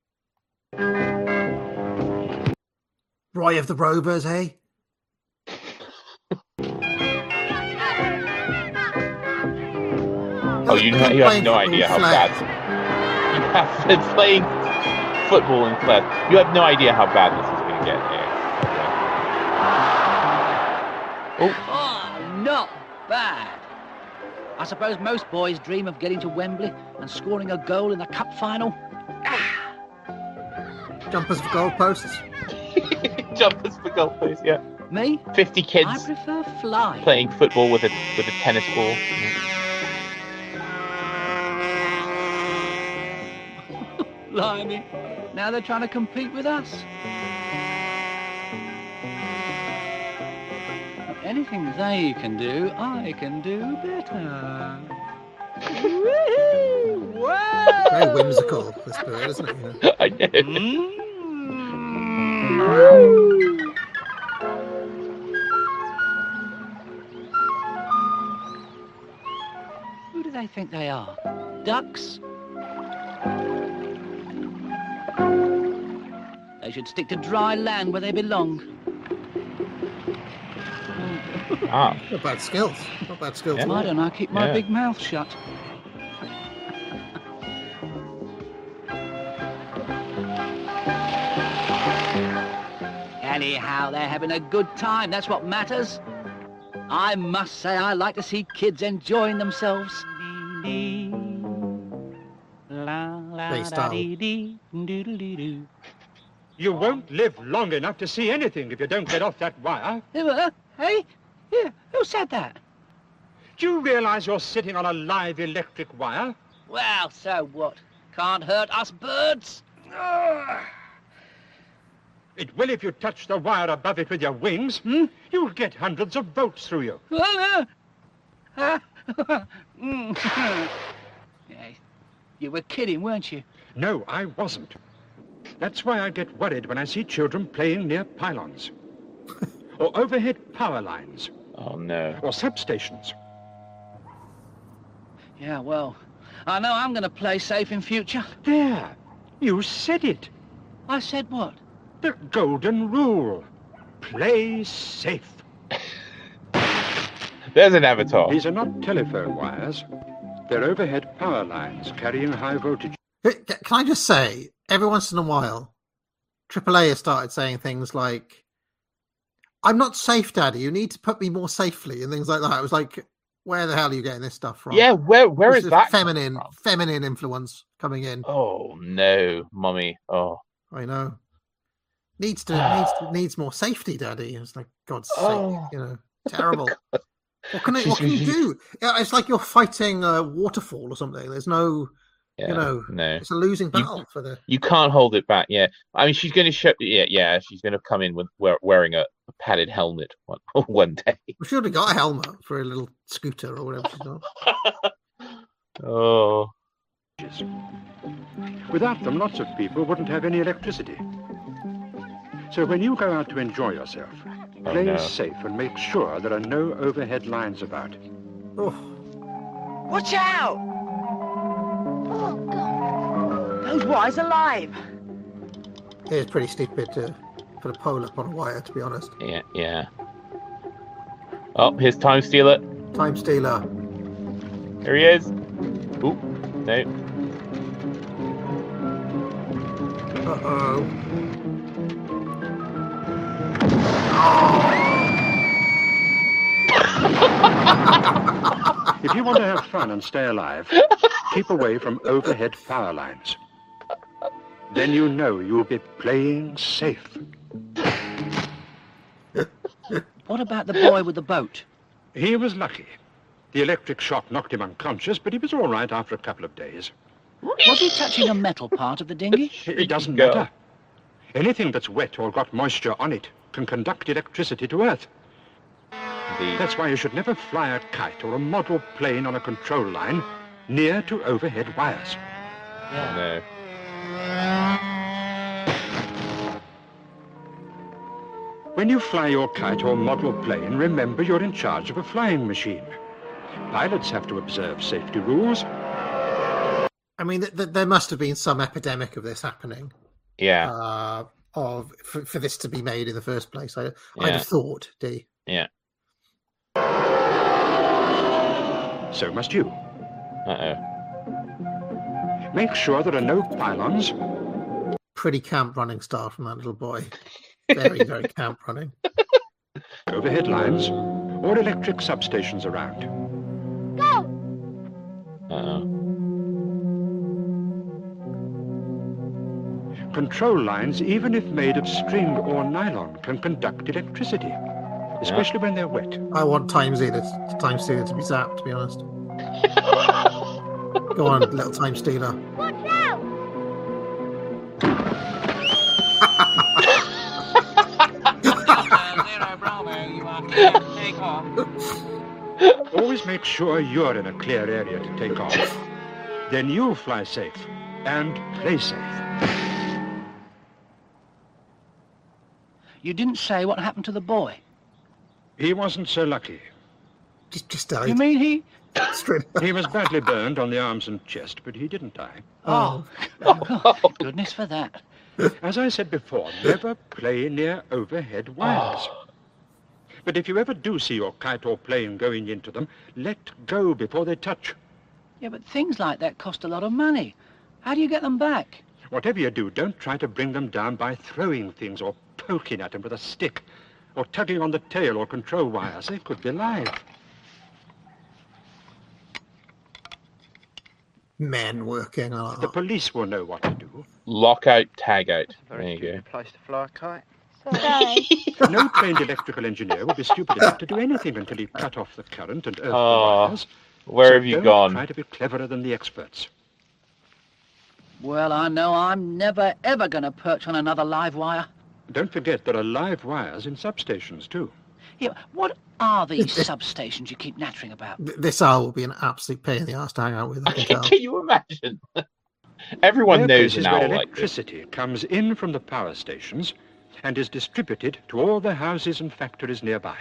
Speaker 2: Roy of the Rovers, hey?
Speaker 3: Oh, you have no idea how bad. You have been playing football in class. You have no idea how bad this is going to get. Yeah.
Speaker 20: Oh, not bad. I suppose most boys dream of getting to Wembley and scoring a goal in the cup final.
Speaker 2: Jumpers for goalposts.
Speaker 3: Jumpers for goalposts, yeah.
Speaker 20: Me?
Speaker 3: 50 kids.
Speaker 20: I prefer flying.
Speaker 3: Playing football with a tennis ball.
Speaker 20: Blimey, now they're trying to compete with us. Anything they can do, I can do better. Woo-hoo! Whoa!
Speaker 2: Very whimsical, this bird, isn't it? You know?
Speaker 3: I know.
Speaker 20: Who do they think they are? Ducks? They should stick to dry land where they belong.
Speaker 3: Ah.
Speaker 2: Not bad skills. Not bad skills.
Speaker 20: Yeah. I don't know, I keep my big mouth shut. Anyhow, they're having a good time, that's what matters. I must say I like to see kids enjoying themselves.
Speaker 21: You won't live long enough to see anything if you don't get off that wire.
Speaker 20: Hey? Yeah, who said that?
Speaker 21: Do you realize you're sitting on a live electric wire?
Speaker 20: Well, so what? Can't hurt us birds.
Speaker 21: It will if you touch the wire above it with your wings. You'll get hundreds of volts through you.
Speaker 20: You were kidding, weren't you?
Speaker 21: No, I wasn't. That's why I get worried when I see children playing near pylons. Or overhead power lines.
Speaker 3: Oh, no.
Speaker 21: Or substations.
Speaker 20: Yeah, well, I know I'm going to play safe in future.
Speaker 21: There. You said it.
Speaker 20: I said what?
Speaker 21: The golden rule. Play safe.
Speaker 3: There's an avatar.
Speaker 21: These are not telephone wires. They're overhead power lines carrying high voltage.
Speaker 2: Can I just say, every once in a while, AAA has started saying things like, "I'm not safe, Daddy. You need to put me more safely," and things like that. I was like, where the hell are you getting this stuff from?
Speaker 3: Yeah, where is that
Speaker 2: feminine influence coming in?
Speaker 3: Oh no, Mummy. Oh,
Speaker 2: I know. Needs more safety, Daddy. It's like, God's sake, you know, terrible. What can you do? It's like you're fighting a waterfall or something. There's no.
Speaker 3: Yeah,
Speaker 2: no. It's a losing battle for the.
Speaker 3: You can't hold it back. Yeah, I mean, she's going to show. Yeah, she's going to come in with wearing a padded helmet one day.
Speaker 2: We should have got a helmet for a little scooter or whatever she's got.
Speaker 3: Oh.
Speaker 21: Without them, lots of people wouldn't have any electricity. So when you go out to enjoy yourself, play safe and make sure there are no overhead lines about.
Speaker 2: Oh.
Speaker 22: Watch out! Those wires are live.
Speaker 2: It's pretty stupid to put a pole up on a wire, to be honest.
Speaker 3: Yeah. Oh, here's Time Stealer.
Speaker 2: Time Stealer.
Speaker 3: Here he is. Oop, no.
Speaker 2: Uh-oh.
Speaker 21: If you want to have fun and stay alive, keep away from overhead power lines. Then you know you'll be playing safe.
Speaker 20: What about the boy with the boat?
Speaker 21: He was lucky. The electric shock knocked him unconscious, but he was all right after a couple of days.
Speaker 20: Was he touching a metal part of the dinghy?
Speaker 21: It doesn't matter. Anything that's wet or got moisture on it can conduct electricity to Earth.
Speaker 3: Indeed.
Speaker 21: That's why you should never fly a kite or a model plane on a control line near to overhead wires.
Speaker 3: No.
Speaker 21: When you fly your kite or model plane, remember you're in charge of a flying machine. Pilots have to observe safety rules.
Speaker 2: I mean, there must have been some epidemic of this happening.
Speaker 3: Yeah.
Speaker 2: For this to be made in the first place. I'd have thought, D.
Speaker 3: Yeah.
Speaker 21: So must you.
Speaker 3: Uh-oh.
Speaker 21: Make sure there are no pylons.
Speaker 2: Pretty camp running style from that little boy. Very, very camp running.
Speaker 21: Overhead lines or electric substations around.
Speaker 18: Go!
Speaker 3: Uh-oh.
Speaker 21: Control lines, even if made of string or nylon, can conduct electricity, especially when they're wet.
Speaker 2: I want Time Stealer to be zapped, to be honest. Go on, little Time Stealer.
Speaker 18: Watch out!
Speaker 21: Always make sure you're in a clear area to take off. Then you'll fly safe and play safe.
Speaker 20: You didn't say what happened to the boy.
Speaker 21: He wasn't so lucky.
Speaker 2: Just died.
Speaker 20: You mean he...
Speaker 21: He was badly burned on the arms and chest, but he didn't die.
Speaker 20: Oh, thank goodness for that.
Speaker 21: As I said before, never play near overhead wires. But if you ever do see your kite or plane going into them, let go before they touch.
Speaker 20: Yeah, but things like that cost a lot of money. How do you get them back?
Speaker 21: Whatever you do, don't try to bring them down by throwing things or poking at them with a stick or tugging on the tail or control wires. They could be live.
Speaker 2: Men working on
Speaker 21: The police will know what to do.
Speaker 3: Lockout, tag out. There you go.
Speaker 13: Place to fly a kite.
Speaker 21: No trained electrical engineer will be stupid enough to do anything until he cut off the current and earth the wires.
Speaker 3: Where have you
Speaker 21: don't
Speaker 3: gone?
Speaker 21: Try to be cleverer than the experts.
Speaker 20: Well, I know I'm never, ever going to perch on another live wire.
Speaker 21: Don't forget there are live wires in substations too.
Speaker 20: Yeah, what are these substations you keep nattering about?
Speaker 2: This owl will be an absolute pain in the ass to hang out with. I can tell.
Speaker 3: Can you imagine? Everyone
Speaker 21: There are
Speaker 3: knows
Speaker 21: places
Speaker 3: an
Speaker 21: where
Speaker 3: owl like this.
Speaker 21: electricity comes in from the power stations and is distributed to all the houses and factories nearby.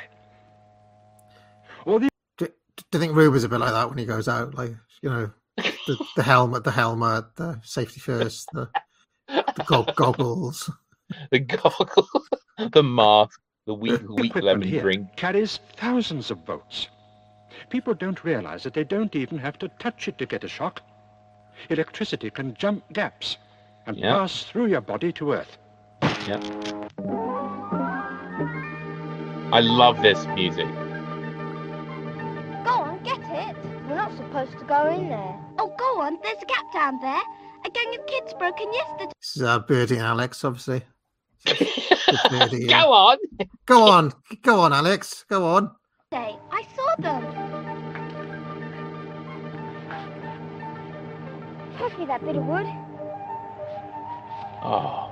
Speaker 21: Or the
Speaker 2: Do you think Ruber's a bit like that when he goes out? Like, you know, the helmet, the safety first, the goggles.
Speaker 3: The goggles, the mask, the weak
Speaker 21: equipment
Speaker 3: lemon
Speaker 21: here
Speaker 3: drink.
Speaker 21: carries thousands of volts. People don't realize that they don't even have to touch it to get a shock. Electricity can jump gaps and pass through your body to Earth.
Speaker 3: Yep. I love this music.
Speaker 18: Go on, get it. We're not supposed to go in there. Oh, go on. There's a gap down there. A gang of kids broke in yesterday.
Speaker 2: This is Birdie and Alex, obviously. Birdie, yeah.
Speaker 3: Go on.
Speaker 2: Go on, Alex. Go on.
Speaker 18: I saw them. Pass me that bit of wood.
Speaker 3: Oh.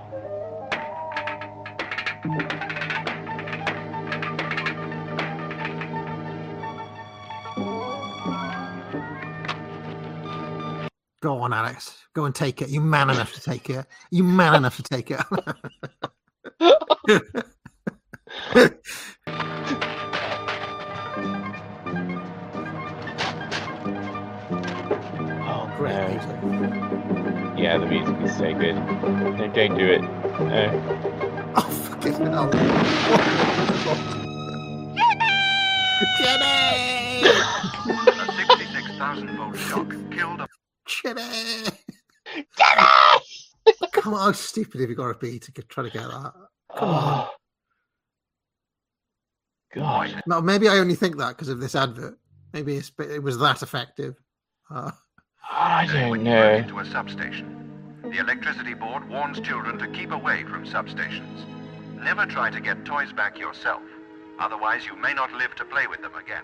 Speaker 2: Go on, Alex. Go and take it. You man enough to take it. You man enough to take it.
Speaker 3: Oh,
Speaker 2: great
Speaker 3: music. Yeah, the music is so good. Don't do it. No.
Speaker 2: Oh, fucking hell. Jenny!
Speaker 1: A 66,000 volt shock killed a...
Speaker 2: Jenny! Come on, how stupid have you got to be to try to get that? Come on.
Speaker 3: God.
Speaker 2: No, maybe I only think that because of this advert. Maybe it was that effective.
Speaker 3: I don't
Speaker 1: when you
Speaker 3: know.
Speaker 1: run into a substation. The electricity board warns children to keep away from substations. Never try to get toys back yourself. Otherwise, you may not live to play with them again.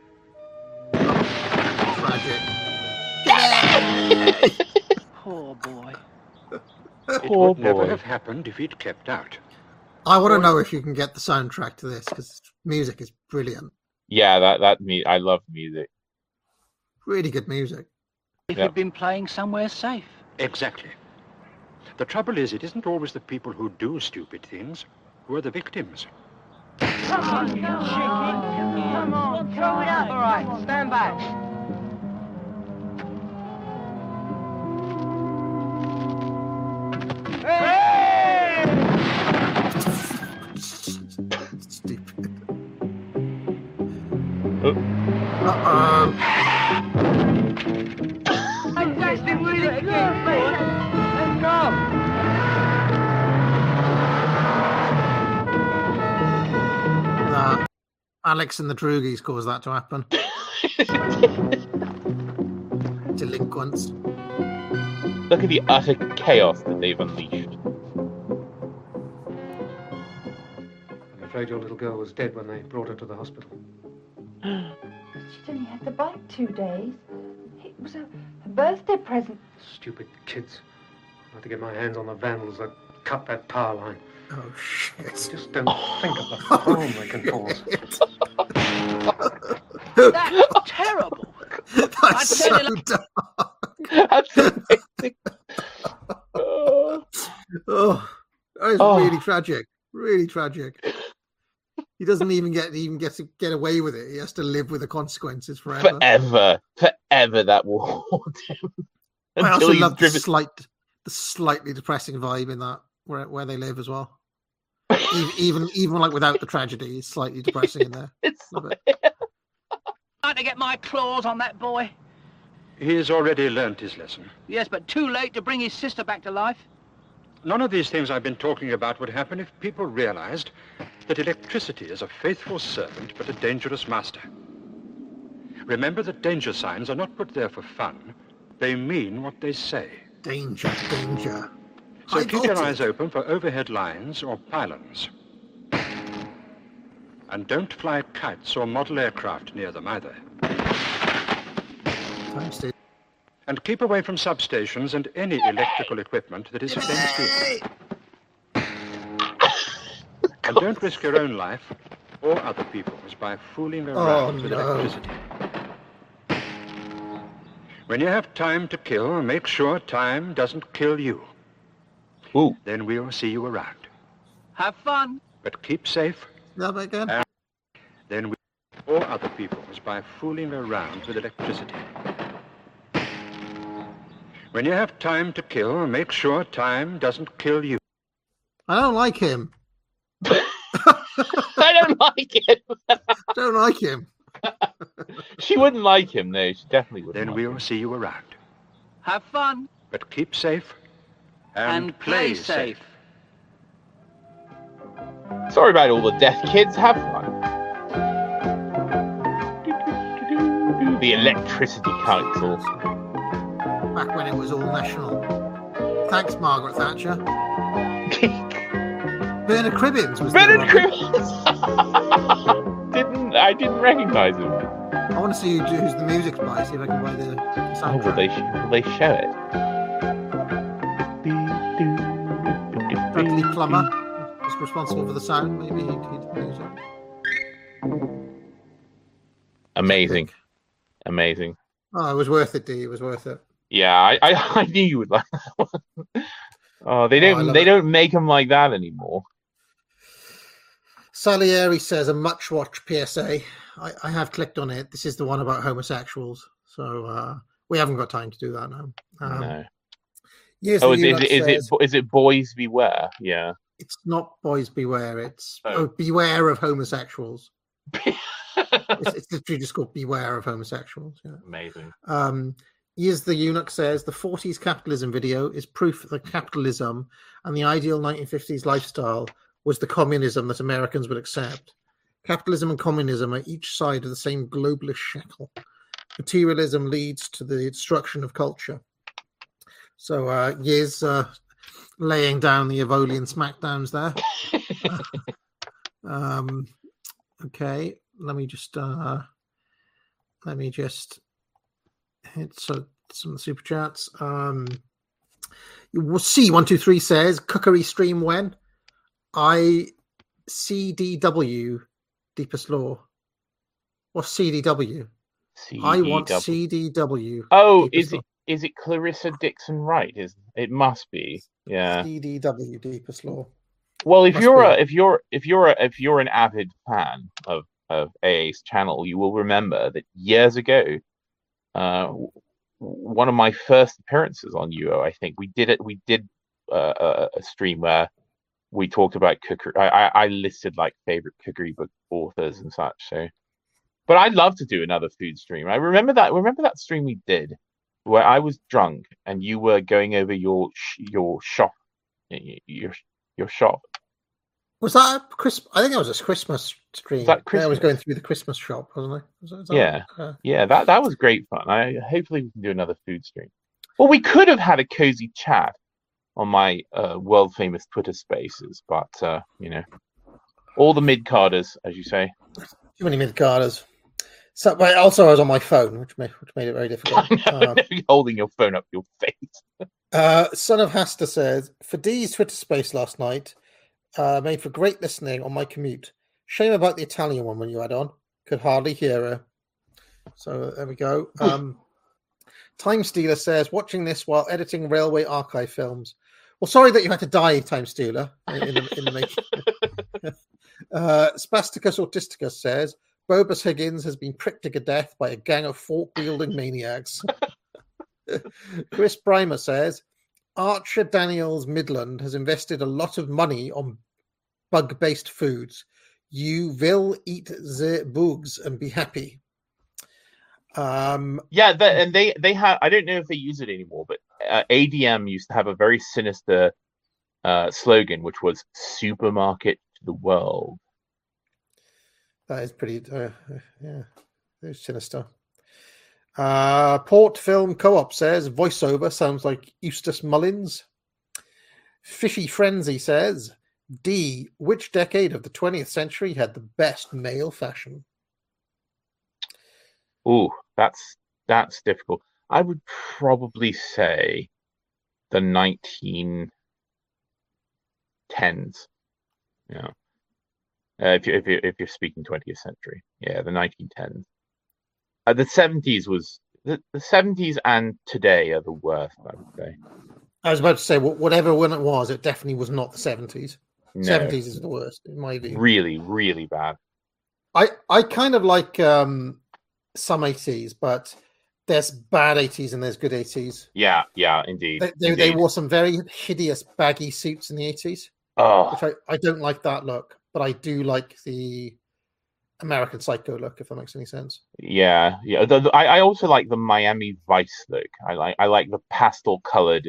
Speaker 20: Poor boy.
Speaker 21: It would never have happened if he'd kept out.
Speaker 2: I want to know if you can get the soundtrack to this because music is brilliant.
Speaker 3: Yeah, I love music.
Speaker 2: Really good music.
Speaker 20: If he'd been playing somewhere safe.
Speaker 21: Exactly. The trouble is, it isn't always the people who do stupid things who are the victims.
Speaker 22: Come on, chicken. Come on, throw it up. All right, stand back. That's been really good. Let's go.
Speaker 2: Alex and the Droogies caused that to happen. Delinquents.
Speaker 3: Look at the utter chaos that they've unleashed.
Speaker 21: I'm afraid your little girl was dead when they brought her to the hospital.
Speaker 17: She'd only had the bite 2 days. It was a birthday present.
Speaker 21: Stupid kids. I'll have to get my hands on the vandals that cut that power line.
Speaker 2: Oh, shit.
Speaker 21: Just don't think of the harm they can cause.
Speaker 20: That's terrible.
Speaker 2: That's so dark.
Speaker 3: That's amazing.
Speaker 2: Oh, that is really tragic. Really tragic. He doesn't even get to get away with it. He has to live with the consequences forever.
Speaker 3: Forever that will haunt him.
Speaker 2: I also love the slightly depressing vibe in that where they live as well. even like without the tragedy, it's slightly depressing in there. Love it.
Speaker 20: Trying to get my claws on that boy.
Speaker 21: He has already learnt his lesson.
Speaker 20: Yes, but too late to bring his sister back to life.
Speaker 21: None of these things I've been talking about would happen if people realized that electricity is a faithful servant but a dangerous master. Remember that danger signs are not put there for fun. They mean what they say.
Speaker 2: Danger, danger.
Speaker 21: So keep your eyes open for overhead lines or pylons. And don't fly kites or model aircraft near them either.
Speaker 2: Thanks, Steve.
Speaker 21: And keep away from substations and any electrical equipment that is fenced in. And don't risk your own life or other people's by fooling around with electricity. When you have time to kill, make sure time doesn't kill you.
Speaker 3: Ooh.
Speaker 21: Then we'll see you around.
Speaker 20: Have fun.
Speaker 21: But keep safe.
Speaker 2: Love again.
Speaker 21: And then we or other people's by fooling around with electricity. When you have time to kill, make sure time doesn't kill you.
Speaker 2: I don't like him.
Speaker 3: I don't like him.
Speaker 2: Don't like him.
Speaker 3: She wouldn't like him, no. She definitely wouldn't.
Speaker 21: Then we'll see you around.
Speaker 20: Have fun.
Speaker 21: But keep safe.
Speaker 20: And play safe.
Speaker 3: Sorry about all the deaf kids. Have fun. The Electricity Council.
Speaker 2: Back when it was all national. Thanks, Margaret Thatcher. Bernard Cribbins was
Speaker 3: Bernard Cribbins. I didn't recognise him.
Speaker 2: I want to see who's the music's by. See if I can buy the soundtrack.
Speaker 3: Will they show it?
Speaker 2: Bradley Plummer is responsible for the sound. Maybe he did the music.
Speaker 3: Amazing.
Speaker 2: Oh, it was worth it, D. It was worth it.
Speaker 3: Yeah, I knew you would like that one. Oh, they don't make them like that anymore.
Speaker 2: Salieri says a much watched PSA. I have clicked on it. This is the one about homosexuals. So we haven't got time to do that now.
Speaker 3: No.
Speaker 2: Yes.
Speaker 3: Is it Boys Beware? Yeah.
Speaker 2: It's not Boys Beware. It's Beware of Homosexuals. it's literally just called Beware of Homosexuals. Yeah.
Speaker 3: Amazing.
Speaker 2: Yes, the Eunuch says the 40s capitalism video is proof that capitalism and the ideal 1950s lifestyle was the communism that Americans would accept. Capitalism and communism are each side of the same globalist shekel. Materialism leads to the destruction of culture. So, Yiz laying down the Evolian smackdowns there. Okay, let me just hit some super chats. C123 says cookery stream when CDW Deepest Law. What's CDW? I want CDW.
Speaker 3: Oh, is it Clarissa Dixon Wright? It must be. Yeah.
Speaker 2: CDW Deepest Law.
Speaker 3: Well, if
Speaker 2: Must
Speaker 3: you're an avid fan of AA's channel, you will remember that years ago, one of my first appearances on UO, I think we did a stream where we talked about cookery. I listed like favorite cookery book authors and such. So, but I'd love to do another food stream. I remember that stream we did where I was drunk and you were going over your shop. Your shop.
Speaker 2: Was that a Christmas? I think it was a Christmas stream. I was going through the Christmas shop, wasn't I? Was that,
Speaker 3: yeah. That was great fun. Hopefully we can do another food stream. Well, we could have had a cozy chat on my world famous Twitter Spaces, but all the mid-carders, as you say.
Speaker 2: Too many mid-carders. So, but also I was on my phone, which made it very difficult.
Speaker 3: You're holding your phone up your face.
Speaker 2: Son of Hasta says, for Dee's Twitter Space last night, made for great listening on my commute. Shame about the Italian one when you had on. Could hardly hear her. So there we go. Time Stealer says, watching this while editing Railway Archive films. Well, sorry that you had to die, Time Stealer, in the making. Spasticus Autisticus says, Bobus Higgins has been pricked to death by a gang of fork-wielding maniacs. Chris Primer says, Archer Daniels Midland has invested a lot of money on bug-based foods. You will eat the bugs and be happy.
Speaker 3: And they have. I don't know if they use it anymore, but ADM used to have a very sinister slogan, which was "Supermarket to the world."
Speaker 2: That is pretty, very sinister. Port Film Co-op says, voiceover sounds like Eustace Mullins. Fishy Frenzy says, D, which decade of the 20th century had the best male fashion?
Speaker 3: Ooh, that's difficult. I would probably say the 1910s. Yeah. If you're speaking 20th century, yeah, the 1910s. The 70s was the 70s and today are the worst, I would say.
Speaker 2: I was about to say whatever one it was, it definitely was not the 70s.
Speaker 3: No.
Speaker 2: 70s is the worst, in my view.
Speaker 3: Really, really bad.
Speaker 2: I kind of like some 80s, but there's bad 80s and there's good 80s.
Speaker 3: Yeah, indeed.
Speaker 2: They wore some very hideous baggy suits in the 80s.
Speaker 3: Oh,
Speaker 2: which I don't like that look, but I do like the American Psycho look, if that makes any sense.
Speaker 3: Yeah. I also like the Miami Vice look. I like the pastel colored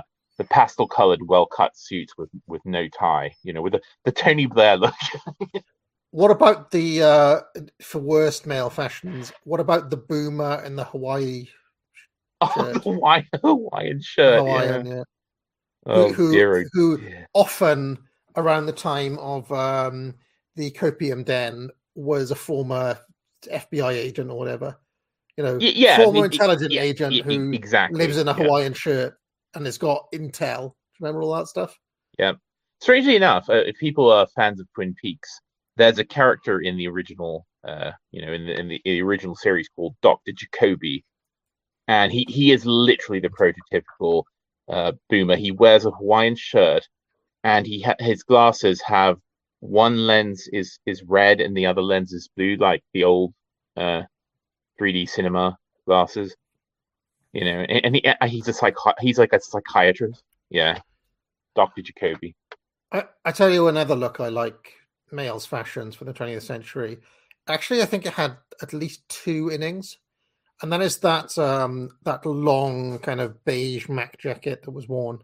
Speaker 3: well cut suits with no tie. With the Tony Blair look.
Speaker 2: What about the for worst male fashions? What about the boomer and the Hawaii shirt?
Speaker 3: Hawaiian shirt.
Speaker 2: Hawaiian, yeah.
Speaker 3: Oh,
Speaker 2: who often around the time of the Copium Den was a former FBI agent or whatever, former intelligence agent who lives in a Hawaiian shirt and has got intel. Remember all that stuff?
Speaker 3: Yeah. Strangely enough, if people are fans of Twin Peaks, there's a character in the original, in the original series called Dr. Jacoby, and he is literally the prototypical boomer. He wears a Hawaiian shirt, and his glasses have one lens is red and the other lens is blue, like the old 3D cinema glasses. And he's like a psychiatrist. Yeah, Dr. Jacoby.
Speaker 2: I tell you another look I like males' fashions for the 20th century. Actually, I think it had at least two innings. And that is that long kind of beige Mac jacket that was worn.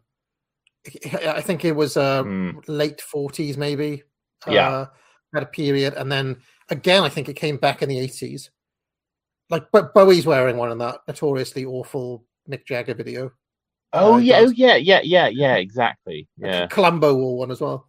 Speaker 2: I think it was late 40s, maybe. Had a period. And then again, I think it came back in the 80s. But Bowie's wearing one in that notoriously awful Mick Jagger video.
Speaker 3: Yeah, exactly. Yeah.
Speaker 2: Columbo wore one as well.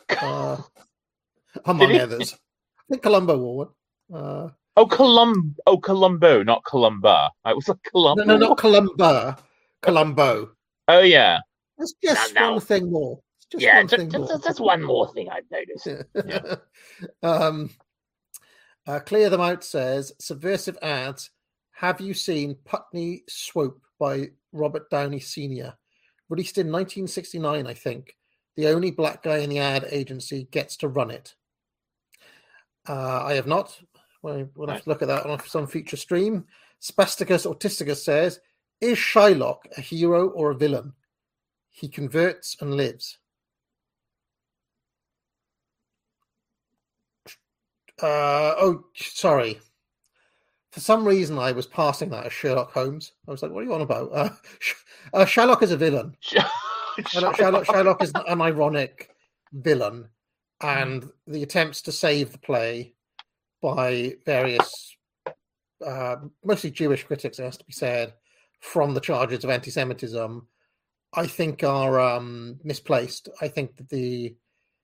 Speaker 2: Among others. I think Columbo wore one.
Speaker 3: Columbo, not Columba. It was like Columbo.
Speaker 2: No, not Columba. Columbo.
Speaker 3: Oh yeah.
Speaker 2: That's just one thing more.
Speaker 3: That's one more thing I've noticed. Yeah.
Speaker 2: Clear Them Out says, subversive ads. Have you seen Putney Swope by Robert Downey Sr.? Released in 1969, I think. the only black guy in the ad agency gets to run it? I have not. We'll have to look at that on some future stream. Spasticus Autisticus says, is Shylock a hero or a villain? He converts and lives. Sorry. For some reason, I was passing that as Sherlock Holmes. I was like, what are you on about? Shylock is a villain. Shylock is an ironic villain. And the attempts to save the play by various, mostly Jewish critics, it has to be said, from the charges of anti-Semitism, I think are misplaced. I think that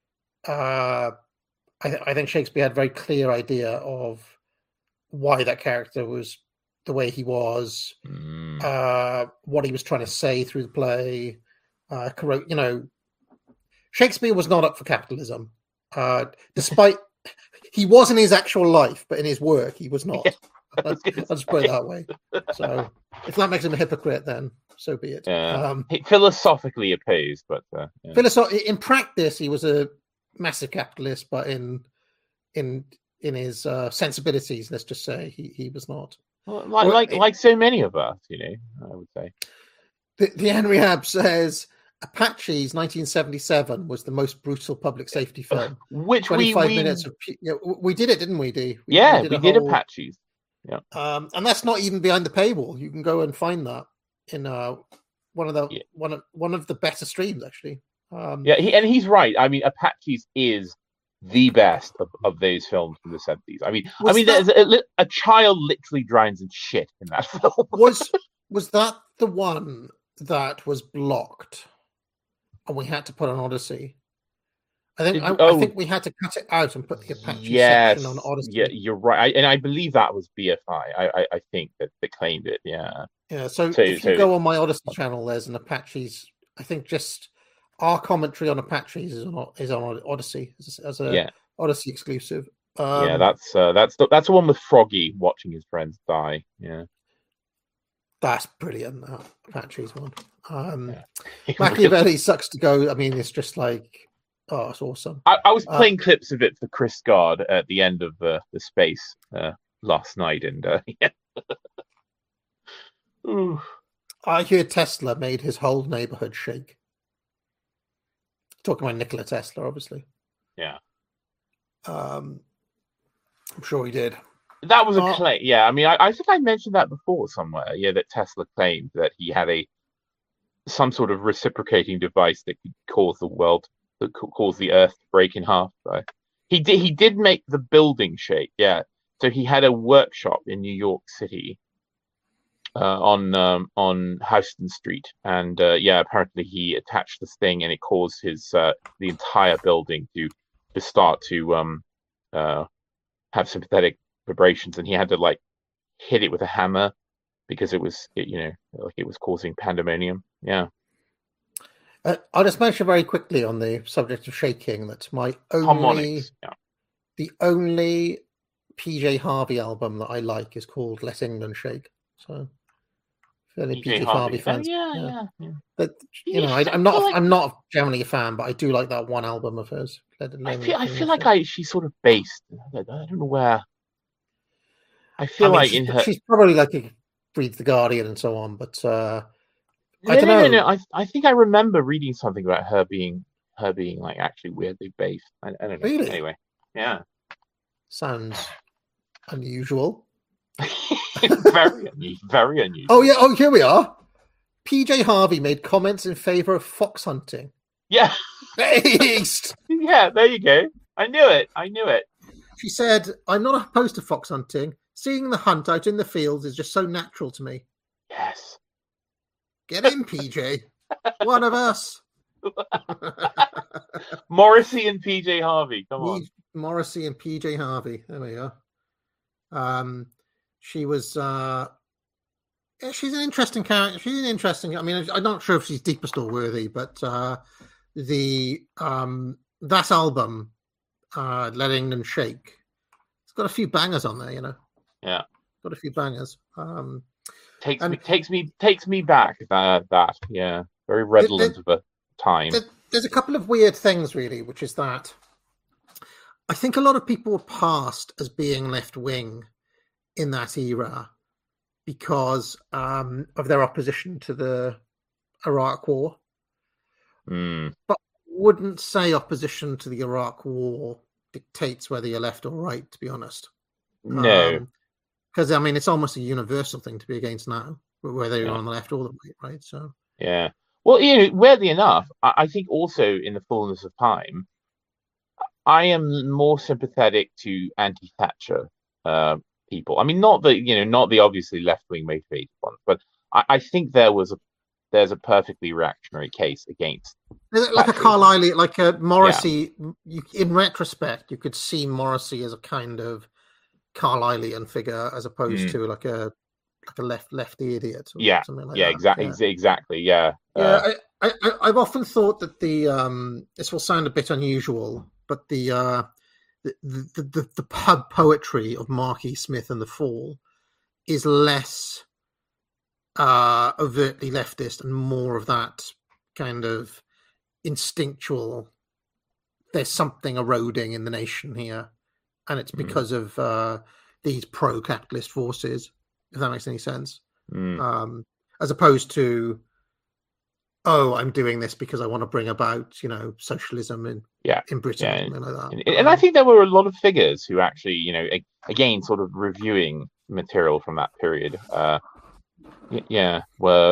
Speaker 2: I think Shakespeare had a very clear idea of why that character was the way he was, what he was trying to say through the play. Shakespeare was not up for capitalism, despite he was in his actual life, but in his work he was not. I'll just put it that way. So if that makes him a hypocrite, then so be it.
Speaker 3: Philosophically opposed, but
Speaker 2: in practice he was a massive capitalist, but in his sensibilities, let's just say, he was not.
Speaker 3: Like so many of us, I would say.
Speaker 2: The Henry Abb says Apaches 1977 was the most brutal public safety film.
Speaker 3: Which
Speaker 2: 25 minutes of we did it, didn't we, Dee?
Speaker 3: We did Apaches. Yeah.
Speaker 2: And that's not even behind the paywall. You can go and find that in one of the better streams, actually.
Speaker 3: He's right. I mean, Apaches is the best of those films from the 70s. There's a child literally drowns in shit in that film.
Speaker 2: was that the one that was blocked, and we had to put on Odyssey? I think we had to cut it out and put the Apache section on Odyssey.
Speaker 3: Yeah, you're right. I believe that was BFI. I think that they claimed it. Yeah.
Speaker 2: Yeah. So if you go on my Odyssey channel, there's an Apaches. I think just our commentary on Apaches is on Odyssey as a Odyssey exclusive.
Speaker 3: That's the one with Froggy watching his friends die. Yeah.
Speaker 2: That's brilliant. That Apaches one. Machiavelli sucks to go. I mean, it's just like. Oh, it's awesome.
Speaker 3: I was playing clips of it for Chris Gard at the end of the space last night, and
Speaker 2: I hear Tesla made his whole neighborhood shake. Talking about Nikola Tesla, obviously.
Speaker 3: Yeah.
Speaker 2: I'm sure he did.
Speaker 3: That was a claim. Yeah, I mean, I think I mentioned that before somewhere. Yeah, that Tesla claimed that he had some sort of reciprocating device that could cause the Earth to break in half. So he did make the building shake. Yeah. So he had a workshop in New York City on Houston Street, and apparently he attached this thing, and it caused the entire building to start to have sympathetic vibrations, and he had to hit it with a hammer because it was causing pandemonium. Yeah.
Speaker 2: I'll just mention very quickly on the subject of shaking that the only PJ Harvey album that I like is called Let England Shake. So, fairly PJ Harvey fans. But I'm not generally a fan, but I do like that one album of hers.
Speaker 3: I feel like she's sort of based. I don't know where. I feel like
Speaker 2: she's probably reads The Guardian and so on, but.
Speaker 3: I don't know. No. I think I remember reading something about her being actually weirdly based. I don't know.
Speaker 2: Really?
Speaker 3: Anyway, yeah.
Speaker 2: Sounds unusual.
Speaker 3: Very unusual.
Speaker 2: Oh yeah. Oh, here we are. PJ Harvey made comments in favor of fox hunting.
Speaker 3: Yeah.
Speaker 2: Based.
Speaker 3: Yeah. There you go. I knew it.
Speaker 2: She said, "I'm not opposed to fox hunting. Seeing the hunt out in the fields is just so natural to me."
Speaker 3: Yes.
Speaker 2: Get in, PJ. One of us.
Speaker 3: Morrissey and PJ Harvey. Come on.
Speaker 2: Morrissey and PJ Harvey. There we are. She was. She's an interesting character. She's an interesting. I mean, I'm not sure if she's Deepest or worthy, but that album, Let England Shake, it's got a few bangers on there.
Speaker 3: Yeah.
Speaker 2: Got a few bangers.
Speaker 3: Takes me back. That very redolent of a time.
Speaker 2: There's a couple of weird things, really, which is that I think a lot of people were passed as being left-wing in that era because of their opposition to the Iraq War. But wouldn't say opposition to the Iraq War dictates whether you're left or right, to be honest.
Speaker 3: No.
Speaker 2: Because, I mean, it's almost a universal thing to be against now, whether you're on the left or the right, right? So.
Speaker 3: Yeah. Well, weirdly enough, I think also in the fullness of time, I am more sympathetic to anti-Thatcher people. I mean, not the obviously left-wing motivated ones, but I think there's a perfectly reactionary case against
Speaker 2: like Thatcher. A Carlyle, like a Morrissey. Yeah. In retrospect, you could see Morrissey as a kind of Carlylean figure as opposed to like a lefty idiot. Or something like that.
Speaker 3: Exactly. Yeah.
Speaker 2: I've often thought that the this will sound a bit unusual, but the pub poetry of Mark E. Smith and the Fall is less overtly leftist and more of that kind of instinctual. There's something eroding in the nation here, and it's because of these pro-capitalist forces. If that makes any sense, as opposed to, I'm doing this because I want to bring about, socialism in Britain, and something like that.
Speaker 3: And I think there were a lot of figures who actually, again, sort of reviewing material from that period, were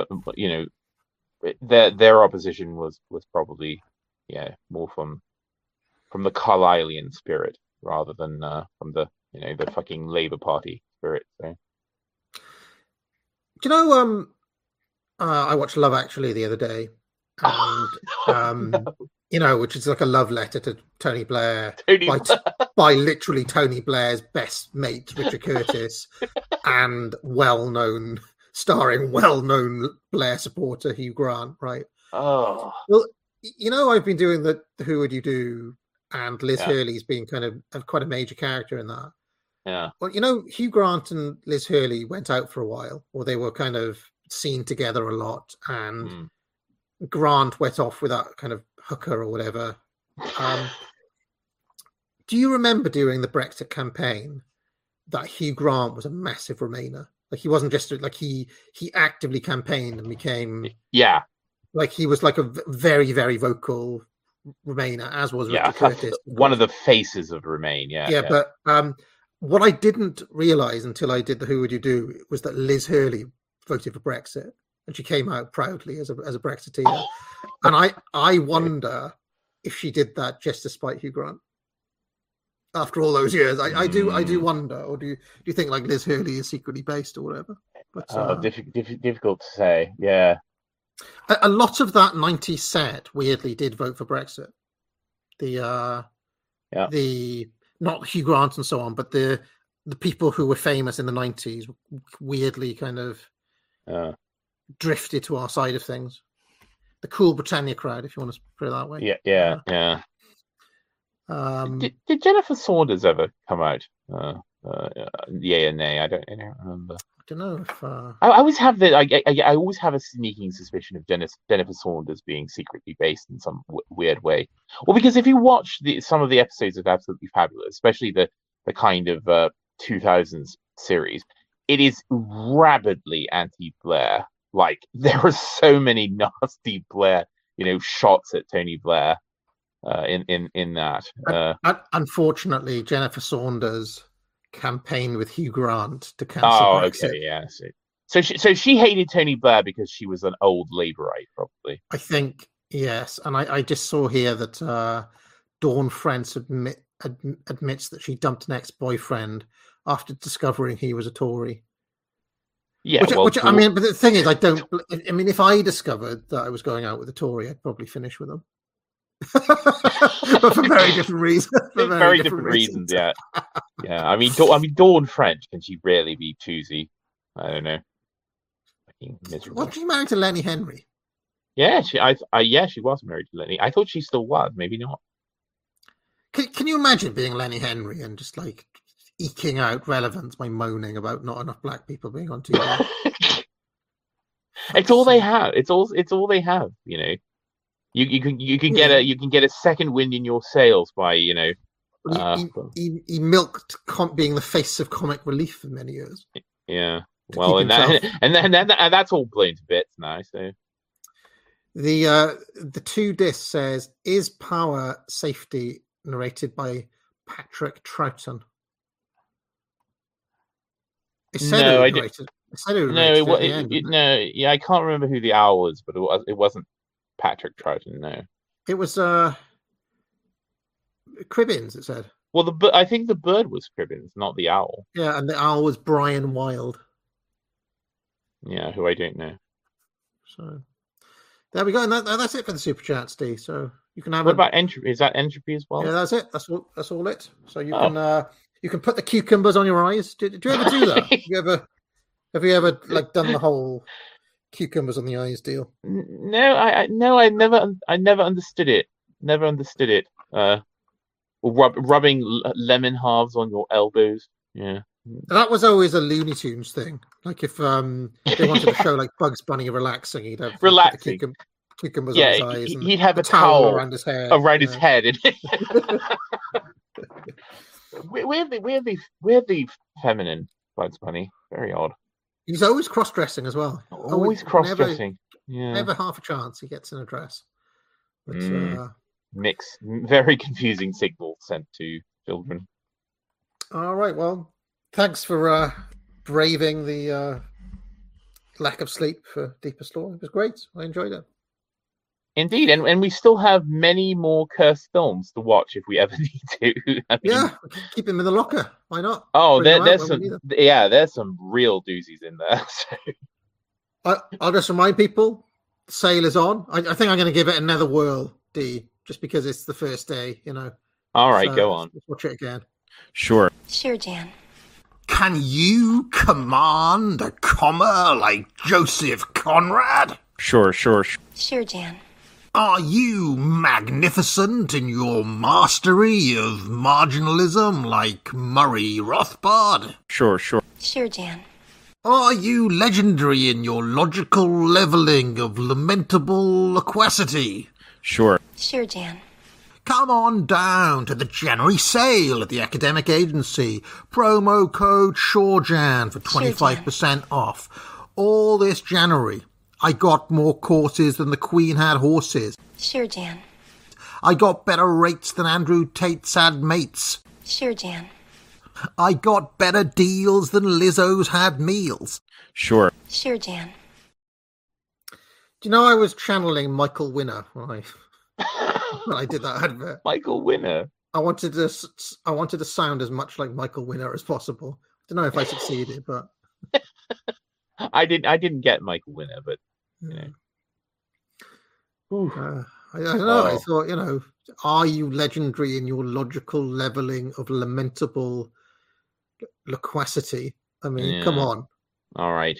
Speaker 3: their opposition was probably more from the Carlylean spirit rather than from the the fucking Labour Party spirit. So.
Speaker 2: Do you know, I watched Love Actually the other day, and, which is like a love letter to Tony Blair by literally Tony Blair's best mate, Richard Curtis, and starring well-known Blair supporter Hugh Grant, right?
Speaker 3: Oh.
Speaker 2: Well, I've been doing the Who Would You Do, and Liz Hurley's been kind of quite a major character in that.
Speaker 3: Yeah.
Speaker 2: Well, Hugh Grant and Liz Hurley went out for a while, or they were kind of seen together a lot, and Grant went off with that kind of hooker or whatever. Do you remember during the Brexit campaign that Hugh Grant was a massive Remainer? Like, he wasn't just like he actively campaigned and became like he was like a very, very vocal Remainer, as was Richard Curtis.
Speaker 3: One of the faces of Remain,
Speaker 2: but what I didn't realise until I did the Who Would You Do was that Liz Hurley voted for Brexit, and she came out proudly as a Brexiteer. And I wonder if she did that just to spite Hugh Grant. After all those years, I do wonder, or do you think like Liz Hurley is secretly based or whatever? But
Speaker 3: difficult to say. Yeah,
Speaker 2: a lot of that 90s set weirdly did vote for Brexit. The not Hugh Grant and so on, but the people who were famous in the 90s weirdly kind of drifted to our side of things. The Cool Britannia crowd, if you want to put it that way.
Speaker 3: Yeah. Did Jennifer Saunders ever come out? Yay or nay? I don't remember.
Speaker 2: I don't know if
Speaker 3: I always have I always have a sneaking suspicion of Jennifer Saunders being secretly based in some weird way. Well, because if you watch some of the episodes of Absolutely Fabulous, especially the kind of 2000s series, it is rabidly anti-Blair. Like, there are so many nasty Blair, shots at Tony Blair in that.
Speaker 2: Unfortunately, Jennifer Saunders campaigned with Hugh Grant to cancel Brexit.
Speaker 3: Okay, yeah. So she hated Tony Blair because she was an old Labourite, probably.
Speaker 2: I think, yes. And I just saw here that Dawn Frentz admits that she dumped an ex-boyfriend after discovering he was a Tory.
Speaker 3: Yeah,
Speaker 2: which I mean, but the thing is, if I discovered that I was going out with a Tory, I'd probably finish with them. But for very different reasons.
Speaker 3: Very different reasons, yeah. I mean, Dawn French, can she really be choosy? I don't know. Miserable.
Speaker 2: Wasn't she married to Lenny Henry?
Speaker 3: Yeah, she was married to Lenny. I thought she still was. Maybe not.
Speaker 2: Can you imagine being Lenny Henry and just like eking out relevance by moaning about not enough black people being on TV?
Speaker 3: It's all they have. It's all they have. You can get a second wind in your sails by
Speaker 2: He milked being the face of comic relief for many years.
Speaker 3: Yeah. Well, and that's all blown to bits now. So
Speaker 2: the 2 disc says, "Is Power Safety," narrated by Patrick Troughton. I
Speaker 3: can't remember who the owl was, but it wasn't Patrick Troughton. No,
Speaker 2: it was Cribbins. It said.
Speaker 3: Well, I think the bird was Cribbins, not the owl.
Speaker 2: Yeah, and the owl was Brian Wilde.
Speaker 3: Yeah, who I don't know.
Speaker 2: So there we go, and that's it for the super chat, Steve. So you can have.
Speaker 3: What about entropy? Is that entropy as well?
Speaker 2: Yeah, that's it. That's all it. So you can put the cucumbers on your eyes. Do you ever do that? Have you ever like done the whole cucumbers on the eyes deal?
Speaker 3: No, I never understood it. Never understood it. Rubbing lemon halves on your elbows. Yeah.
Speaker 2: That was always a Looney Tunes thing. Like if they wanted to show like Bugs Bunny relaxing, he'd have
Speaker 3: relaxing
Speaker 2: cucumbers on his eyes. And
Speaker 3: he'd have a towel
Speaker 2: around his hair.
Speaker 3: Around his head. Weirdly feminine Bugs Bunny. Very odd.
Speaker 2: He's always cross-dressing as well.
Speaker 3: Always cross-dressing.
Speaker 2: Never half a chance he gets in a dress. But,
Speaker 3: very confusing signals sent to children.
Speaker 2: All right, well, thanks for braving the lack of sleep for Deepest Lore. It was great. I enjoyed it.
Speaker 3: Indeed, and we still have many more cursed films to watch if we ever need to.
Speaker 2: Keep them in the locker. Why not?
Speaker 3: Oh, there's some real doozies in there.
Speaker 2: So. I'll just remind people, sale is on. I think I'm going to give it another whirl, D, just because it's the first day,
Speaker 3: All right, go on.
Speaker 2: Let's watch it again.
Speaker 3: Sure.
Speaker 17: Sure, Jan.
Speaker 2: Can you command a comma like Joseph Conrad?
Speaker 3: Sure.
Speaker 17: Sure, Jan.
Speaker 2: Are you magnificent in your mastery of marginalism like Murray Rothbard?
Speaker 3: Sure.
Speaker 17: Sure, Jan.
Speaker 2: Are you legendary in your logical levelling of lamentable loquacity?
Speaker 3: Sure.
Speaker 17: Sure, Jan.
Speaker 2: Come on down to the January sale at the Academic Agency. Promo code SureJan for 25% off. All this January. I got more courses than the Queen had horses.
Speaker 17: Sure, Jan.
Speaker 2: I got better rates than Andrew Tate's had mates.
Speaker 17: Sure, Jan.
Speaker 2: I got better deals than Lizzo's had meals.
Speaker 3: Sure.
Speaker 17: Sure, Jan.
Speaker 2: Do you know I was channeling Michael Winner when I did that advert?
Speaker 3: Michael Winner?
Speaker 2: I wanted to sound as much like Michael Winner as possible. I don't know if I succeeded, but...
Speaker 3: I didn't get Michael Winner, but
Speaker 2: I don't know. I thought, are you legendary in your logical leveling of lamentable loquacity? I mean, come on.
Speaker 3: All right.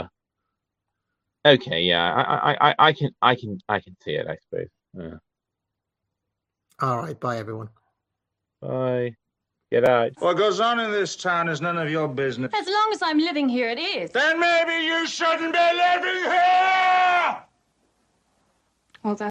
Speaker 3: Okay. Yeah. I can see it. I suppose.
Speaker 2: All right. Bye, everyone.
Speaker 3: Bye. Get out.
Speaker 5: What goes on in this town is none of your business.
Speaker 6: As long as I'm living here, it is.
Speaker 5: Then maybe you shouldn't be living here!
Speaker 6: Well,